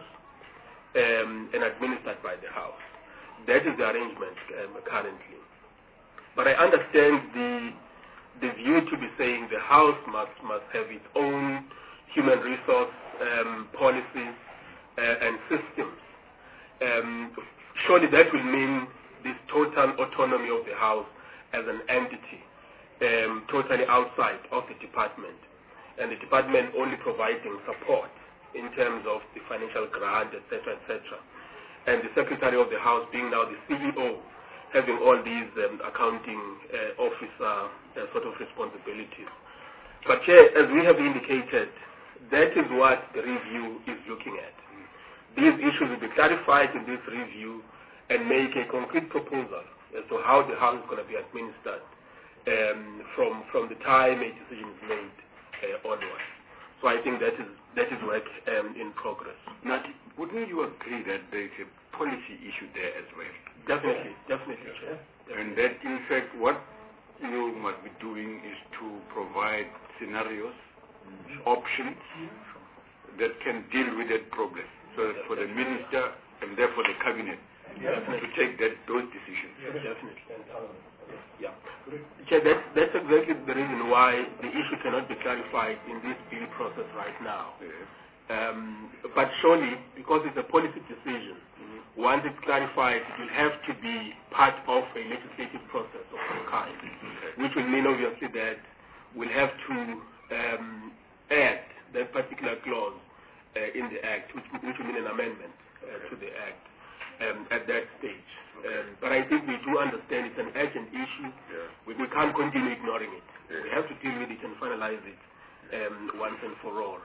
um, and administered by the house. That is the arrangement um, currently. But I understand the the view to be saying the house must must have its own human resource um, policies uh, and systems. Um, surely that will mean this total autonomy of the house as an entity, um, totally outside of the department, and the department only providing support in terms of the financial grant, et cetera, et cetera. And the secretary of the house being now the C E O, having all these um, accounting uh, officer uh, sort of responsibilities. But Chair, as we have indicated, that is what the review is looking at. These issues will be clarified in this review and make a concrete proposal as to how the house is going to be administered um, from from the time a decision is made uh, onwards. So I think that is that is work um, in progress. Now, wouldn't you agree that there is a policy issue there as well? Definitely, definitely, Chair. And that, in fact, what you must be doing is to provide scenarios, mm-hmm. options that can deal with that problem. So that for the minister and therefore the cabinet Definitely. to take that those decisions. Yes, definitely. Yeah. Chair, that's, that's exactly the reason why the issue cannot be clarified in this bill process right now. Yes. Um, but surely, because it's a policy decision, mm-hmm. once it's clarified, it will have to be part of a legislative process of some kind, okay. which will mean obviously that we'll have to um, add that particular clause uh, in the Act, which, which will mean an amendment uh, to the Act um, at that stage. Okay. Um, but I think we do understand it's an urgent issue. Yeah. We, we can't continue ignoring it. Yeah. We have to deal with it and finalize it um, once and for all.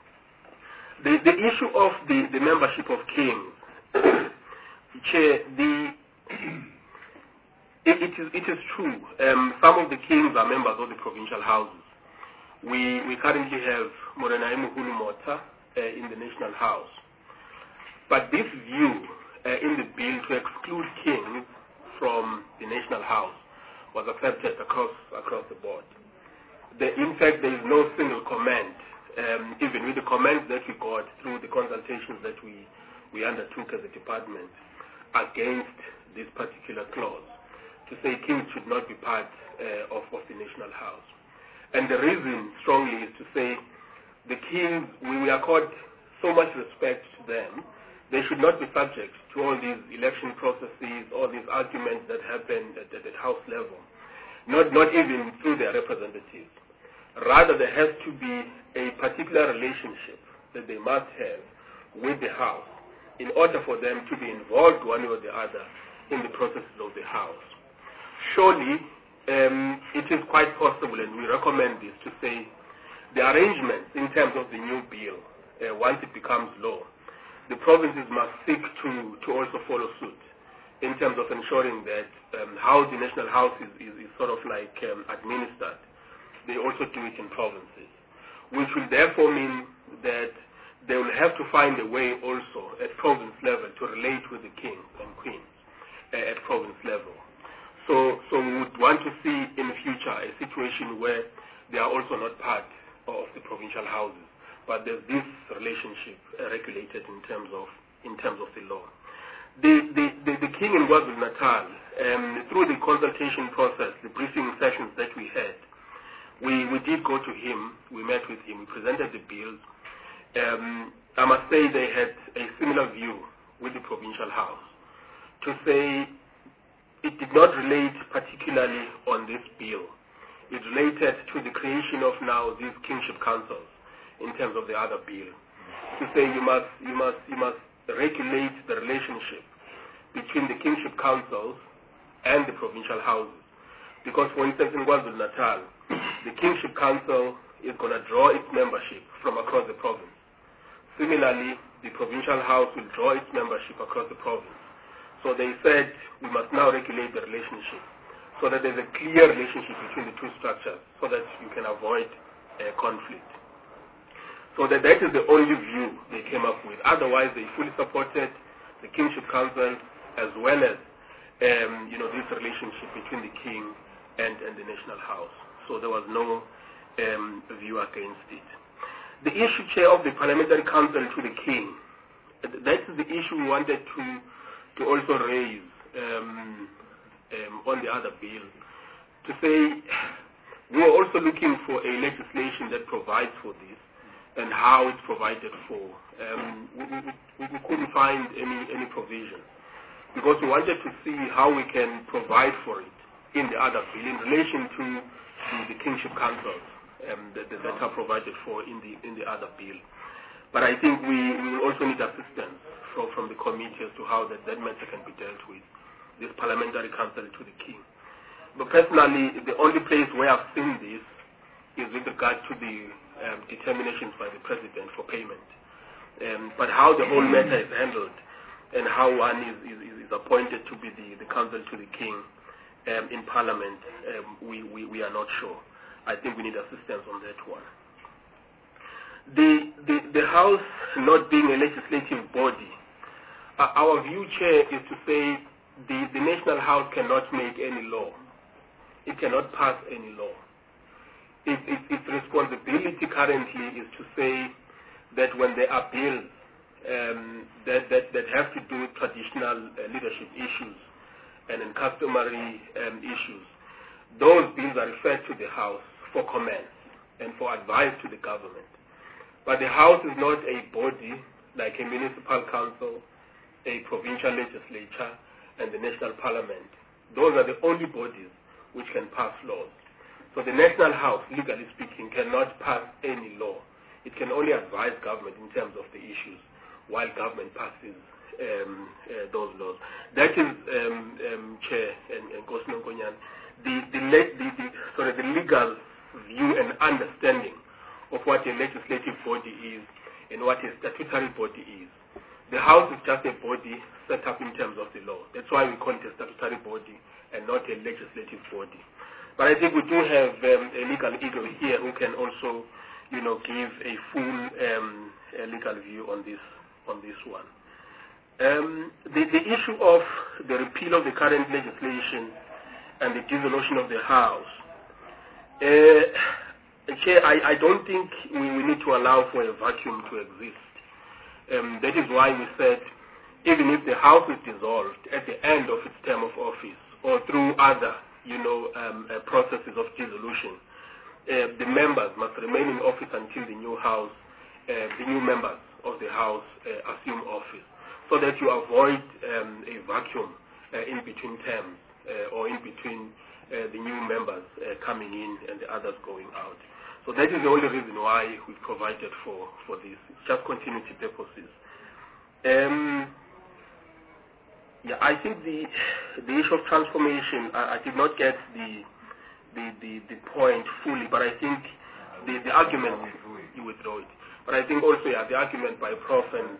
The, the issue of the, the membership of kings, Chair, the, it, it, is, it is true. Um, some of the kings are members of the provincial houses. We, we currently have Morena Emuhulu Mota uh, in the National House. But this view uh, in the bill to exclude kings from the National House was accepted across, across the board. The, in fact, there is no single comment um, even with the comments that we got through the consultations that we, we undertook as a department against this particular clause, to say kings should not be part uh, of, of the National House. And the reason strongly is to say the kings, we, we accord so much respect to them, they should not be subject to all these election processes, all these arguments that happen at, at, at House level, not, not even through their representatives. Rather, there has to be a particular relationship that they must have with the House in order for them to be involved one way or the other in the processes of the House. Surely, um, it is quite possible, and we recommend this, to say the arrangements in terms of the new bill, uh, once it becomes law, the provinces must seek to, to also follow suit in terms of ensuring that um, how the National House is, is, is sort of like um, administered, they also do it in provinces, which will therefore mean that they will have to find a way also at province level to relate with the kings and queens uh, at province level. So, so we would want to see in the future a situation where they are also not part of the provincial houses, but there's this relationship uh, regulated in terms of in terms of the law. The the, the, the King in KwaZulu-Natal, um, through the consultation process, the briefing sessions that we had, we, we did go to him, we met with him, we presented the bills. Um, I must say they had a similar view with the provincial house, to say it did not relate particularly on this bill. It related to the creation of now these kingship councils in terms of the other bill. To say you must, you must, you must regulate the relationship between the kingship councils and the provincial houses. Because, for instance, in KwaZulu-Natal, the kingship council is going to draw its membership from across the province. Similarly, the provincial house will draw its membership across the province. So they said we must now regulate the relationship so that there's a clear relationship between the two structures so that you can avoid uh, conflict. So that that is the only view they came up with. Otherwise, they fully supported the kingship council as well as um, you know, this relationship between the king and, and the National House. So there was no um, view against it. The issue, Chair, of the Parliamentary Council to the king, that is the issue we wanted to, to also raise um, um, on the other bill. To say we are also looking for a legislation that provides for this and how it's provided for. Um, we, we, we couldn't find any, any provision because we wanted to see how we can provide for it in the other bill in relation to the, the kingship councils um, that, that are provided for in the, in the other bill. But I think we, we will also need assistance from, from the committee as to how that, that matter can be dealt with, this parliamentary council to the king. But personally, the only place where I've seen this is with regard to the um, determinations by the president for payment. Um, but how the whole matter is handled and how one is, is, is appointed to be the, the counsel to the king um, in parliament, um, we, we, we are not sure. I think we need assistance on that one. The, the, the House not being a legislative body, uh, our view, Chair, is to say the, the National House cannot make any law. It cannot pass any law. It, it, its responsibility currently is to say that when there are bills um, that, that, that have to do with traditional uh, leadership issues and in customary um, issues, those bills are referred to the House for comments and for advice to the government. But the House is not a body like a municipal council, a provincial legislature, and the national parliament. Those are the only bodies which can pass laws. So the National House, legally speaking, cannot pass any law. It can only advise government in terms of the issues while government passes um, uh, those laws. That is, um, um, Chair and, and Gosno Konyan, the, the, the, the, sorry, the legal view and understanding of what a legislative body is and what a statutory body is. The House is just a body set up in terms of the law. That's why we call it a statutory body and not a legislative body. But I think we do have um, a legal eagle here who can also, you know, give a full um, a legal view on this on this one. Um, the, the issue of the repeal of the current legislation and the dissolution of the House, uh, Uh, Chair, I, I don't think we, we need to allow for a vacuum to exist. Um, that is why we said, even if the House is dissolved at the end of its term of office or through other, you know, um, uh, processes of dissolution, uh, the members must remain in office until the new House, uh, the new members of the House uh, assume office, so that you avoid um, a vacuum uh, in between terms uh, or in between uh, the new members uh, coming in and the others going out. So that is the only reason why we provided for, for this. It's just continuity purposes. Um, yeah, I think the the issue of transformation, I, I did not get the, the the the point fully, but I think the, the argument, you withdraw it. But I think also, yeah, the argument by Prof and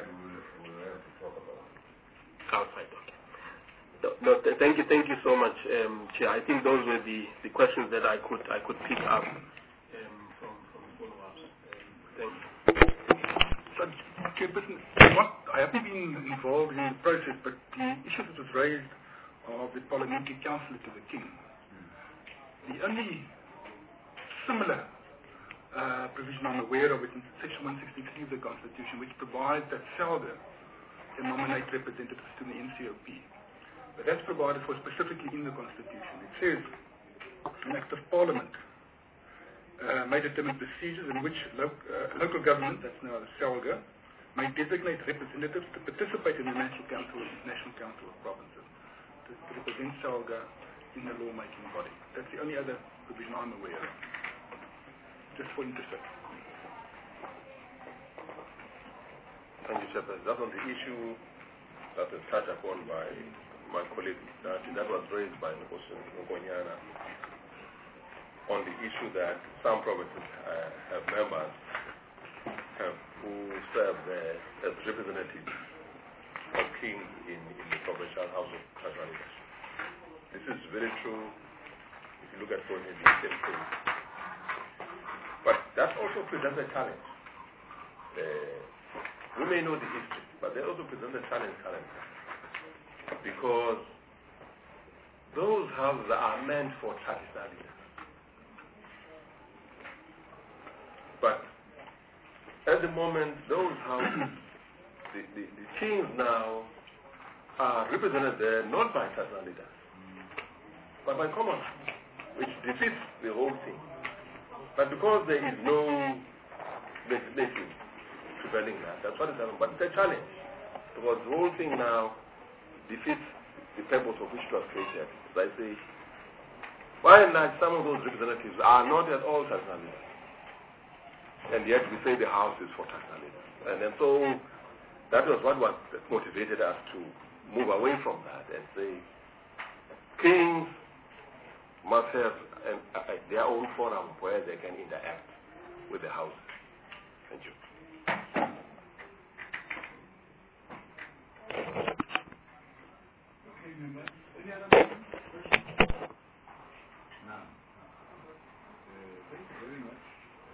outside. Okay. No, no, thank you, thank you so much, um, Chair. I think those were the, the questions that I could I could pick up. Chairperson, what, I haven't been involved in the process, but the issue that was raised of the parliamentary councillor to the King. The only similar uh, provision I'm aware of is in Section one sixty-three of the Constitution, which provides that SALGA can nominate representatives to the N C O P. But that's provided for specifically in the Constitution. It says, an Act of Parliament uh, may determine procedures in which lo uh, local government, that's now the SALGA, may designate representatives to participate in the National Council, National Council of Provinces, to, to represent SALGA in the lawmaking body. That's the only other provision I'm aware of. Just for interest. Thank you, Chairperson. That's on the issue that was touched upon by my colleague, that, that was raised by Nkonyana, on the issue that some provinces uh, have members have, who serve uh, as representatives of kings in, in the provincial House of Tasmania. This is very true if you look at for the same thing. But that also presents a challenge. Uh, we may know the history, but they also present a challenge currently. Because those houses are meant for traditional leaders. But at the moment, those houses, the, the, the kings now are represented there not by traditional leaders, but by common, which defeats the whole thing. But because there is no legislation preventing that, that's what is happening. But it's a challenge, because the whole thing now defeats the purpose of which it was created. As I say, by and large, some of those representatives are not at all traditional leaders. And yet we say the House is for traditional leaders. And then so that was what was motivated us to move away from that and say kings must have an, uh, their own forum where they can interact with the House. Thank you. Okay, members. Any other questions? Now, uh, thank you very much.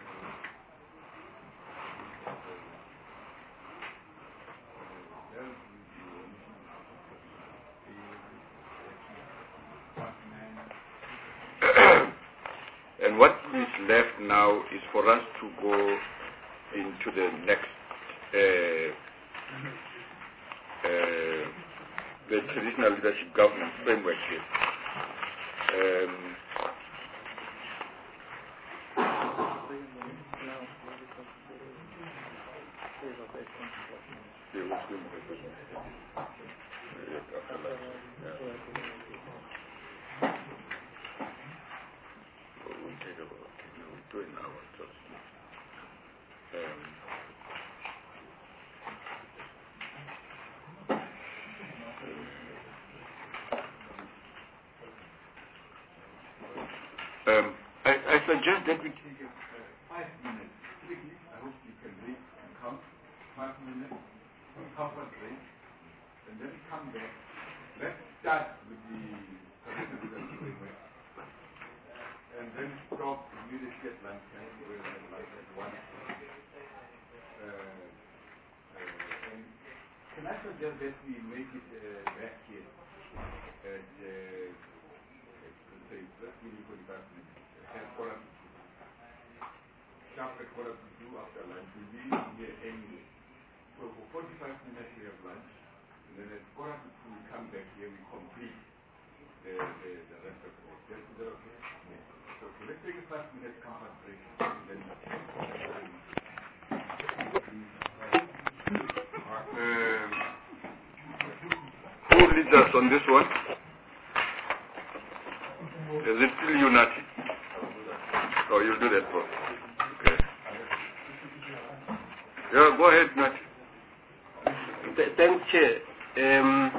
And what is left now is for us to go into the next, uh, uh, the traditional leadership governance framework here. Um, Um, I, I suggest that we take a five minutes. Please, I hope you can read and count. Five minutes, comfort break, and then come back. Let's start with the framework, and then stop immediately at lunchtime, where the lunch at one. Uh, uh, and can I suggest that we make it uh, back here at uh, say, let's give you forty-five minutes. sharp at quarter to two after lunch. We'll be here anyway. So for forty-five minutes we have lunch, and then at quarter to two we come back here, we complete the, the, the rest of the day. Is that okay? Yeah. So okay, let's take a five minute comfort break. And then um, who leads us on this one? Is it still you, Nati? Oh, you'll do that, bro. Okay. Yeah, go ahead, Nati. Th thanks, Chair. Um,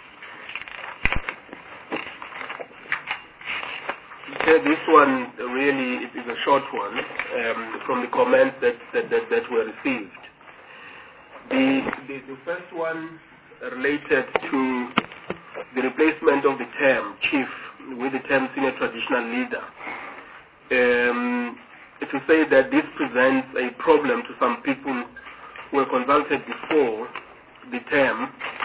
Chair, this one really is a short one um, from the comments that, that, that, that were received. The, the, the first one related to the replacement of the term chief with the term senior traditional leader. Um, to say that this presents a problem to some people who were consulted before the term,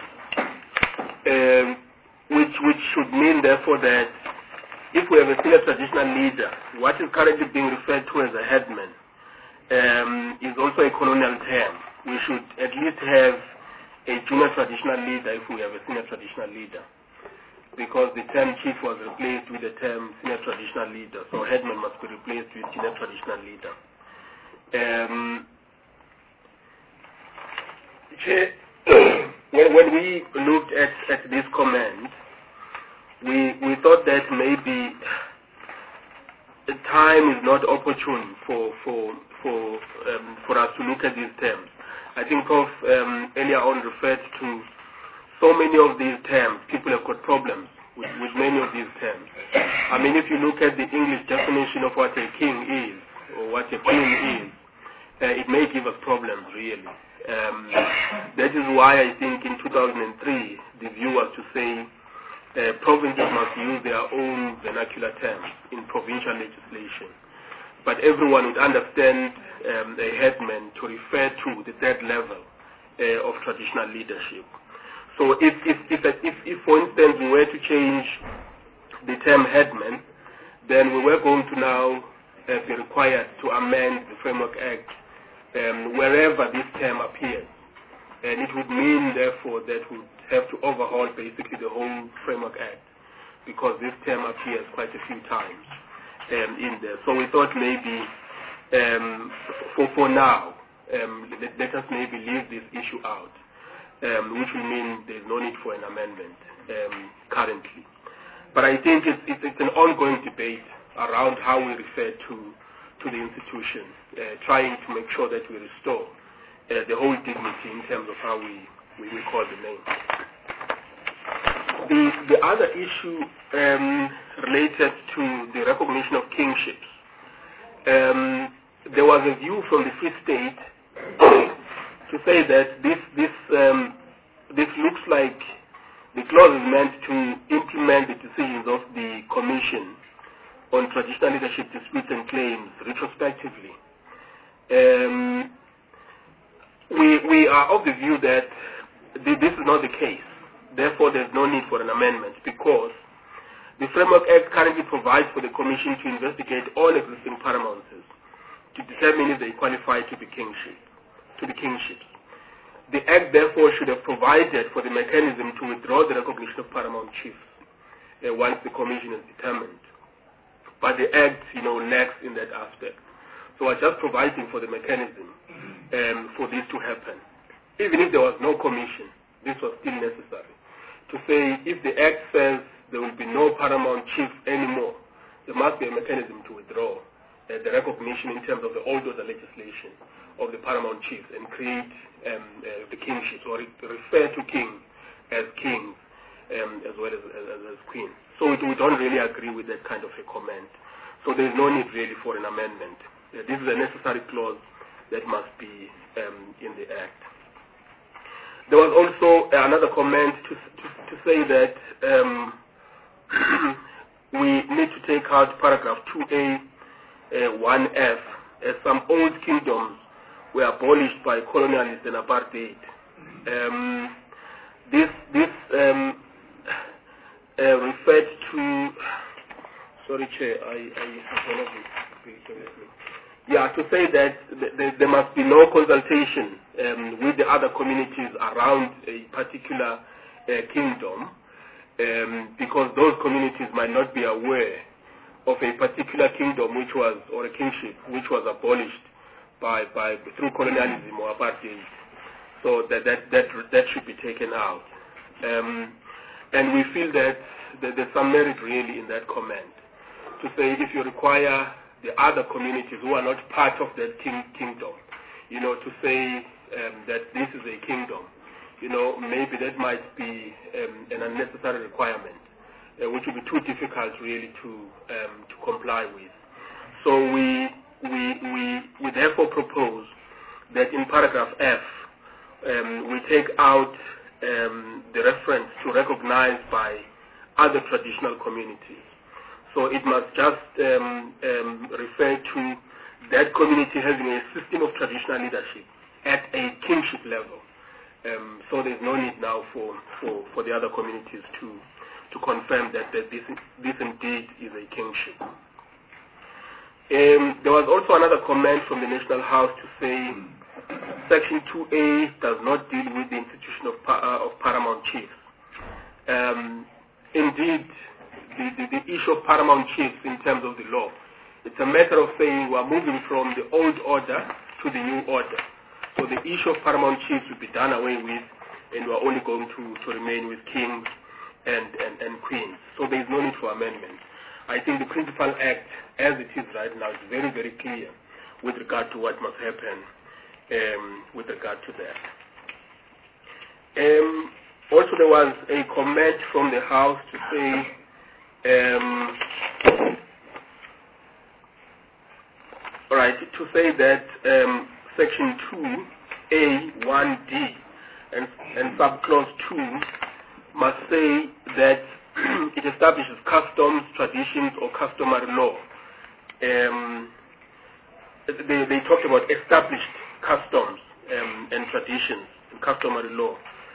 um, which, which should mean therefore that if we have a senior traditional leader, what is currently being referred to as a headman um, is also a colonial term. We should at least have a junior traditional leader if we have a senior traditional leader, because the term chief was replaced with the term senior traditional leader, so headman must be replaced with senior traditional leader. Um, when, when we looked at, at this comment, we, we thought that maybe the time is not opportune for, for, for, um, for us to look at these terms. I think of um, earlier on referred to so many of these terms. People have got problems with, with many of these terms. I mean, if you look at the English definition of what a king is or what a queen is, uh, it may give us problems, really. Um, that is why I think in two thousand three the view was to say uh, provinces must use their own vernacular terms in provincial legislation. But everyone would understand um, a headman to refer to the third level uh, of traditional leadership. So if, if, if, if, if, for instance, we were to change the term headman, then we were going to now uh, be required to amend the Framework Act um, wherever this term appears. And it would mean, therefore, that we would have to overhaul basically the whole Framework Act, because this term appears quite a few times um, in there. So we thought maybe um, for, for now, um, let, let us maybe leave this issue out. Um, which will mean there's no need for an amendment um, currently. But I think it's, it's, it's an ongoing debate around how we refer to, to the institution, uh, trying to make sure that we restore uh, the whole dignity in terms of how we, we, we call the name. The, the other issue um, related to the recognition of kingships. Um, there was a view from the Free State to say that this this um, this looks like the clause is meant to implement the decisions of the Commission on Traditional Leadership Disputes and Claims retrospectively. Um, we we are of the view that th this is not the case. Therefore, there's no need for an amendment, because the Framework Act currently provides for the Commission to investigate all existing paramounces to determine if they qualify to be kingship. to the kingships. The Act, therefore, should have provided for the mechanism to withdraw the recognition of paramount chiefs uh, once the Commission is determined. But the Act, you know, lacks in that aspect. So we're just providing for the mechanism um, for this to happen. Even if there was no Commission, this was still necessary. To say, if the Act says there will be no paramount chiefs anymore, there must be a mechanism to withdraw uh, the recognition in terms of the old order legislation of the paramount chiefs and create um, uh, the kingships, or re refer to king as kings um, as well as, as, as queens. So we don't really agree with that kind of a comment. So there is no need really for an amendment. Uh, this is a necessary clause that must be um, in the Act. There was also another comment to, to, to say that um, we need to take out paragraph two A, uh, one F, as some old kingdoms were abolished by colonialists and apartheid. Um, this this um, uh, referred to. Sorry, Chair. I I have one of these. yeah, to say that th th there must be no consultation um, with the other communities around a particular uh, kingdom, um, because those communities might not be aware of a particular kingdom which was, or a kingship, which was abolished by, by through colonialism or apartheid. So that that that that should be taken out. Um, and we feel that, that there's some merit really in that comment, to say if you require the other communities who are not part of that king, kingdom, you know, to say um, that this is a kingdom, you know, maybe that might be um, an unnecessary requirement, uh, which would be too difficult really to um, to comply with. So we we we we therefore propose that in paragraph F um, we take out um, the reference to recognized by other traditional communities. So it must just um, um, refer to that community having a system of traditional leadership at a kingship level. Um, so there's no need now for, for, for the other communities to, to confirm that, that this, this indeed is a kingship. Um, there was also another comment from the National House to say Section two A does not deal with the institution of, uh, of paramount chiefs. Um, indeed, The, the, the issue of paramount chiefs in terms of the law, it's a matter of saying we are moving from the old order to the new order. So the issue of paramount chiefs will be done away with, and we are only going to, to remain with kings and, and, and queens. So there is no need for amendment. I think the Principal Act, as it is right now, is very, very clear with regard to what must happen um, with regard to that. Um, also, there was a comment from the House to say Um, all right, to say that um, Section two A one D and, and subclause two must say that it establishes customs, traditions, or customary law. Um, they, they talk about established customs um, and traditions and customary law.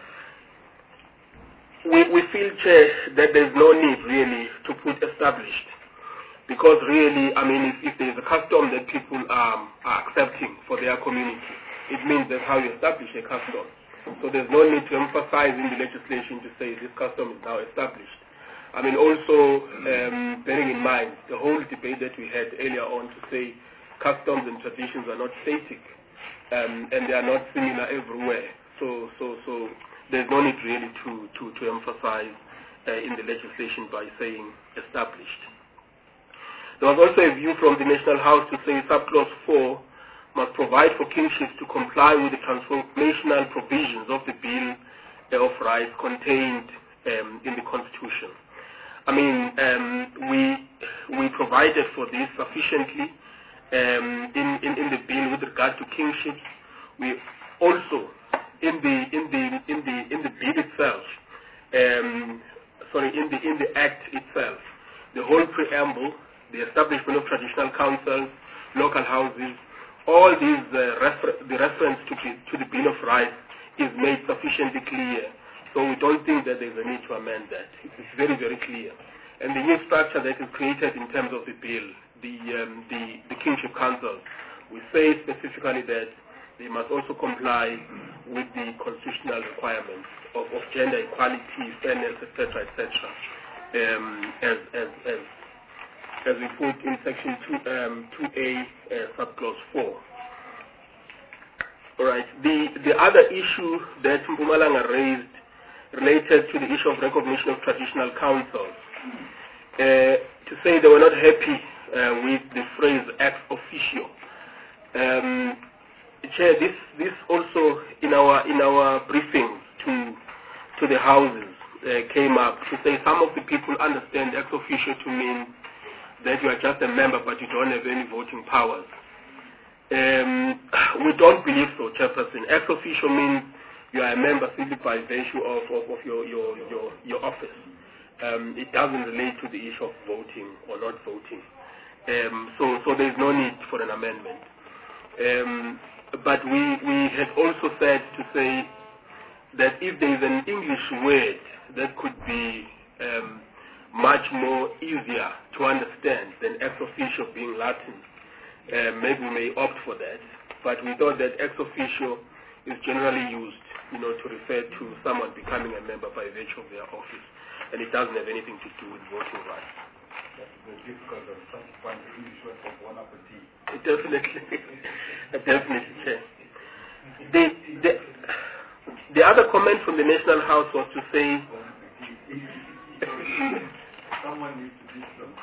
We, we feel, Chair, that there's no need really to put established, because really, I mean, if, if there's a custom that people um, are accepting for their community, it means that's how you establish a custom. So there's no need to emphasize in the legislation to say this custom is now established. I mean, also um, bearing in mind the whole debate that we had earlier on to say customs and traditions are not static um, and they are not similar everywhere. So, so, so. There's no need really to, to, to emphasize uh, in the legislation by saying established. There was also a view from the National House to say subclause four must provide for kingships to comply with the transformational provisions of the Bill of Rights contained um, in the Constitution. I mean, um, we, we provided for this sufficiently um, in, in, in the bill with regard to kingships. We also in the in the in the in the bill itself, um, sorry, in the in the act itself, the whole preamble, the establishment of traditional councils, local houses, all these uh, refer the reference to the, to the Bill of Rights is made sufficiently clear. So we don't think that there's a need to amend that. It's very very clear. And the new structure that is created in terms of the bill, the um, the the kingship councils, we say specifically that they must also comply with the constitutional requirements of, of gender equality, fairness, et cetera, et cetera, um, as, as, as, as we put in Section two, um, two A, uh, subclause four. All right. The, the other issue that Mpumalanga raised related to the issue of recognition of traditional councils, uh, to say they were not happy uh, with the phrase ex officio. Um, Chair, this this also in our in our briefings to to the houses uh, came up to say some of the people understand ex officio to mean that you are just a member but you don't have any voting powers. Um, we don't believe so, Chairperson. Ex officio means you are a member simply by virtue of, of, of your, your your your office. Um, it doesn't relate to the issue of voting or not voting. Um, so so there is no need for an amendment. Um, But we, we had also said to say that if there is an English word that could be um, much more easier to understand than ex officio being Latin, uh, maybe we may opt for that. But we thought that ex officio is generally used, you know, to refer to someone becoming a member by virtue of their office, and it doesn't have anything to do with voting rights. That's difficult of trying to find the English word for bon appetit. Definitely, definitely. Yeah. The, the the other comment from the National House was to say. Someone needs to teach them.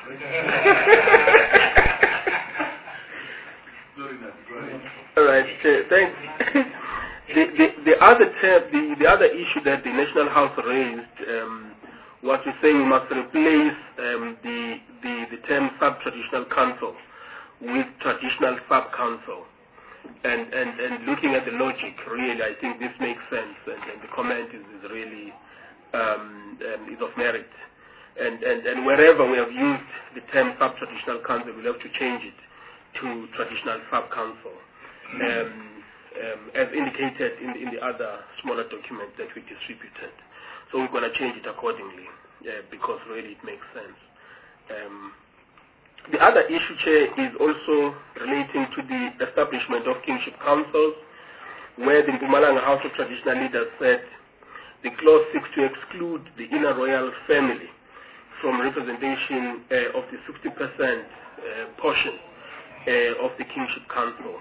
All right, uh, thanks. the, the the other term, the the other issue that the National House raised um, was to say we must replace um, the the the term sub-traditional council with traditional sub-council. And, and and looking at the logic, really, I think this makes sense, and, and the comment is, is really um, um, is of merit. And, and and wherever we have used the term sub-traditional council, we'll have to change it to traditional sub-council, um, um, as indicated in, in the other smaller document that we distributed. So we're going to change it accordingly, uh, because really it makes sense. Um, The other issue, Chair, is also relating to the establishment of kingship councils, where the Mpumalanga House of Traditional Leaders said the clause seeks to exclude the inner royal family from representation uh, of the sixty percent uh, portion uh, of the kingship council.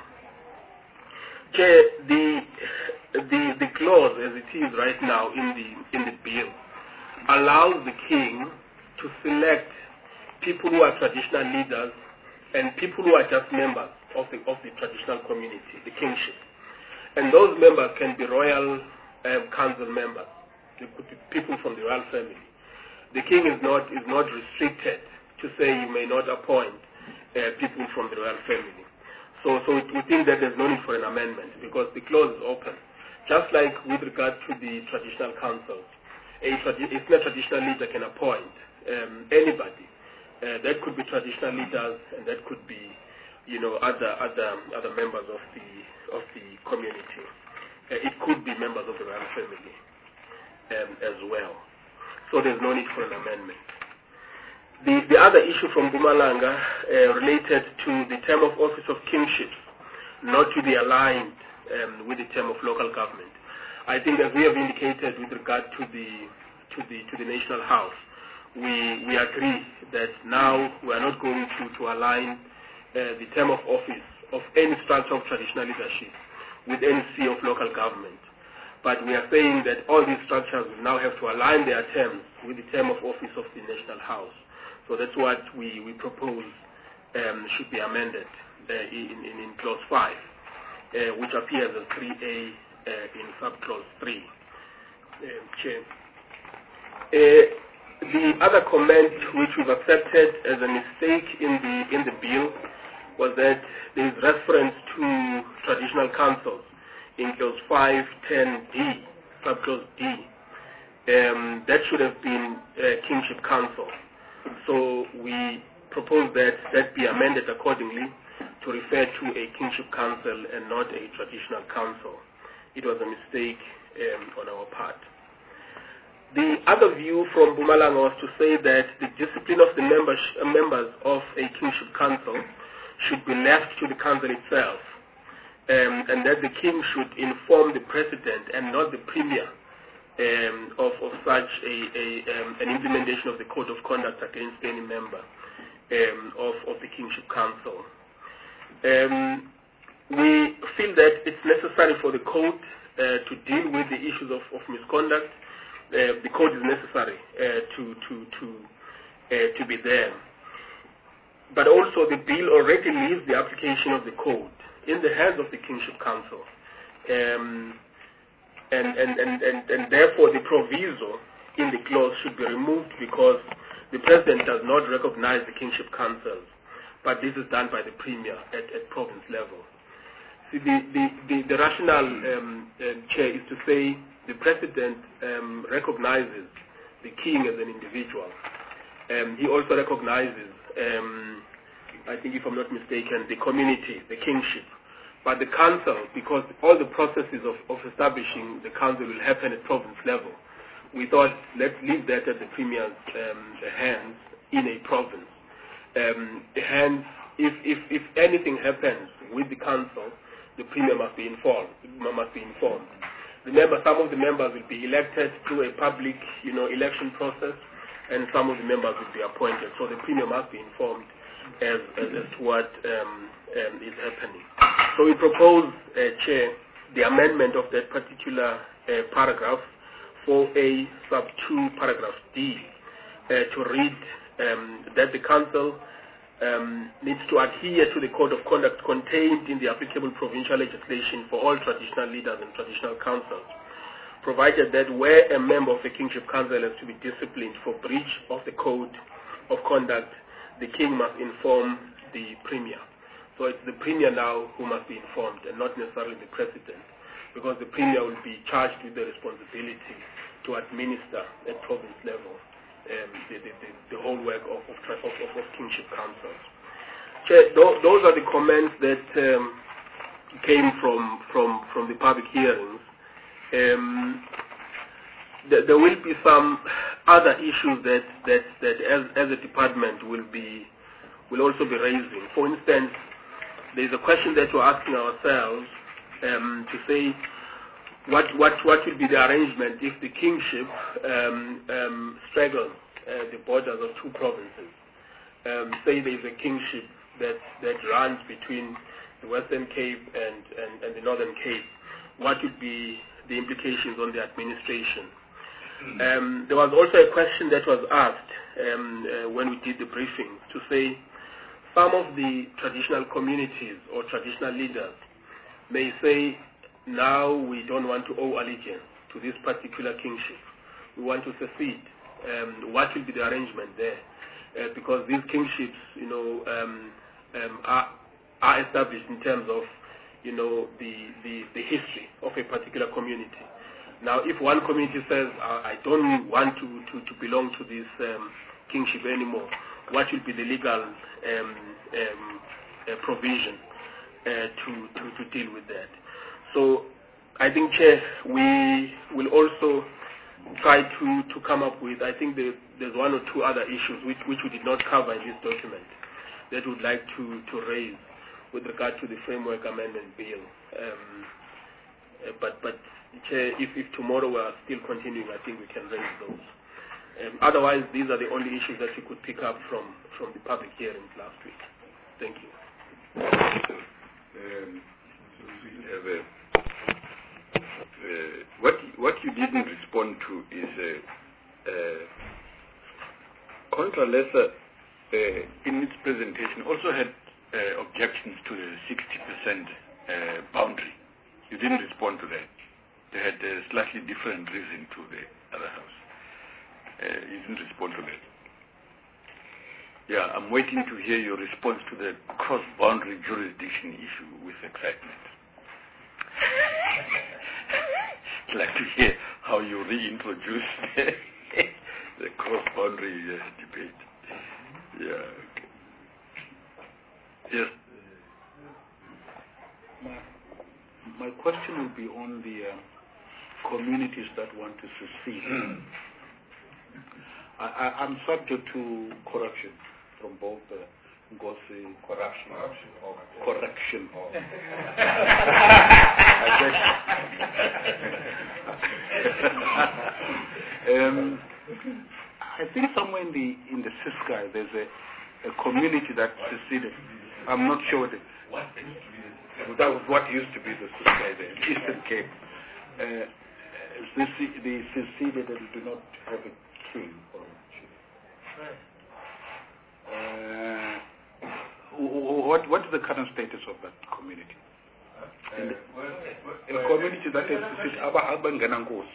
Chair, the, the, the clause as it is right now in the, in the bill allows the king to select people who are traditional leaders and people who are just members of the of the traditional community, the kingship. And those members can be royal um, council members. They could be people from the royal family. The king is not is not restricted to say you may not appoint uh, people from the royal family. So so we think that there's no need for an amendment because the clause is open. Just like with regard to the traditional councils, a, tradi- a traditional leader can appoint um, anybody. Uh, that could be traditional leaders, and that could be, you know, other other other members of the of the community. Uh, it could be members of the royal family um, as well. So there's no need for an amendment. The the other issue from Mpumalanga uh, related to the term of office of kingships, not to be aligned um, with the term of local government. I think, as we have indicated with regard to the to the to the National House, we we agree that now we are not going to, to align uh, the term of office of any structure of traditional leadership with any C of local government. But we are saying that all these structures will now have to align their terms with the term of office of the National House. So that's what we, we propose um, should be amended uh, in, in, in clause five, uh, which appears as three A uh, in subclause three. Uh, Chair. Uh, The other comment which we've accepted as a mistake in the in the bill was that there is reference to traditional councils in clause five ten D, subclause D. Um, that should have been uh, kingship council. So we propose that that be amended accordingly to refer to a kingship council and not a traditional council. It was a mistake um, on our part. The other view from Mpumalanga was to say that the discipline of the members, uh, members of a kingship council should be left to the council itself, um, and that the king should inform the president and not the premier um, of, of such a, a, um, an implementation of the code of conduct against any member um, of, of the kingship council. Um, we feel that it's necessary for the code uh, to deal with the issues of, of misconduct. Uh, the code is necessary uh, to to to uh, to be there, but also the bill already leaves the application of the code in the hands of the Kingship Council, um, and, and and and and therefore the proviso in the clause should be removed because the president does not recognize the Kingship Councils, but this is done by the premier at, at province level. See, the the the, the rationale, um, uh, Chair, is to say the president um, recognizes the king as an individual. Um, he also recognizes, um, I think if I'm not mistaken, the community, the kingship. But the council, because all the processes of, of establishing the council will happen at province level, we thought let's leave that at the premier's um, hands in a province. Um, hence if, if, if anything happens with the council, the Premier must be informed. Must be informed. Remember, some of the members will be elected through a public, you know, election process, and some of the members will be appointed. So the Premier must be informed as, as, as to what um, um, is happening. So we propose, uh, Chair, the amendment of that particular uh, paragraph, four A sub two, paragraph D, uh, to read um, that the Council um, needs to adhere to the code of conduct contained in the applicable provincial legislation for all traditional leaders and traditional councils, provided that where a member of the Kingship Council is to be disciplined for breach of the code of conduct, the King must inform the Premier. So it's the Premier now who must be informed and not necessarily the President, because the Premier will be charged with the responsibility to administer at province level um, the, the, the, the whole work of, of, of, of Kingship Councils. Chair, th those are the comments that um, came from, from, from the public hearings. Um, th there will be some other issues that, that, that as, as a department will be will also be raising. For instance, there's a question that we're asking ourselves um, to say what, what, what will be the arrangement if the kingship um, um, straggles uh, the borders of two provinces. Um, say there's a kingship that, that runs between the Western Cape and, and, and the Northern Cape. What would be the implications on the administration? Um, there was also a question that was asked um, uh, when we did the briefing to say some of the traditional communities or traditional leaders may say, now we don't want to owe allegiance to this particular kingship. We want to secede. Um, what will be the arrangement there? Uh, because these kingships, you know, um, um, are, are established in terms of, you know, the, the, the history of a particular community. Now, if one community says, I don't want to, to, to belong to this um, kingship anymore, what will be the legal um, um, uh, provision uh, to, to, to deal with that? So I think, Chair, we will also try to, to come up with, I think there, there's one or two other issues which, which we did not cover in this document that we'd like to, to raise with regard to the Framework Amendment Bill. Um, uh, but, but Chair, if, if tomorrow we are still continuing, I think we can raise those. Um, otherwise, these are the only issues that we could pick up from, from the public hearings last week. Thank you. Um, so we have a Uh, what what you didn't respond to is uh, uh, Contra Lesser uh, in its presentation also had uh, objections to the sixty percent uh, boundary. You didn't respond to that. They had a slightly different reason to the other house. Uh, you didn't respond to that. Yeah, I'm waiting to hear your response to the cross-boundary jurisdiction issue with excitement. I'd like to hear how you reintroduce the cross-boundary uh, debate. Yeah. Okay. Yes. My, my question will be on the uh, communities that want to secede. I, I, I'm subject to corruption from both uh, Ngosi Corruption. Oh. correction. Oh. um, I think somewhere in the in the Ciskei there's a, a community that seceded. I'm not sure that that was what used to be the Ciskei there, Eastern Cape. Uh, the, the seceded and do not have a king or a chief. Uh, What, what is the current status of that community? In the, in the community that is sit aba abangena nkosi.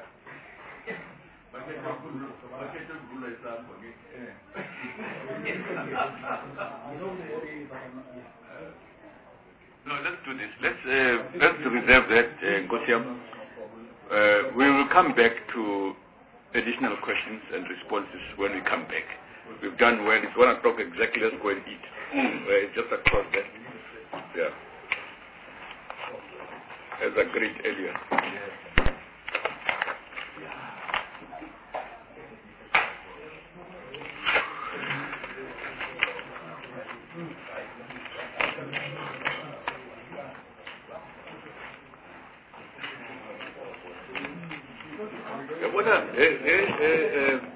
No, let's do this. Let's uh, let's reserve that, uh, Ngosiam. Uh, we will come back to additional questions and responses when we come back. We've done well. It's one o'clock exactly. Let's go and eat. Mm. Uh, just across that. Yeah. As agreed earlier. Yeah. Uyabona, eh, eh, eh, eh,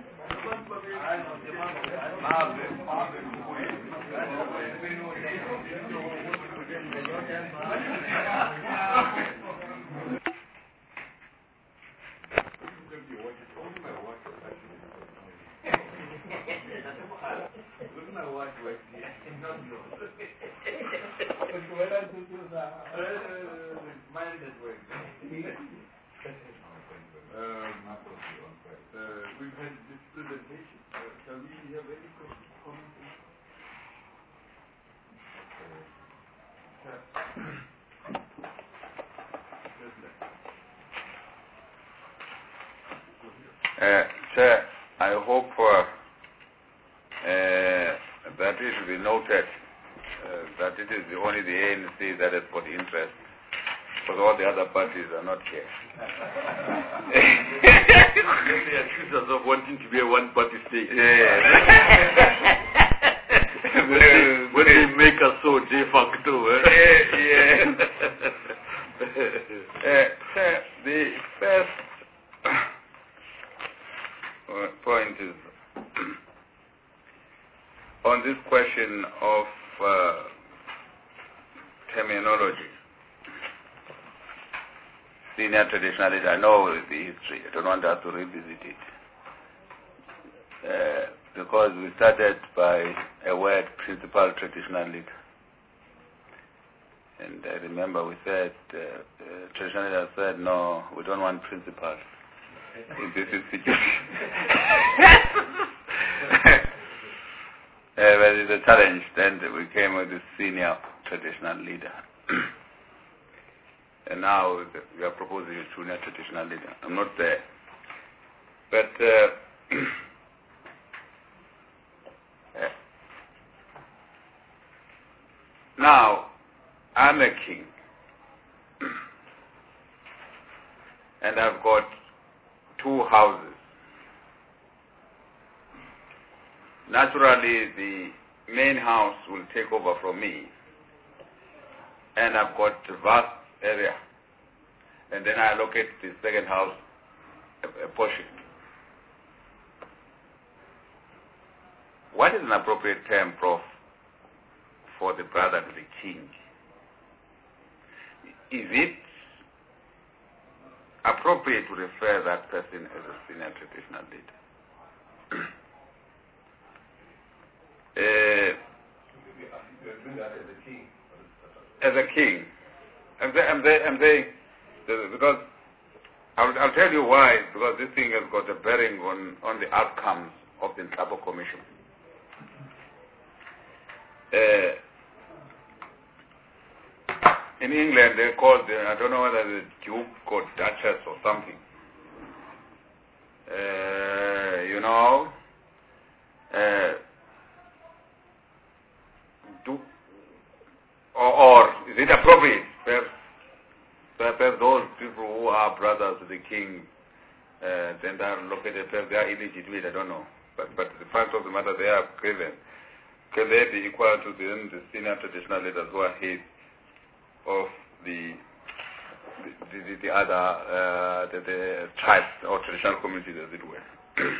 we've had this presentation. Uh, shall we have any comments? Uh, Chair, I hope uh, uh, that it will be noted uh, that it is only the A N C that has got interest, because all the other parties are not here. They accuse us of wanting to be a one-party state. Yes. when, they, when they make us so de facto. Eh? Yeah. uh, Chair, the first point is on this question of uh, terminology. Senior traditionalist, I know the history. I don't want us to revisit it. Uh, because we started by a word, principal traditional leader. And I remember we said, uh, uh, traditional leader said, no, we don't want principal in this institution. uh, but it's a challenge. Then we came with the senior traditional leader. And now we are proposing a junior traditional leader. I'm not there. But uh, uh, now I'm a king. And I've got two houses. Naturally, the main house will take over from me. And I've got a vast area. And then I allocate the second house a, a portion. What is an appropriate term, Prof, for the brother to the king? Is it appropriate to refer that person as a senior traditional leader? uh, as a king. I'm, I'm, I'm saying, because I'll, I'll tell you why, because this thing has got a bearing on, on the outcomes of the Nhlabo Commission. Uh, in England, they call the, I don't know whether the Duke or Duchess or something. Uh, you know, uh, do, or, or is it appropriate? Perhaps, perhaps those people who are brothers of the king, uh, then they are located, perhaps they are illegitimate, I don't know. But, but the fact of the matter, they are present. Can they be equal to the, the senior traditional leaders who are heads of the the, the, the other uh, the, the tribes or traditional communities, as it were?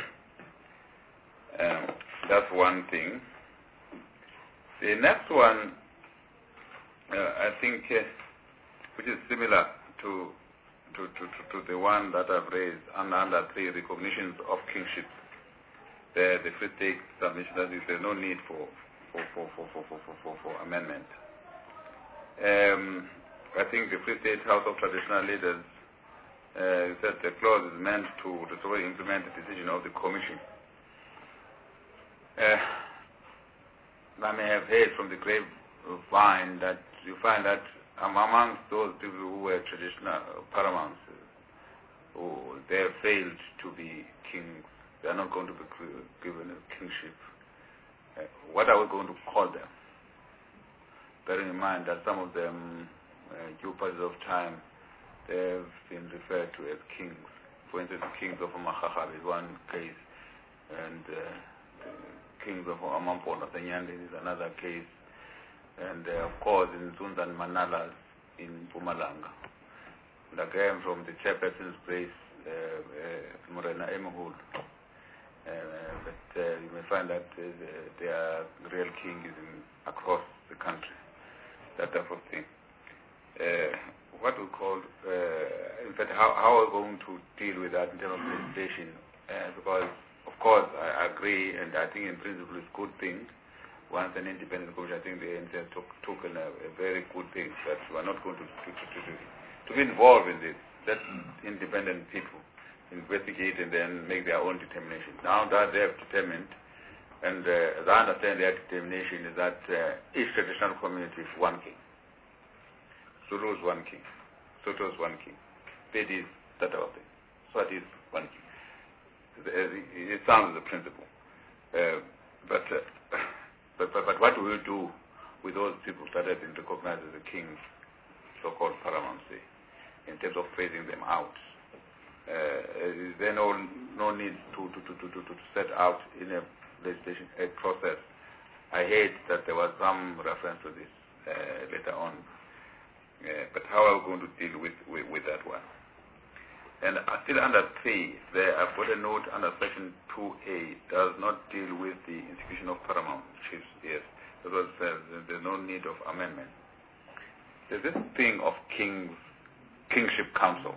um, that's one thing. The next one, uh, I think, uh, which is similar to to, to, to to the one that I've raised under, under three recognitions of kingship. The, the Free State submission, that is, there's no need for for for for for for, for, for, for amendment. Um, I think the Free State House of Traditional Leaders uh, said the clause is meant to, to sort of implement the decision of the Commission. Uh, I may have heard from the grapevine that you find that amongst those people who were traditional paramounts, who they have failed to be kings. They are not going to be given a kingship. Uh, what are we going to call them? Bearing in mind that some of them, uh, due passage of time, they have been referred to as kings. For instance, the kings of Mahahab is one case, and uh, the kings of Amampola, Nyande is another case, and uh, of course in Zunda and Manalas in Mpumalanga. And again, from the chairperson's place, uh, Morena Emahul. Uh, but uh, you may find that uh, their real king is in, across the country, that type of thing. Uh, what we call, uh, in fact, how, how are we going to deal with that in terms of legislation? Uh, because, of course, I agree, and I think in principle it's a good thing. Once an independent commission, I think the A N C took, took in a, a very good thing that we are not going to, to, to, to, to be involved in this. Let independent people investigate and then make their own determination. Now that they have determined, and uh, as I understand their determination is that uh, each traditional community is one king. Zulu is one king. Soto is one king. Pedi is that type of thing. Swati is one king. It sounds the principle. Uh, but, uh, but, but, but what do we do with those people that have been recognized as the king's so-called paramountcy in terms of phasing them out? Uh, is there no, no need to, to, to, to, to, to set out in a legislation a process? I heard that there was some reference to this uh, later on. Uh, but how are we going to deal with, with, with that one? And uh, still under three, there I've got a note under section two A does not deal with the institution of paramount chiefs. Yes, because uh, there's no need of amendment. There's this thing of king's, kingship council.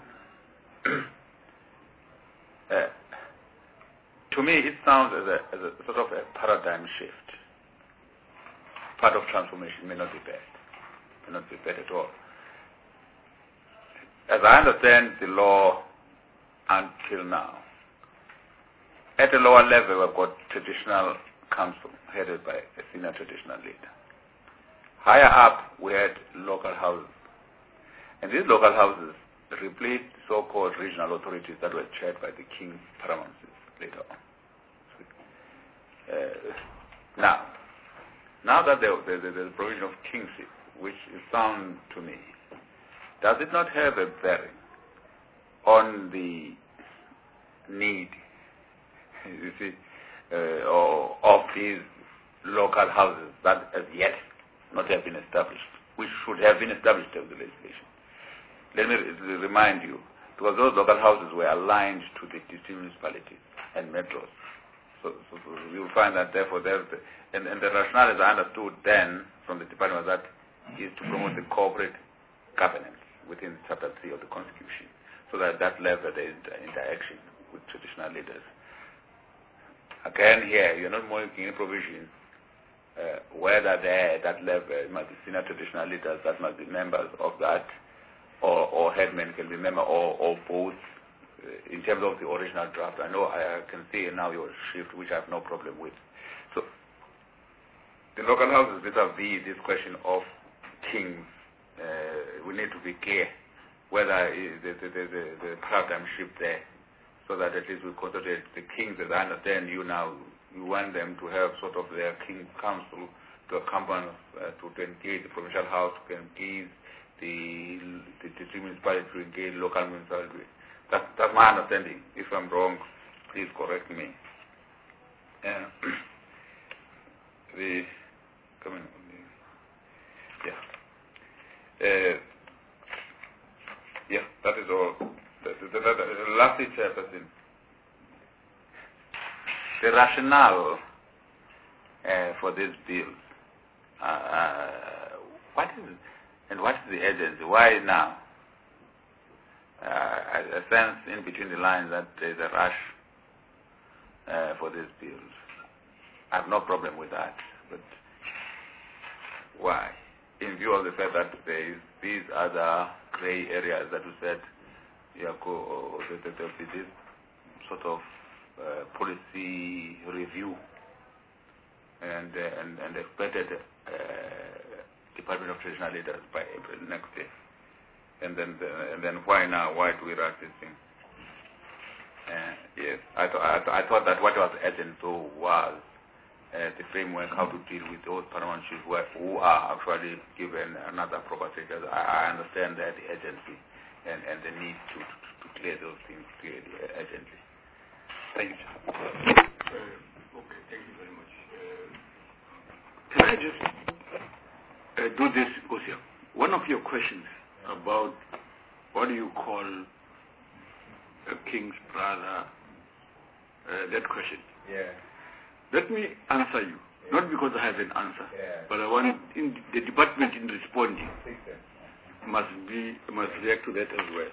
Uh, to me, it sounds as a, as a sort of a paradigm shift. Part of transformation may not be bad, may not be bad at all. As I understand the law until now, at a lower level, we've got traditional council headed by a senior traditional leader. Higher up, we had local houses, and these local houses replaced so-called regional authorities that were chaired by the king's paramountcies later on. Uh, now, now that there, there, there's a provision of kingship, which is sound to me, does it not have a bearing on the need, you see, uh, or of these local houses that as yet not have been established, which should have been established as the legislation? Let me remind you, because those local houses were aligned to the district municipalities and metros. So, so, so you'll find that therefore there's the, and, and the rationale as I understood then from the department was that is to promote the corporate governance within chapter three of the Constitution, so that that level there is inter interaction with traditional leaders. Again here, you're not making any provision uh, whether there at that level it must be senior traditional leaders that must be members of that, Or, or headmen can be member, or, or both, uh, in terms of the original draft. I know I, I can see now your shift, which I have no problem with. So, the local houses, vis-a-vis this question of kings, uh, we need to be clear whether the, the, the, the, the paradigm shift there, so that at least we concentrate the kings, as I understand you now, you want them to have sort of their king council to accompany, uh, to, to engage the provincial house, to engage the the district municipality, to engage local municipality. That, that's my understanding. If I'm wrong, please correct me. Uh, the coming on the yeah uh, yeah that is all. The, the, the, the lastly, Chairperson, the rationale uh, for this bill. Uh, what is it? And what is the agency? Why now? Uh, I, I sense in between the lines that there's a rush uh, for this bill. I have no problem with that, but why? In view of the fact that there is these other gray areas that we said, yeah, go, there will be this sort of uh, policy review and uh, and, and expected uh, Department of Traditional Leaders by April next year, and then the, and then why now? Why do we rush this thing? Uh, yes, I, th I, th I thought that what was urgent though was uh, the framework how to deal with those paramount chiefs who are, who are actually given another proper status. I, I understand that the urgency and, and the need to, to, to clear those things clearly uh, urgently. Thank you, sir. Uh, okay, thank you very much. Uh, can I just Uh, do this, Gosia. One of your questions about what do you call a king's brother, uh, that question. Yeah. Let me answer you, yeah. not because I have an answer, yeah. but I want in the department in responding must be must react to that as well.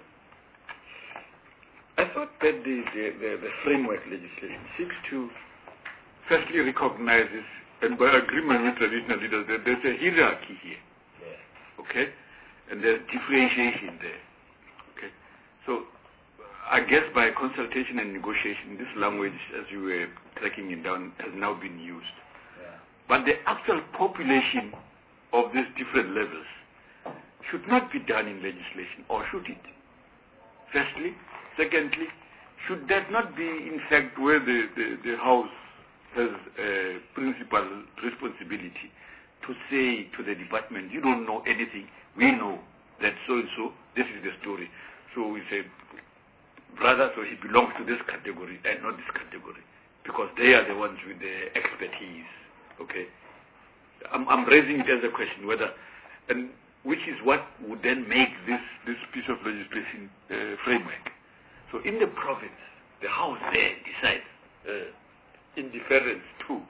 I thought that the, the, the, the framework legislation seeks to firstly recognize this, and by agreement with traditional leaders, that there's a hierarchy here. Yeah. Okay? And there's differentiation there. Okay? So, I guess by consultation and negotiation, this language, as you were tracking it down, has now been used. Yeah. But the actual population of these different levels should not be done in legislation, or should it? Firstly. Secondly, should that not be, in fact, where the, the, the House has a principal responsibility to say to the department, you don't know anything, we know that so-and-so, this is the story. So we say, brother, so he belongs to this category and not this category, because they are the ones with the expertise, okay? I'm, I'm raising it as a question, whether, and which is what would then make this, this piece of legislation uh, framework. So in the province, the House there decides, uh, in deference to,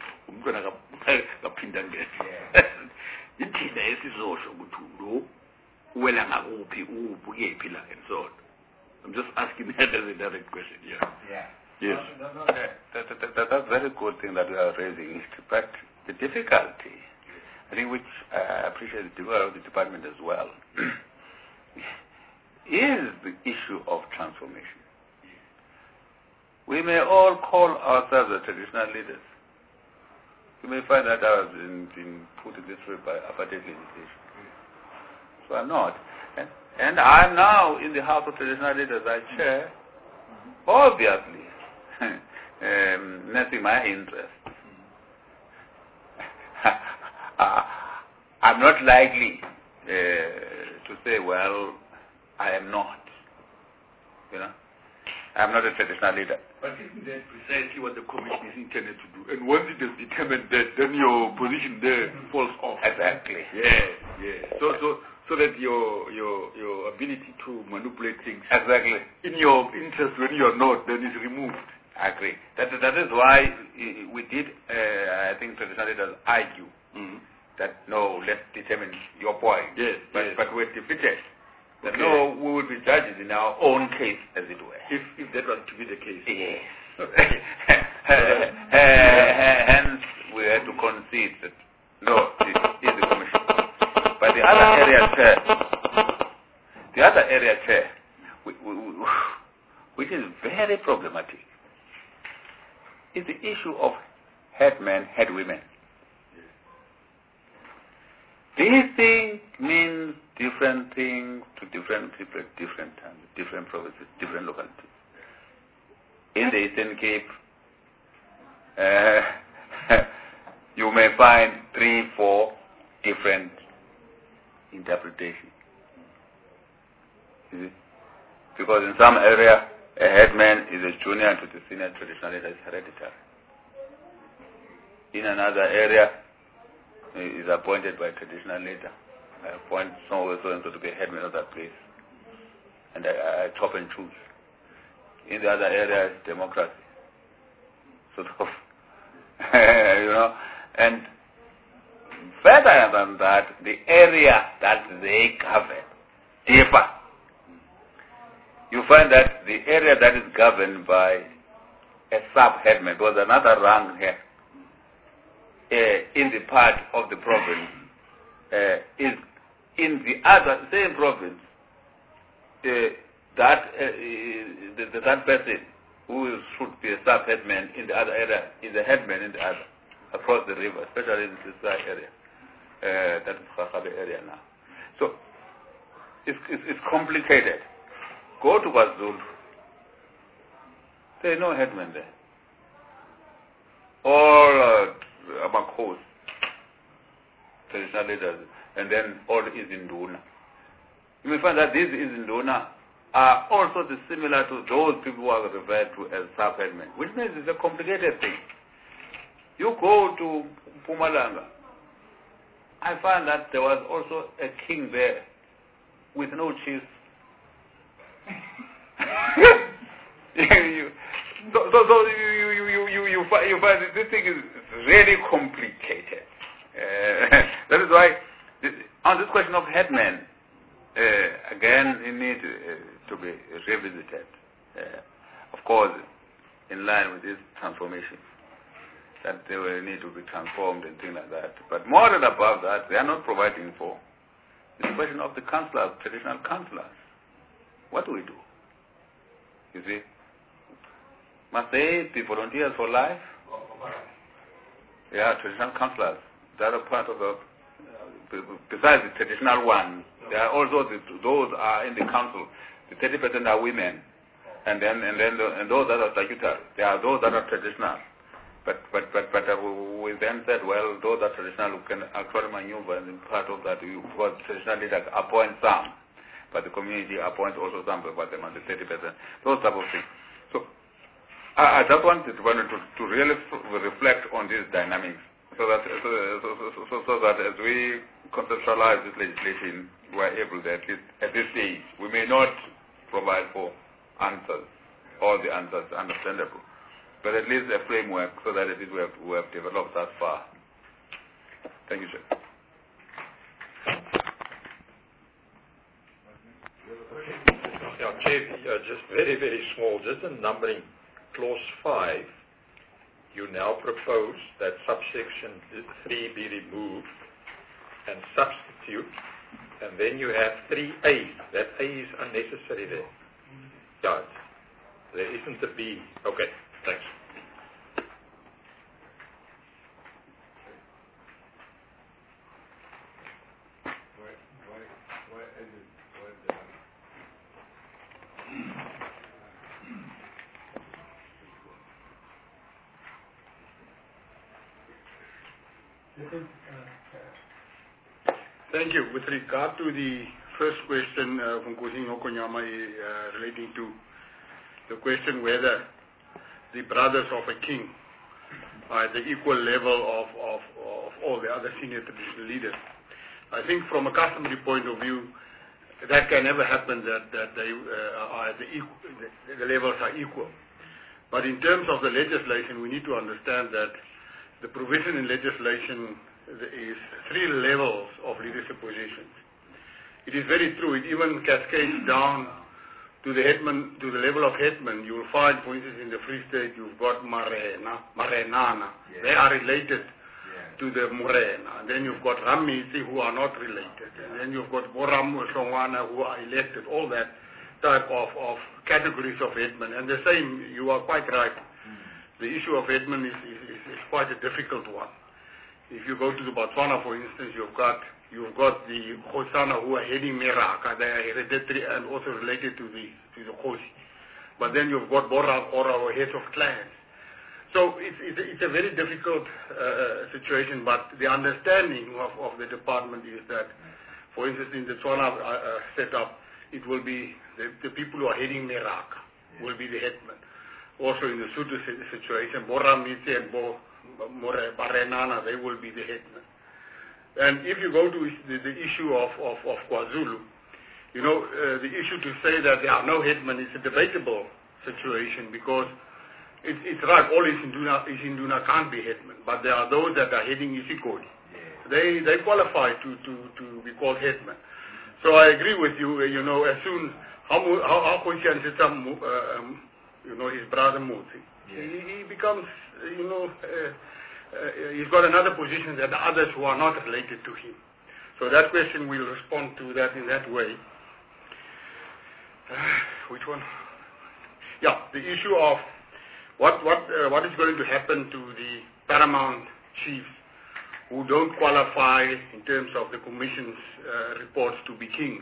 ithina esizosho ukuthi lo uwela ngakuphi ubukephi la and so on. I'm just asking that as a direct question. Yeah. Yeah. Yes. No, no, no, that, that, that, that, that's a very good thing that we are raising. But the difficulty, I think, which I appreciate the of the department as well, is the issue of transformation. We may all call ourselves the traditional leaders. You may find that I have been, been put in this way by apartheid legislation. So I'm not. And, and I'm now in the House of Traditional Leaders. I chair, obviously, um, nothing my interest. uh, I'm not likely uh, to say, well, I am not. You know? I'm not a traditional leader. But isn't that precisely what the commission is intended to do? And once it is determined that, then your position there falls off. Exactly. Yeah, yeah. So, so, so that your your your ability to manipulate things exactly in your interest when you are not, then is removed. I agree. That that is why we did. Uh, I think traditional leaders argue mm-hmm. that no, let's determine your point. Yes, but yes. but we're defeated. That okay. No, we would be judges in our own case, as it were. If if that was to be the case. Yes. Hence, we had to concede that no, this is the commission. But the other area, chair, the other area, chair, which is very problematic, is the issue of headmen, headwomen. These things mean different things to different people at different times, different provinces, different localities. In the Eastern Cape, uh, you may find three, four different interpretations. You see? Because in some area, a headman is a junior to the senior traditional leader, is hereditary. In another area, is appointed by a traditional leader. I appoint so and so and so to be a headman of that place. And I, I chop and choose. In the other area, it's democracy. Sort of. You know. And further than that, the area that they cover differ. You find that the area that is governed by a sub-headman, there was another rang here, uh, in the part of the province, uh, is in the other same province, uh, that uh, the, the, that person who should be a sub-headman in the other area is a headman in the other, across the river, especially in this area. Uh, that is Khakhabe area now. So, it's, it's, it's complicated. Go to KwaZulu. There is no headman there. All uh, Amakos, traditional leaders, and then all is in Duna. You may find that these is in Duna are also similar to those people who are referred to as sub-headmen, which means it's a complicated thing. You go to Mpumalanga, I find that there was also a king there with no chiefs. so you, you, you, you, you, find, you find that this thing is really complicated. Uh, that is why, this, on this question of headmen, uh, again, it needs uh, to be revisited. Uh, of course, in line with this transformation, that they will need to be transformed and things like that. But more than above that, they are not providing for the question of the councillors, traditional councillors. What do we do? You see? Must they be volunteers for life? Yeah, traditional councillors. They are a part of the, uh, besides the traditional ones, there are also the, those are in the council. The thirty percent are women. And then, and then, the, and those that are statutory. There are those that are traditional. But, but, but, but uh, we then said, well, those that are traditional can actually maneuver, and part of that, you, because traditional leaders appoint some, but the community appoints also some, but them are the thirty percent. Those type of things. So, I, I just wanted to, to, to really reflect on these dynamics, so that, so, so, so, so, so that as we conceptualize this legislation, we are able that at least at this stage, we may not provide for answers, all the answers understandable, but at least a framework so that at least we have, we have developed thus far. Thank you, sir. Yeah, Chair, uh, just very, very small, just in numbering clause five, you now propose that subsection three be removed and substitute, and then you have three A. That A is unnecessary there. Yeah, there isn't a B. Okay, thanks. Thank you. With regard to the first question uh, from Kusing Okonyama uh, relating to the question whether the brothers of a king are at the equal level of, of, of all the other senior traditional leaders. I think from a customary point of view, that can never happen, that, that they uh, are at the, equal, the, the levels are equal. But in terms of the legislation, we need to understand that the provision in legislation is three levels of leadership positions. It is very true. It even cascades down to the headman, to the level of headman. You will find, for instance, in the Free State, you've got Marena, Marenana. Yeah. They are related yeah. to the Morena. And then you've got Ramisi, who are not related. Yeah. And then you've got Boramu Shongwana, who are elected. All that type of, of categories of headman. And the same, you are quite right. Mm. The issue of headman is, is, is quite a difficult one. If you go to the Botswana, for instance, you've got you've got the Khosana who are heading Meraka. They are hereditary and also related to the to the Khosi. But then you've got Borak or our heads of clans. So it's it's a, it's a very difficult uh, situation. But the understanding of, of the department is that, for instance, in the Tswana uh, setup, it will be the, the people who are heading Meraka will be the headman. Also in the Sotho situation, Boramitse and Bo Barenana, they will be the headman. And if you go to the, the issue of, of, of KwaZulu, you know, uh, the issue to say that there are no headmen is a debatable situation, because it, it's right, all Isinduna, Isinduna can't be headmen, but there are those that are heading Isikodi. Yeah. They they qualify to, to, to be called headmen. So I agree with you, uh, you know, as soon how how how um, you know, his brother Mutsi, yeah. he, he becomes, you know, uh, uh, he's got another position than the others who are not related to him. So that question, we'll respond to that in that way. Uh, which one? Yeah, the issue of what what uh, what is going to happen to the paramount chiefs who don't qualify in terms of the commission's uh, reports to be kings.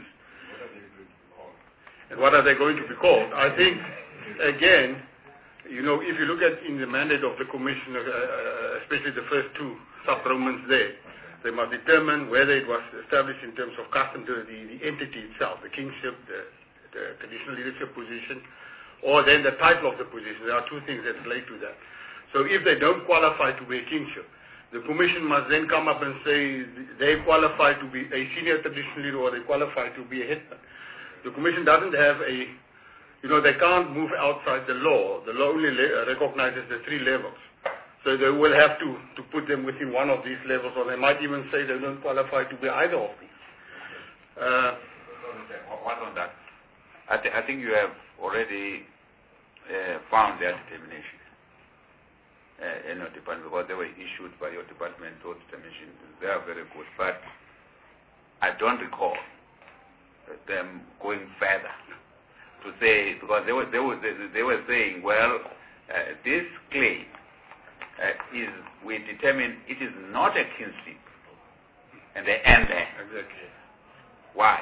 And what are they going to be called? I think, again, you know, if you look at in the mandate of the commission, uh, especially the first two sub-Romans there, they must determine whether it was established in terms of custom to the, the entity itself, the kingship, the, the traditional leadership position, or then the title of the position. There are two things that relate to that. So if they don't qualify to be a kingship, the commission must then come up and say they qualify to be a senior traditional leader or they qualify to be a headman. The commission doesn't have a you know, they can't move outside the law. The law only le- recognizes the three levels. So they will have to, to put them within one of these levels, or they might even say they don't qualify to be either of these. Uh, One on that. I, th- I think you have already uh, found their determination uh, in your department, because they were issued by your department, those determinations. They are very good, but I don't recall them going further to say, because they were, they were, they, they were saying, well, uh, this claim uh, is, we determine it is not a kinship, and they end there. exactly. Why?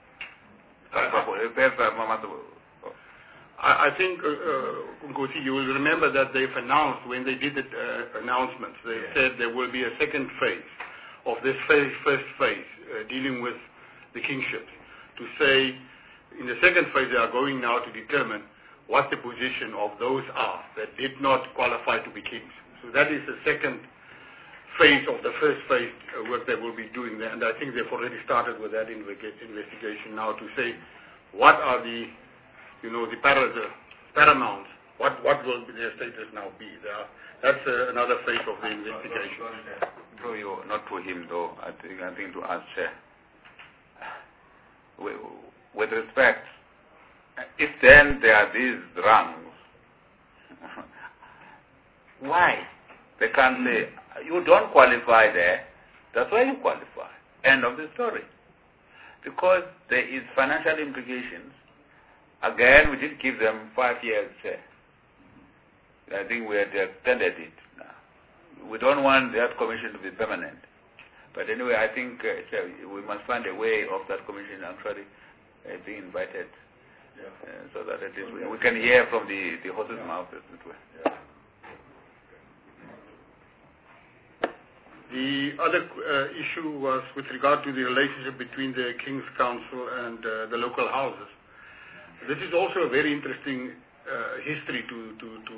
I, I think, uh, uh, Ngozi, you will remember that they've announced, when they did the uh, announcements, they yeah. said there will be a second phase of this phase, first phase, uh, dealing with the kingships. To say, in the second phase, they are going now to determine what the position of those are that did not qualify to be kings. So that is the second phase of the first phase uh, work they will be doing there, and I think they've already started with that investigation now to say what are the, you know, the, para- the paramounts, what what will their status now be. Are, that's uh, another phase of the investigation. To you, not to him though. I think I think to us, Chair. With respect, if then there are these rungs, why? They can't say, you don't qualify there, that's why you qualify. End of the story. Because there is financial implications. Again, we did give them five years. Uh, I think we had extended it now. We don't want that commission to be permanent. But anyway, I think uh, we must find a way of that commission actually uh, being invited. Yeah. Uh, so that at least we, we can hear from the, the horse's yeah. mouth. Yeah. The other uh, issue was with regard to the relationship between the King's Council and uh, the local houses. This is also a very interesting uh, history to, to, to,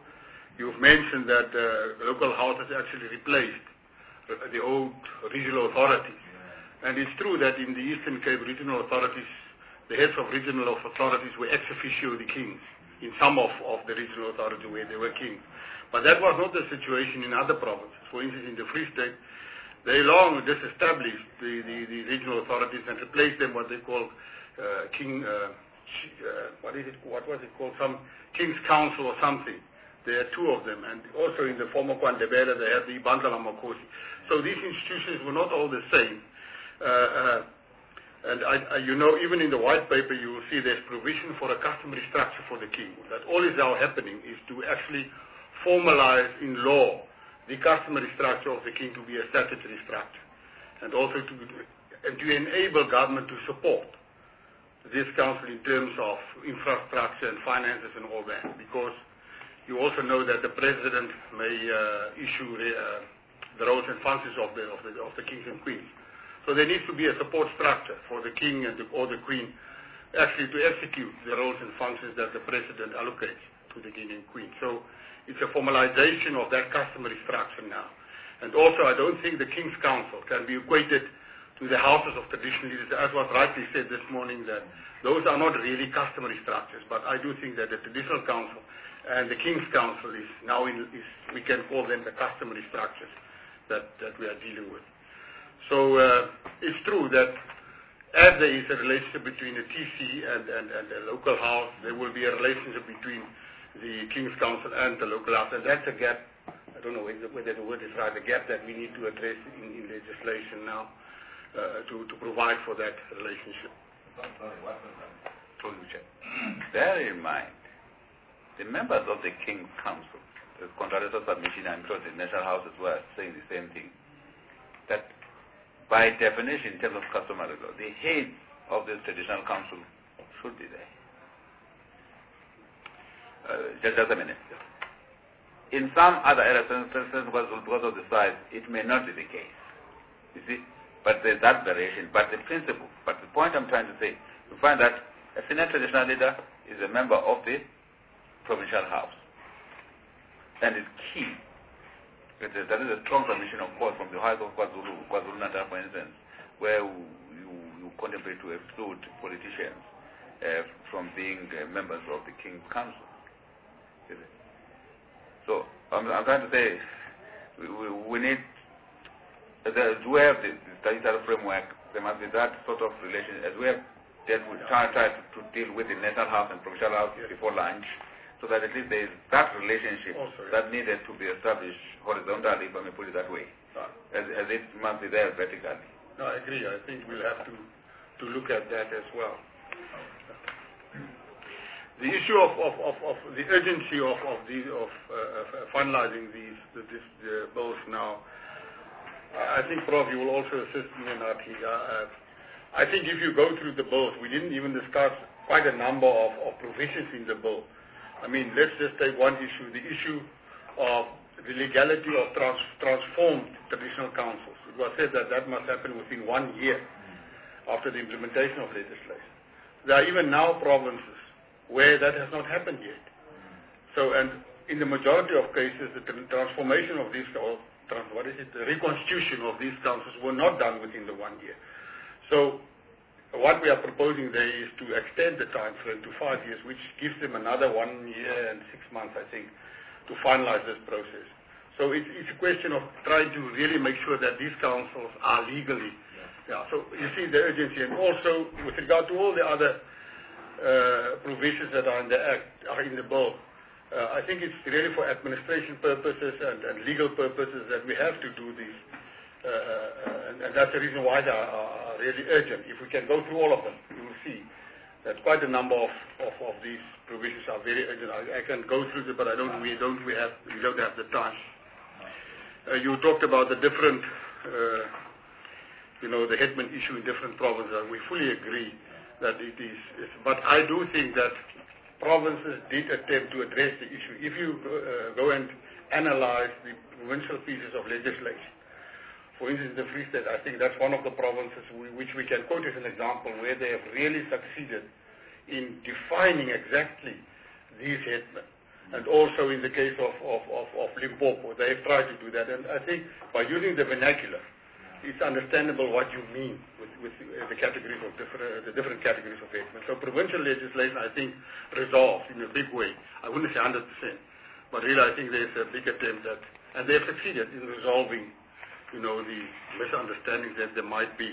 you've mentioned that uh, local houses actually replaced uh, the old regional authorities. And it's true that in the Eastern Cape regional authorities, the heads of regional authorities were ex officio the kings, in some of, of the regional authorities where they were kings. But that was not the situation in other provinces. For instance, in the Free State, they long disestablished the, the, the regional authorities and replaced them what they call uh, king, uh, uh, what is it, what was it called, some King's Council or something. There are two of them, and also in the former KwaNdebele, they had the Bandla Makosi. So these institutions were not all the same. Uh, uh, and I, I, you know, even in the white paper, you will see there's provision for a customary structure for the king. That all is now happening is to actually formalize in law the customary structure of the king to be a statutory structure, and also to, and to enable government to support this council in terms of infrastructure and finances and all that, because you also know that the president may uh, issue the, uh, the roles and functions of the, of, the, of the kings and queens. So there needs to be a support structure for the king and the, or the queen actually to execute the roles and functions that the president allocates to the king and queen. So it's a formalization of that customary structure now. And also, I don't think the King's Council can be equated to the houses of traditional leaders, as was rightly said this morning, that those are not really customary structures. But I do think that the Traditional Council and the King's Council is now, in, is, we can call them the customary structures that, that we are dealing with. So uh, it's true that as there is a relationship between the T C and, and, and the local house, there will be a relationship between the King's Council and the local house, and that's a gap. I don't know whether, whether the word is right, a gap that we need to address in, in legislation now uh, to, to provide for that relationship. Bear in mind, the members of the King's Council, the contrary to submission, I'm sure the National House as well, saying the same thing, that by definition, in terms of customary law, the head of the Traditional Council should be there. Uh, just, just a minute. In some other areas, because, because of the size, it may not be the case. You see? But there's that variation. But the principle, but the point I'm trying to say, you find that a senior traditional leader is a member of the provincial house. And it's key. That is a strong permission, of course, from the House of KwaZulu, KwaZulu Natal, for instance, where you, you contemplate to exclude politicians. uh, from being uh, members of the King's Council. So I'm, I'm trying to say we, we, we need, uh, the, we have the, the statutory framework, there must be that sort of relation, as we have dealt with, try, try to, to deal with the National House and Provincial House yes. before lunch, so that at least there is that relationship also, yes. that needed to be established horizontally, if I may put it that way, right. as, as it must be there vertically. No, I agree. I think we'll have to, to look at that as well. The issue of, of, of, of the urgency of, of, the, of uh, finalizing these the, this, the bills now, I think, Prof, you will also assist me in that. Uh, I think if you go through the bills, we didn't even discuss quite a number of, of provisions in the bill. I mean, let's just take one issue, the issue of the legality of trans, transformed traditional councils. It was said that that must happen within one year after the implementation of legislation. There are even now provinces where that has not happened yet. So, and in the majority of cases, the transformation of these, or trans, what is it, the reconstitution of these councils were not done within the one year. So, what we are proposing there is to extend the time frame to five years, which gives them another one year and six months, I think, to finalize this process. So, it's, it's a question of trying to really make sure that these councils are legally. Yeah. Yeah, so you see the urgency, and also with regard to all the other Uh, provisions that are in the Act, are in the bill. Uh, I think it's really for administration purposes and, and legal purposes that we have to do these. Uh, uh, and, and that's the reason why they are, are really urgent. If we can go through all of them, you will see that quite a number of, of, of these provisions are very urgent. I, I can go through them, but I don't, we, don't, we, have, we don't have the time. Uh, you talked about the different, uh, you know, the headman issue in different provinces. We fully agree that it is, but I do think that provinces did attempt to address the issue. If you uh, go and analyze the provincial pieces of legislation, for instance, the Free State, I think that's one of the provinces we, which we can quote as an example where they have really succeeded in defining exactly these headmen. And also in the case of, of, of, of Limpopo, they have tried to do that. And I think by using the vernacular, it's understandable what you mean with, with the categories of different, the different categories of headmen. So provincial legislation, I think, resolves in a big way. I wouldn't say one hundred percent, but really I think there's a big attempt at, and they have succeeded in resolving, you know, the misunderstandings that there might be.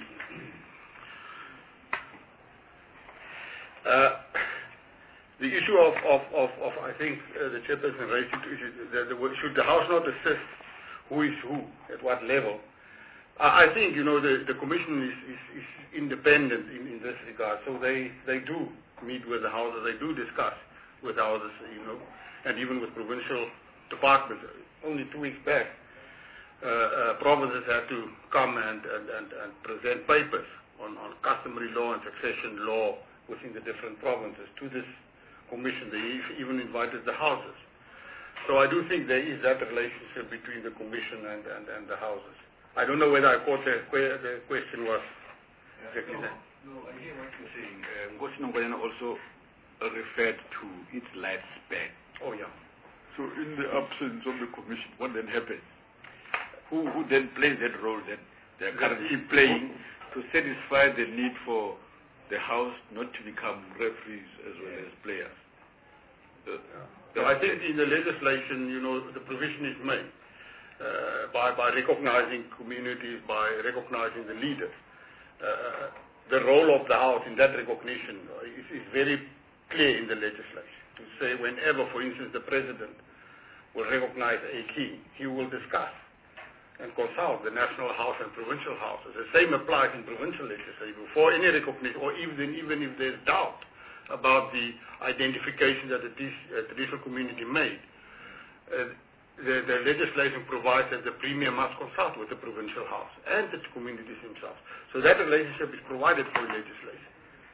Uh, the issue of, of, of, of I think uh, the chairperson raised two issues. The, the, should the House not assist who is who, at what level? I think, you know, the, the Commission is, is, is independent in, in this regard, so they, they do meet with the houses, they do discuss with houses, you know, and even with provincial departments. Only two weeks back, uh, uh, provinces had to come and, and, and, and present papers on, on customary law and succession law within the different provinces to this Commission. They even invited the houses. So I do think there is that relationship between the Commission and, and, and the houses. I don't know whether I caught the, the question was yeah, exactly no, that. No, I hear what you're saying. Ngosi Nongwanyana also referred to its lifespan. Oh, yeah. So in the absence of the Commission, what then happens? Who, who then plays that role that they are currently playing to satisfy the need for the House not to become referees as well as players? Uh, yeah. So I think in the legislation, you know, the provision is made. Uh, by, by recognizing communities, by recognizing the leaders. Uh, the role of the House in that recognition is, is very clear in the legislation. To say whenever, for instance, the President will recognize a king, he will discuss and consult the National House and Provincial Houses. The same applies in provincial legislation. Before any recognition, or even, even if there's doubt about the identification that the uh, traditional community made, uh, The, the legislation provides that the Premier must consult with the provincial house and the communities themselves. So that relationship is provided for in legislation.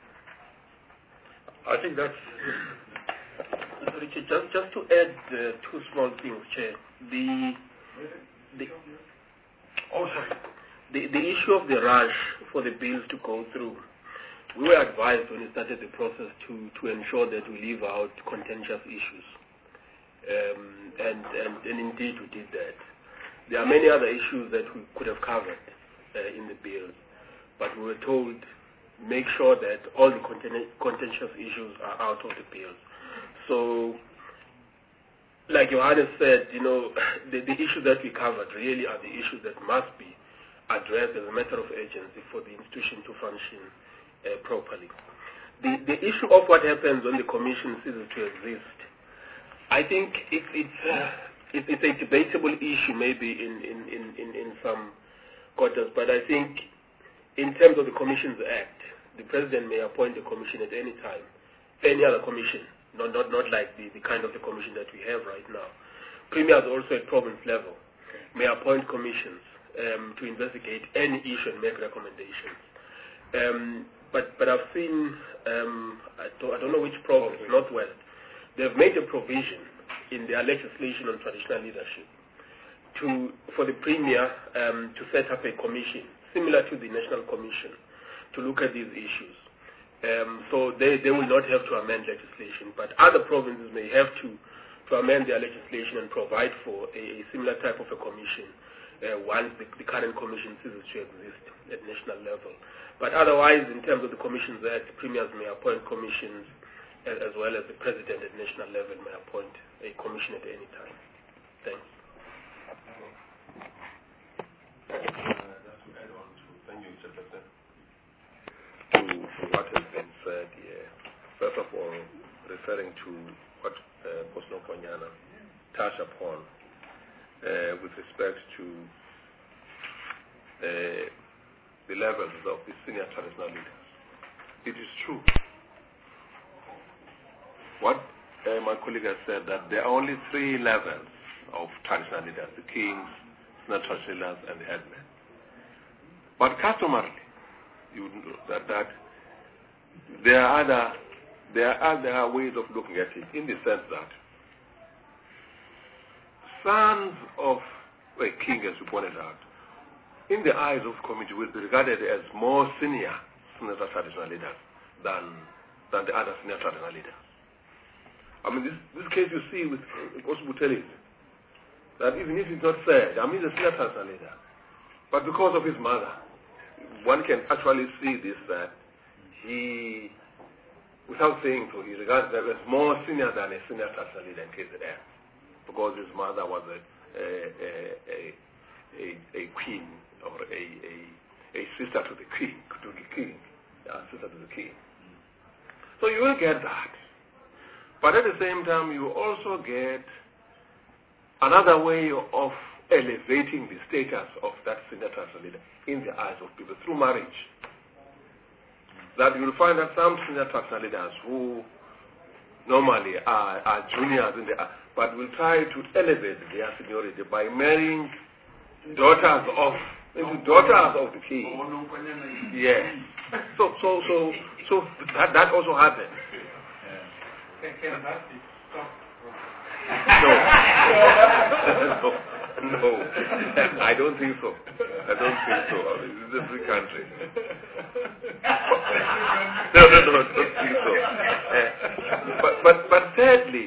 I think that's... Richard, just, just to add uh, two small things, Chair. The, the, oh, sorry. The, the issue of the rush for the bills to go through, we were advised when we started the process to, to ensure that we leave out contentious issues. Um, and, and, and indeed we did that. There are many other issues that we could have covered uh, in the bill, but we were told make sure that all the conten- contentious issues are out of the bills. So, like Johannes said, you know, the, the issues that we covered really are the issues that must be addressed as a matter of urgency for the institution to function uh, properly. The, the issue of what happens when the commission ceases to exist, I think it, it's, uh, it, it's a debatable issue maybe in, in, in, in, in some quarters, but I think in terms of the Commissions Act, the President may appoint a commission at any time, any other commission, not, not, not like the, the kind of the commission that we have right now. Premiers also at province level may appoint commissions um, to investigate any issue and make recommendations. Um, but, but I've seen, um, I, don't, I don't know which province, Northwest, they've made a provision in their legislation on traditional leadership to, for the Premier um, to set up a commission, similar to the National Commission, to look at these issues. Um, so they, they will not have to amend legislation, but other provinces may have to, to amend their legislation and provide for a, a similar type of a commission uh, once the, the current commission ceases to exist at national level. But otherwise, in terms of the Commissions Act, premiers may appoint commissions as, as well as the President at national level may appoint a commission at any time. Thanks. To what has been said here, first of all, referring to what uh, Bosno Konyana touched upon uh, with respect to uh, the levels of the senior traditional leaders. It is true. What uh, my colleague has said, that there are only three levels of traditional leaders: the kings, senior traditional leaders, and the headmen. But customarily, you know that, that there are other there are other ways of looking at it, in the sense that sons of a king, as you pointed out, in the eyes of the community, will be regarded as more senior senior traditional leaders than than the other senior traditional leaders. I mean, this this case you see with Osbutelis, that even if it's not said, I mean, the senior traditional leader, but because of his mother, one can actually see this, that he, without saying so, he regards that as more senior than a senior traditional leader in K Z N, because his mother was a a, a, a, a queen, or a, a, a sister to the king, to the king, a sister to the king. So you will get that. But at the same time, you also get another way of elevating the status of that senior traditional leader in the eyes of people through marriage. That you'll find that some senior traditional leaders who normally are, are juniors in the, but will try to elevate their seniority by marrying daughters of maybe daughters of the king. Yes. So so so so that that also happens. Can that be stopped? No. no. No. I don't think so. I don't think so. I mean, this is a free country. no, no, no, I don't think so. Uh, but, but, but thirdly,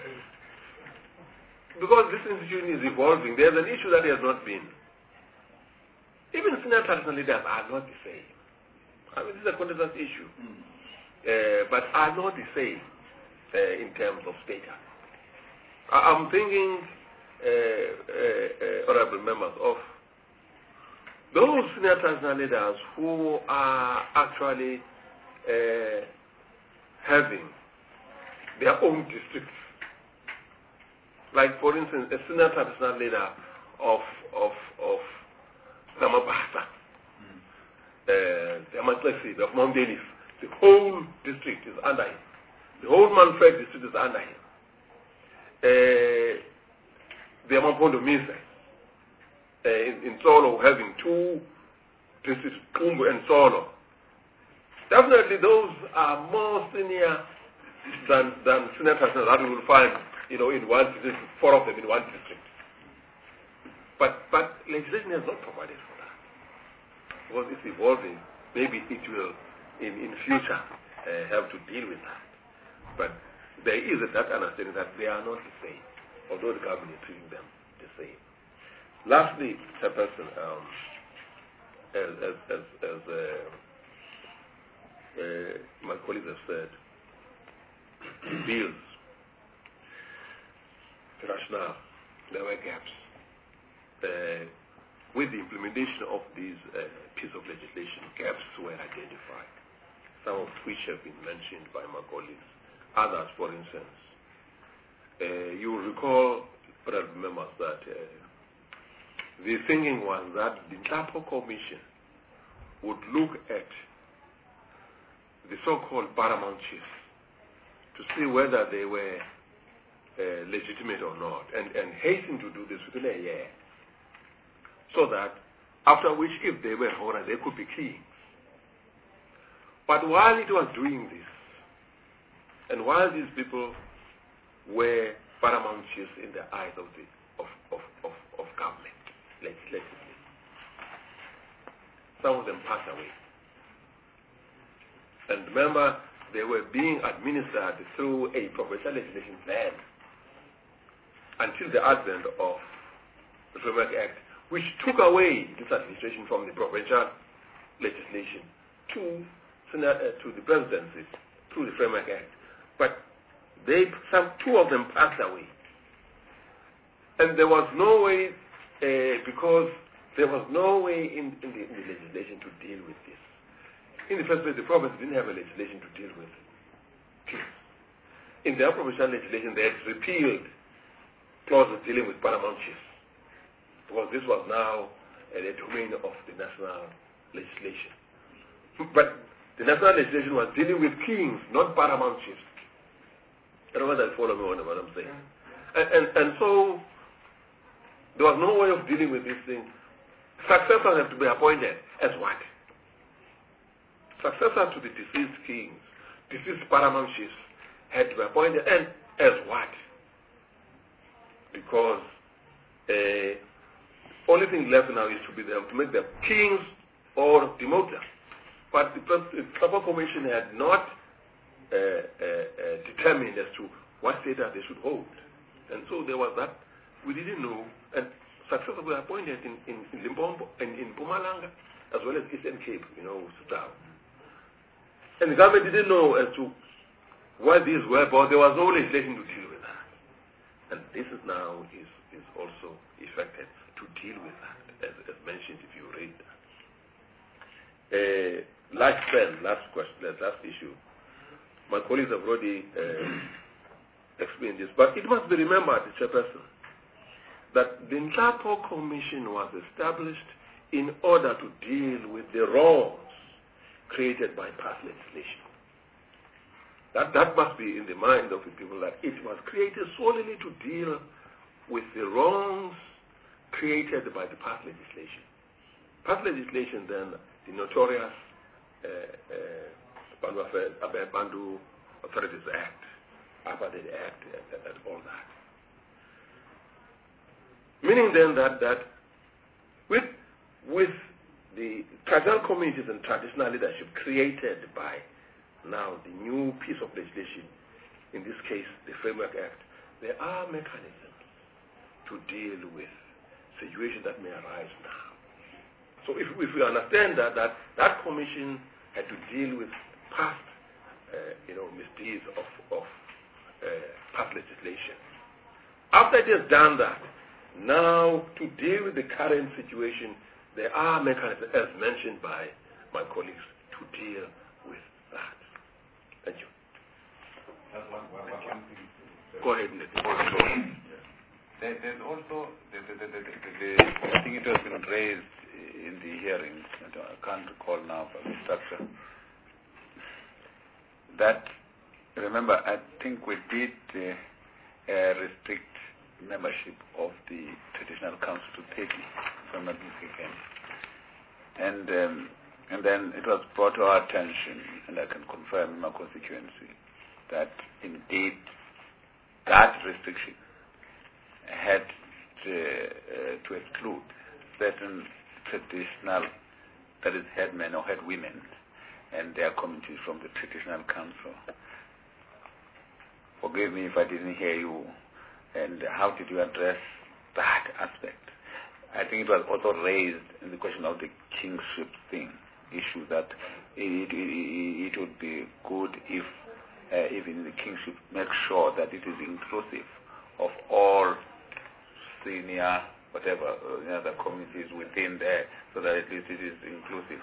because this institution is evolving, there's an issue that has not been. Even senior traditional leaders are not the same. I mean, this is a contentious issue. Mm. Uh, but are not the same uh, in terms of status. I- I'm thinking, uh, uh, uh, honorable members, of those senior traditional leaders who are actually uh, having their own districts. Like, for instance, a senior traditional leader of of of Namabasa, mm. uh, the Amatlesi, of Mount Dennis, the whole district is under him. The whole Manfred district is under him. Uh, the Amampondo Mise, uh, in, in Solo, having two districts, Kumbu and Solo. Definitely those are more senior than, than senior traditional that we will find, you know, in one district, four of them in one district. But, but legislation has not provided for that. Because it's evolving, maybe it will, in, in future, uh, have to deal with that. But there is that understanding that they are not the same, although the government is treating them the same. Lastly, Chairperson, um, as, as, as, as uh, uh, my colleagues have said, bills, rationale, there were gaps. Uh, with the implementation of these uh, piece of legislation, gaps were identified, some of which have been mentioned by my colleagues. Others, for instance, uh, you will recall, perhaps members, that uh, the thinking was that the Nhlapo Commission would look at the so-called paramount chiefs to see whether they were uh, legitimate or not, and, and hasten to do this within a year, so that after which, if they were Hora, they could be kings. But while it was doing this, and while these people were paramount chiefs in the eyes of the of, of, of, of government, legislatively, some of them passed away. And remember, they were being administered through a provincial legislation plan until the advent of the Framework Act, which took away this administration from the provincial legislation to, uh, to the presidency through the Framework Act. But they, some two of them passed away. And there was no way, uh, because there was no way in, in, the, in the legislation to deal with this. In the first place, the province didn't have a legislation to deal with kings. In their provincial legislation, they had repealed clauses dealing with paramount chiefs, because this was now uh, the domain of the national legislation. But the national legislation was dealing with kings, not paramount chiefs. I don't know whether you follow me on what I'm saying. And, and, and so, there was no way of dealing with this thing. Successors have to be appointed as what? Successors to the deceased kings, deceased paramount chiefs, had to be appointed, and as what? Because the uh, only thing left now is to be them to make them kings or demote them. But the Nhlapo Commission had not uh, uh, uh, determined as to what status they should hold, and so there was that we didn't know. And successors were appointed in in, in Limpopo and in Mpumalanga, as well as Eastern Cape, you know, Star. And the government didn't know as to what these were, but there was no legislation to deal with that. And this is now is, is also effected to deal with that, as, as mentioned if you read that. Uh, lifespan, last question, last issue. My colleagues have already uh, explained this, but it must be remembered, Chairperson, that the Nhlapo Commission was established in order to deal with the wrongs created by past legislation. That, that must be in the mind of the people, that it was created solely to deal with the wrongs created by the past legislation. Past legislation, then, the notorious uh, uh, Bandu Authorities Act, Apartheid Act, and, and all that. Meaning then that, that with, with the traditional communities and traditional leadership created by now the new piece of legislation, in this case the Framework Act, there are mechanisms to deal with situations that may arise now. So if, if we understand that, that that commission had to deal with past uh, you know, misdeeds of, of uh, past legislation. After it has done that, now to deal with the current situation, there are mechanisms, as mentioned by my colleagues, to deal with that. Thank you. That's one, one, one, one thing. Go ahead, Nick. There, there's also, the, the, the, the, the, I think it has been raised in the hearings, I can't recall now but the structure, that, remember, I think we did uh, uh, restrict membership of the Traditional Council to thirty, if I'm not mistaken. And, um, and then it was brought to our attention, and I can confirm in my constituency, that indeed that restriction had to, uh, to exclude certain traditional, that is, headmen or headwomen and their committees from the Traditional Council. Forgive me if I didn't hear you. And how did you address that aspect? I think it was also raised in the question of the kingship thing. issue that it, it, it would be good if uh, even the kingship makes sure that it is inclusive of all senior, whatever, uh, other communities within there, so that at least it is inclusive.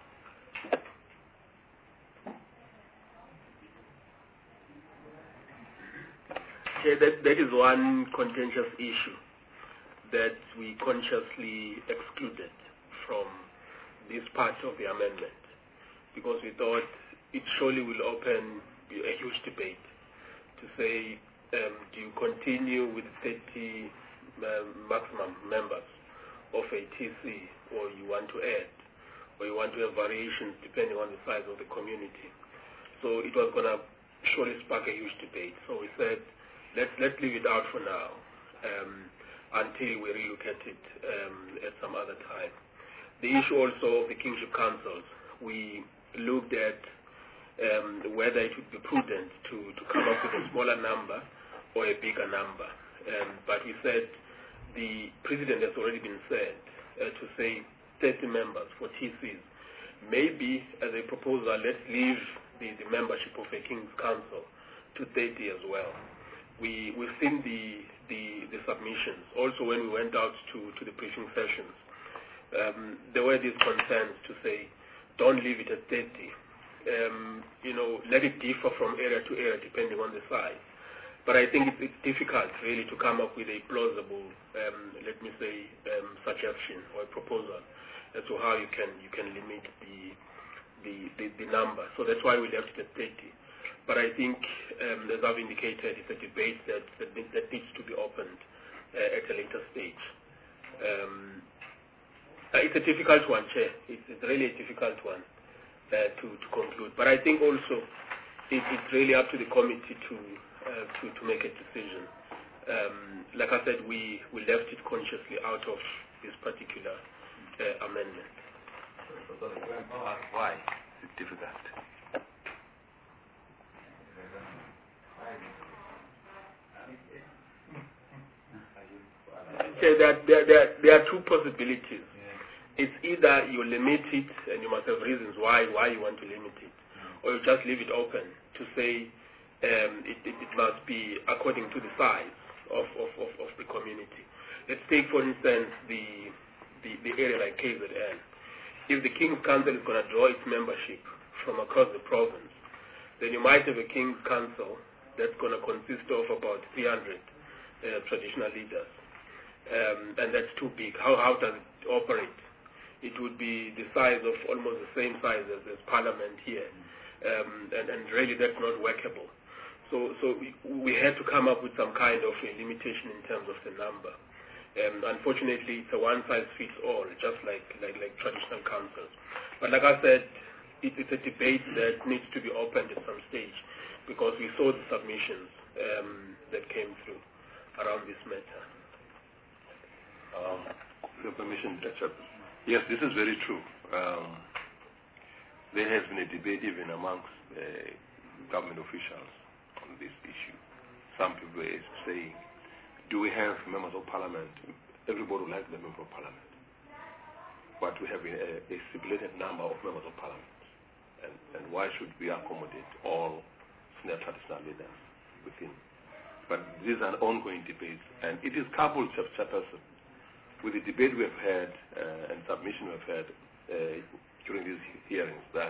Yeah, that, that is one contentious issue that we consciously excluded from this part of the amendment, because we thought it surely will open a huge debate to say, um, do you continue with thirty um, maximum members of a T C, or you want to add, or you want to have variations depending on the size of the community. So it was going to surely spark a huge debate. So we said, let's, let's leave it out for now um, until we relook at it um, at some other time. The issue also of the kingship councils, we looked at um, whether it would be prudent to, to come up with a smaller number or a bigger number. Um, but we said the president has already been said uh, to say thirty members for T Cs. Maybe as a proposal, let's leave the, the membership of a King's Council to thirty as well. We, we've seen the, the, the submissions. Also, when we went out to, to the briefing sessions, um, there were these concerns to say, don't leave it at thirty. Um, you know, let it differ from area to area depending on the size. But I think it's, it's difficult really to come up with a plausible, um, let me say, um, suggestion or a proposal as to how you can you can limit the the, the, the number. So that's why we left it at thirty. But I think, um, as I've indicated, it's a debate that that, that needs to be opened uh, at a later stage. Um, uh, it's a difficult one, Chair. It's, it's really a difficult one uh, to, to conclude. But I think also it, it's really up to the committee to uh, to, to make a decision. Um, like I said, we, we left it consciously out of this particular uh, amendment. Why is it difficult? So there, there, there, there are two possibilities. It's either you limit it, and you must have reasons why why you want to limit it, or you just leave it open to say um, it, it, it must be according to the size of, of, of, of the community. Let's take, for instance, the, the, the area like K Z N. If the King's Council is going to draw its membership from across the province, then you might have a King's Council that's going to consist of about three hundred uh, traditional leaders. Um, and that's too big. How, how does it operate? It would be the size of almost the same size as, as Parliament here. Um, and, and really that's not workable. So, so we, we had to come up with some kind of a limitation in terms of the number. Um, unfortunately, it's a one-size-fits-all, just like, like, like traditional councils. But like I said, it, it's a debate that needs to be opened at some stage, because we saw the submissions um, that came through around this matter. Um, with your permission, Chair. Yes, this is very true. Um, there has been a debate even amongst uh, government officials on this issue. Some people are saying, do we have members of parliament? Everybody would like the member of parliament. But we have a, a stipulated number of members of parliament. And, and why should we accommodate all senior traditional leaders within? But these are ongoing debates, and it is coupled, Chairperson, with the debate we have had uh, and submission we have had uh, during these hearings, that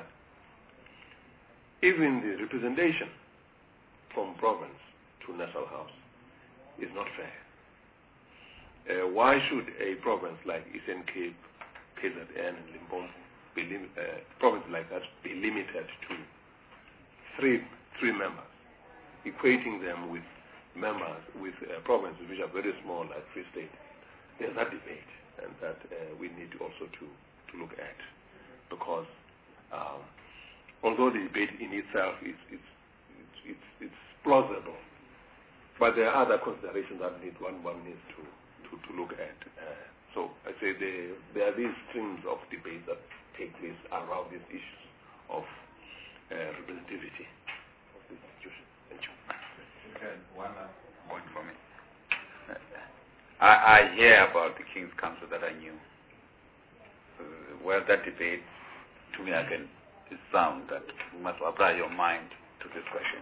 even the representation from province to national house is not fair. Uh, why should a province like Eastern Cape, K Z N, and Limpopo, be lim- uh, province like that be limited to three three members, equating them with members with uh, provinces which are very small, like Free State? There's that debate, and that uh, we need also to, to look at, because um, although the debate in itself is it's, it's, it's, it's plausible, but there are other considerations that need one one needs to, to, to look at. Uh, so I say there, there are these streams of debate that take place around these issues of uh, representativity of the institution. Thank you. Okay, one last point for me. I, I hear about the King's Council that I knew. Uh, well, that debate to me again is sound that you must apply your mind to this question.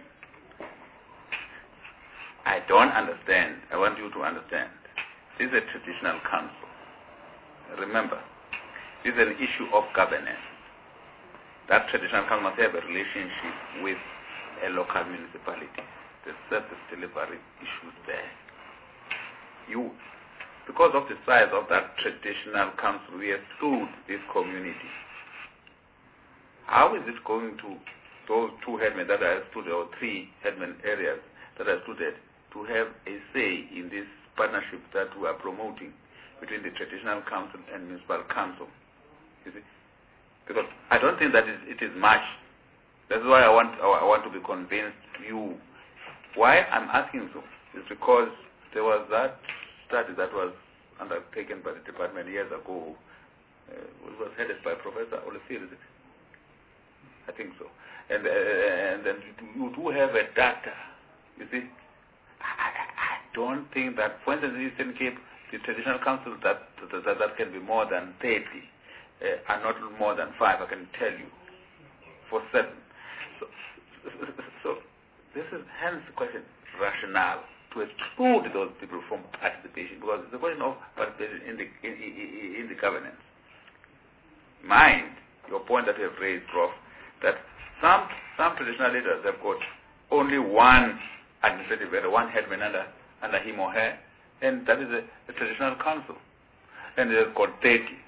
I don't understand. I want you to understand. This is a traditional council. Remember, this is an issue of governance. That traditional council must have a relationship with a local municipality. The service delivery issues there. You, because of the size of that traditional council, we have stood this community. How is it going to those two headmen that are stood, or three headmen areas that are stood, to have a say in this partnership that we are promoting between the traditional council and municipal council? You see? Because I don't think that it is much. That's why I want I want to be convinced you. Why I'm asking so is because there was that study that was undertaken by the department years ago. Uh, it was headed by Professor Olefir, is it? I think so. And uh, and then you do have a data. You see, I, I don't think that, for instance, in Eastern Cape, the traditional councils that that, that can be more than thirty uh, are not more than five. I can tell you for certain. So, so this is hence the question, rationale to exclude those people from participation, because it's a question of participation in the in, in, in the governance. Mind your point that you have raised, Prof, that some some traditional leaders have got only one administrative head, one headman under under him or her, and that is a, a traditional council, and they've got thirty.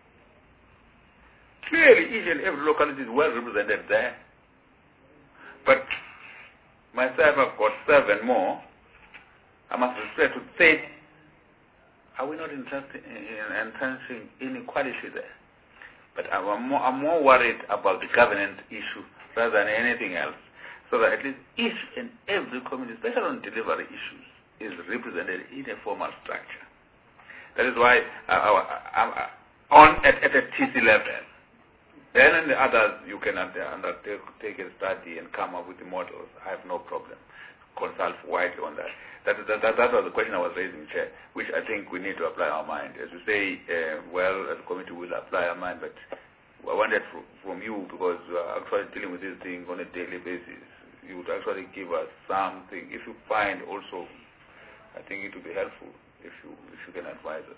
Clearly, each and every locality is well represented there. But myself, I've got seven more. I must refer to thirty. Are we not interested in enhancing inequality there? But I'm more, I'm more worried about the governance issue rather than anything else, so that at least each and every community, especially on delivery issues, is represented in a formal structure. That is why uh, I'm on at, at a T C level. Then and the others, you can undertake take a study and come up with the models. I have no problem. Consult widely on that. That, that, that, that was the question I was raising, Chair, which I think we need to apply our mind. As you say, uh, well, as a committee will apply our mind, but I wanted from, from you, because we are actually dealing with this thing on a daily basis, you would actually give us something. If you find also, I think it would be helpful if you, if you can advise us.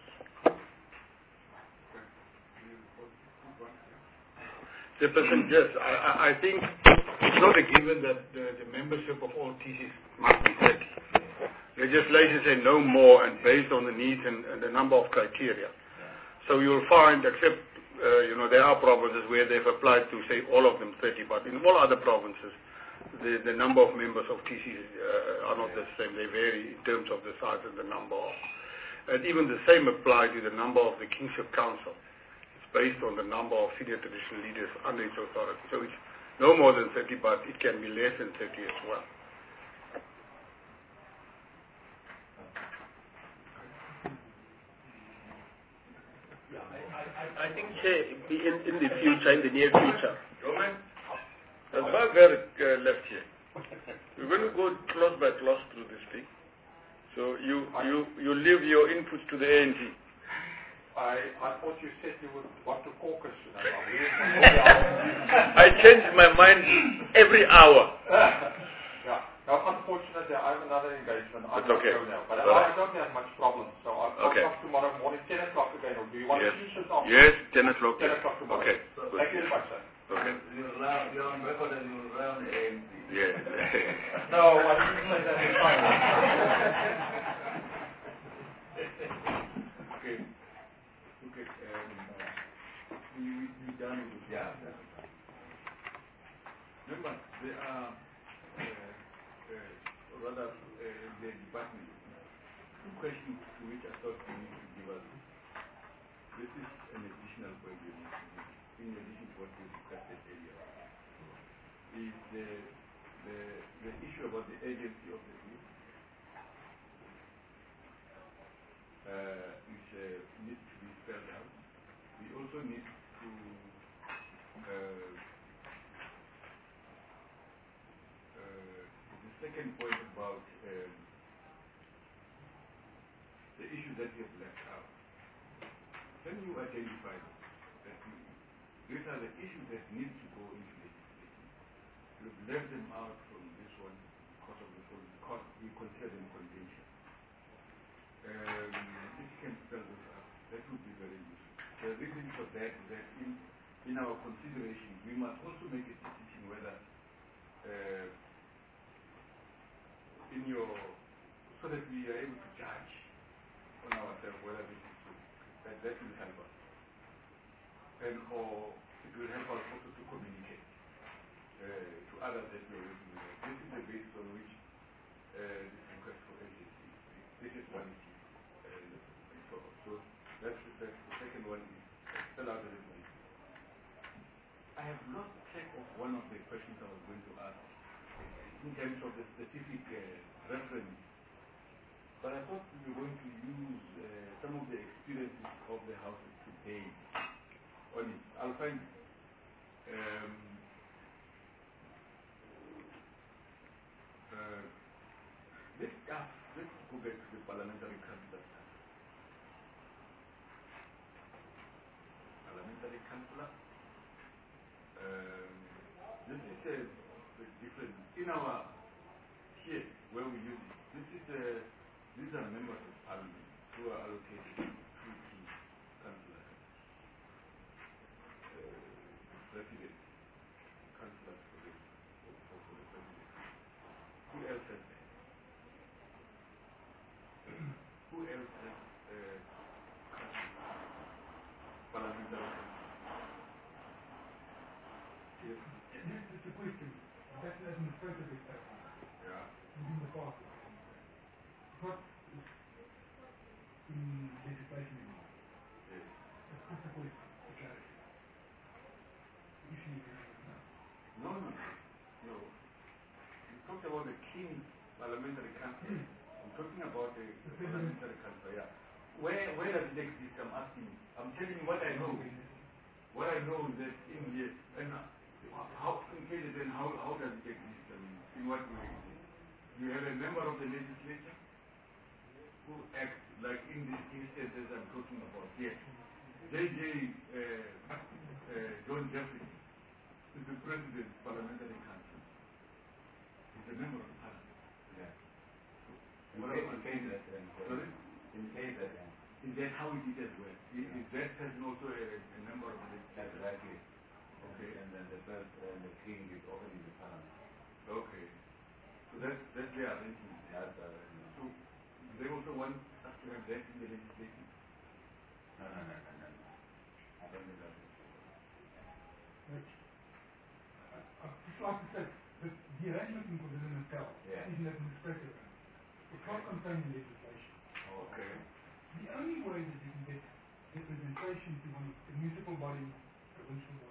Chairperson, yes, I, I think it's not a given that the, the membership of all T Cs must be thirty. Legislation says no more, and based on the needs and, and the number of criteria. So you'll find, except, uh, you know, there are provinces where they've applied to, say, all of them thirty, but in all other provinces, the, the number of members of T Cs uh, are not the same. They vary in terms of the size and the number of. And even the same applies to the number of the Kingship Council. Based on the number of senior traditional leaders under its authority. So it's no more than thirty, but it can be less than thirty as well. Yeah, I, I, I think, Chair, in, in the future, in the near future. As far as uh, left here, we're going to go clause by clause through this thing. So you, you, you leave your inputs to the A N T. I, I thought you said you would want to caucus. You know, I change my mind every hour. Yeah. Now, unfortunately, I have another engagement. I'm That's okay. go now, but Right. I don't have much problem. So I'll Okay. talk tomorrow morning, ten o'clock again. Or do you want Yes. to finish this off? Yes, ten o'clock. ten o'clock tomorrow. Okay. Thank you very much, sir. Okay. You're around, you're on record and you're around the A M C. Yes. No, I didn't say that. It's fine. Okay. Okay. Um, uh, we, we, we done with this. Yeah. Remember, there are, uh, uh, rather, uh, the department, two questions to which I thought you need to give us. This is an additional point we need to make, in addition to what we discussed earlier. Is the, the, the issue about the agency of the group. Uh, which uh, needs to be spelled out. We also need to uh, uh, the second point about um, the issues that you have left out. Can you identify that you, these are the issues that need to go into legislation. You've left them out from this one because of the following, because we consider them convention. Um, if you can spell this out, that would be very useful. The reason for that is that in, in our consideration, we must also make a decision whether uh, in your, so that we are able to judge on ourselves whether this is true. That, that will help us. And or it will help us also to communicate uh, to others that we are working with. This is the basis on which uh, this request for L G C. This is one issue. Uh, so, so that's the, that's the second one is spell out a little bit. I have lost track of one of the questions I was going to ask in terms of the specific uh, reference. But I thought we were going to use uh, some of the experiences of the houses today on it. I'll find um, uh, let's, ah, let's go back to the parliamentary councillor. Parliamentary councillor. Um, this is a, a different in our here where we use it. This is a these are members of parliament who are allocated two key councillors, uh, president, councillors for the for, for, for the president. Who else has that? Who else has uh, parliamentary councillors? Yes. It's a question. That's an administrative exception. Yeah. Within the party. Not in legislation anymore. Yes. It's just a question for clarity. The issue is now. No, no, no. You talked about the King's Parliamentary Council. I'm talking about the, the Parliamentary Council, yeah. Where, where does it exist? I'm asking you. I'm telling you what I know. What I know is that in here, and how, in case then how, how does it exist? I mean, in what way exist? You have a member of the legislature who acts like in these instances I'm talking about. Yes. J J Uh, uh, John Jeffrey is the president of the Parliamentary Council. He's a member of the parliament. Yeah. So, in case, in case that, sorry? In case that, is that how it is as well? Is, yeah. Is that person also a, a member of the legislature? That's right, yes. Okay. And then the first, uh, the king is already in the parliament. Okay. So that's, that's their arrangement. That's uh, no. So they also want us to have that in the legislation? No, no, no, no, no. I don't think that's it. I'd just like to say that the arrangement in Constitution itself yeah. is an administrative arrangement. It's not contained in legislation. Okay. The only way that you can get representation to one of the municipal body, provincial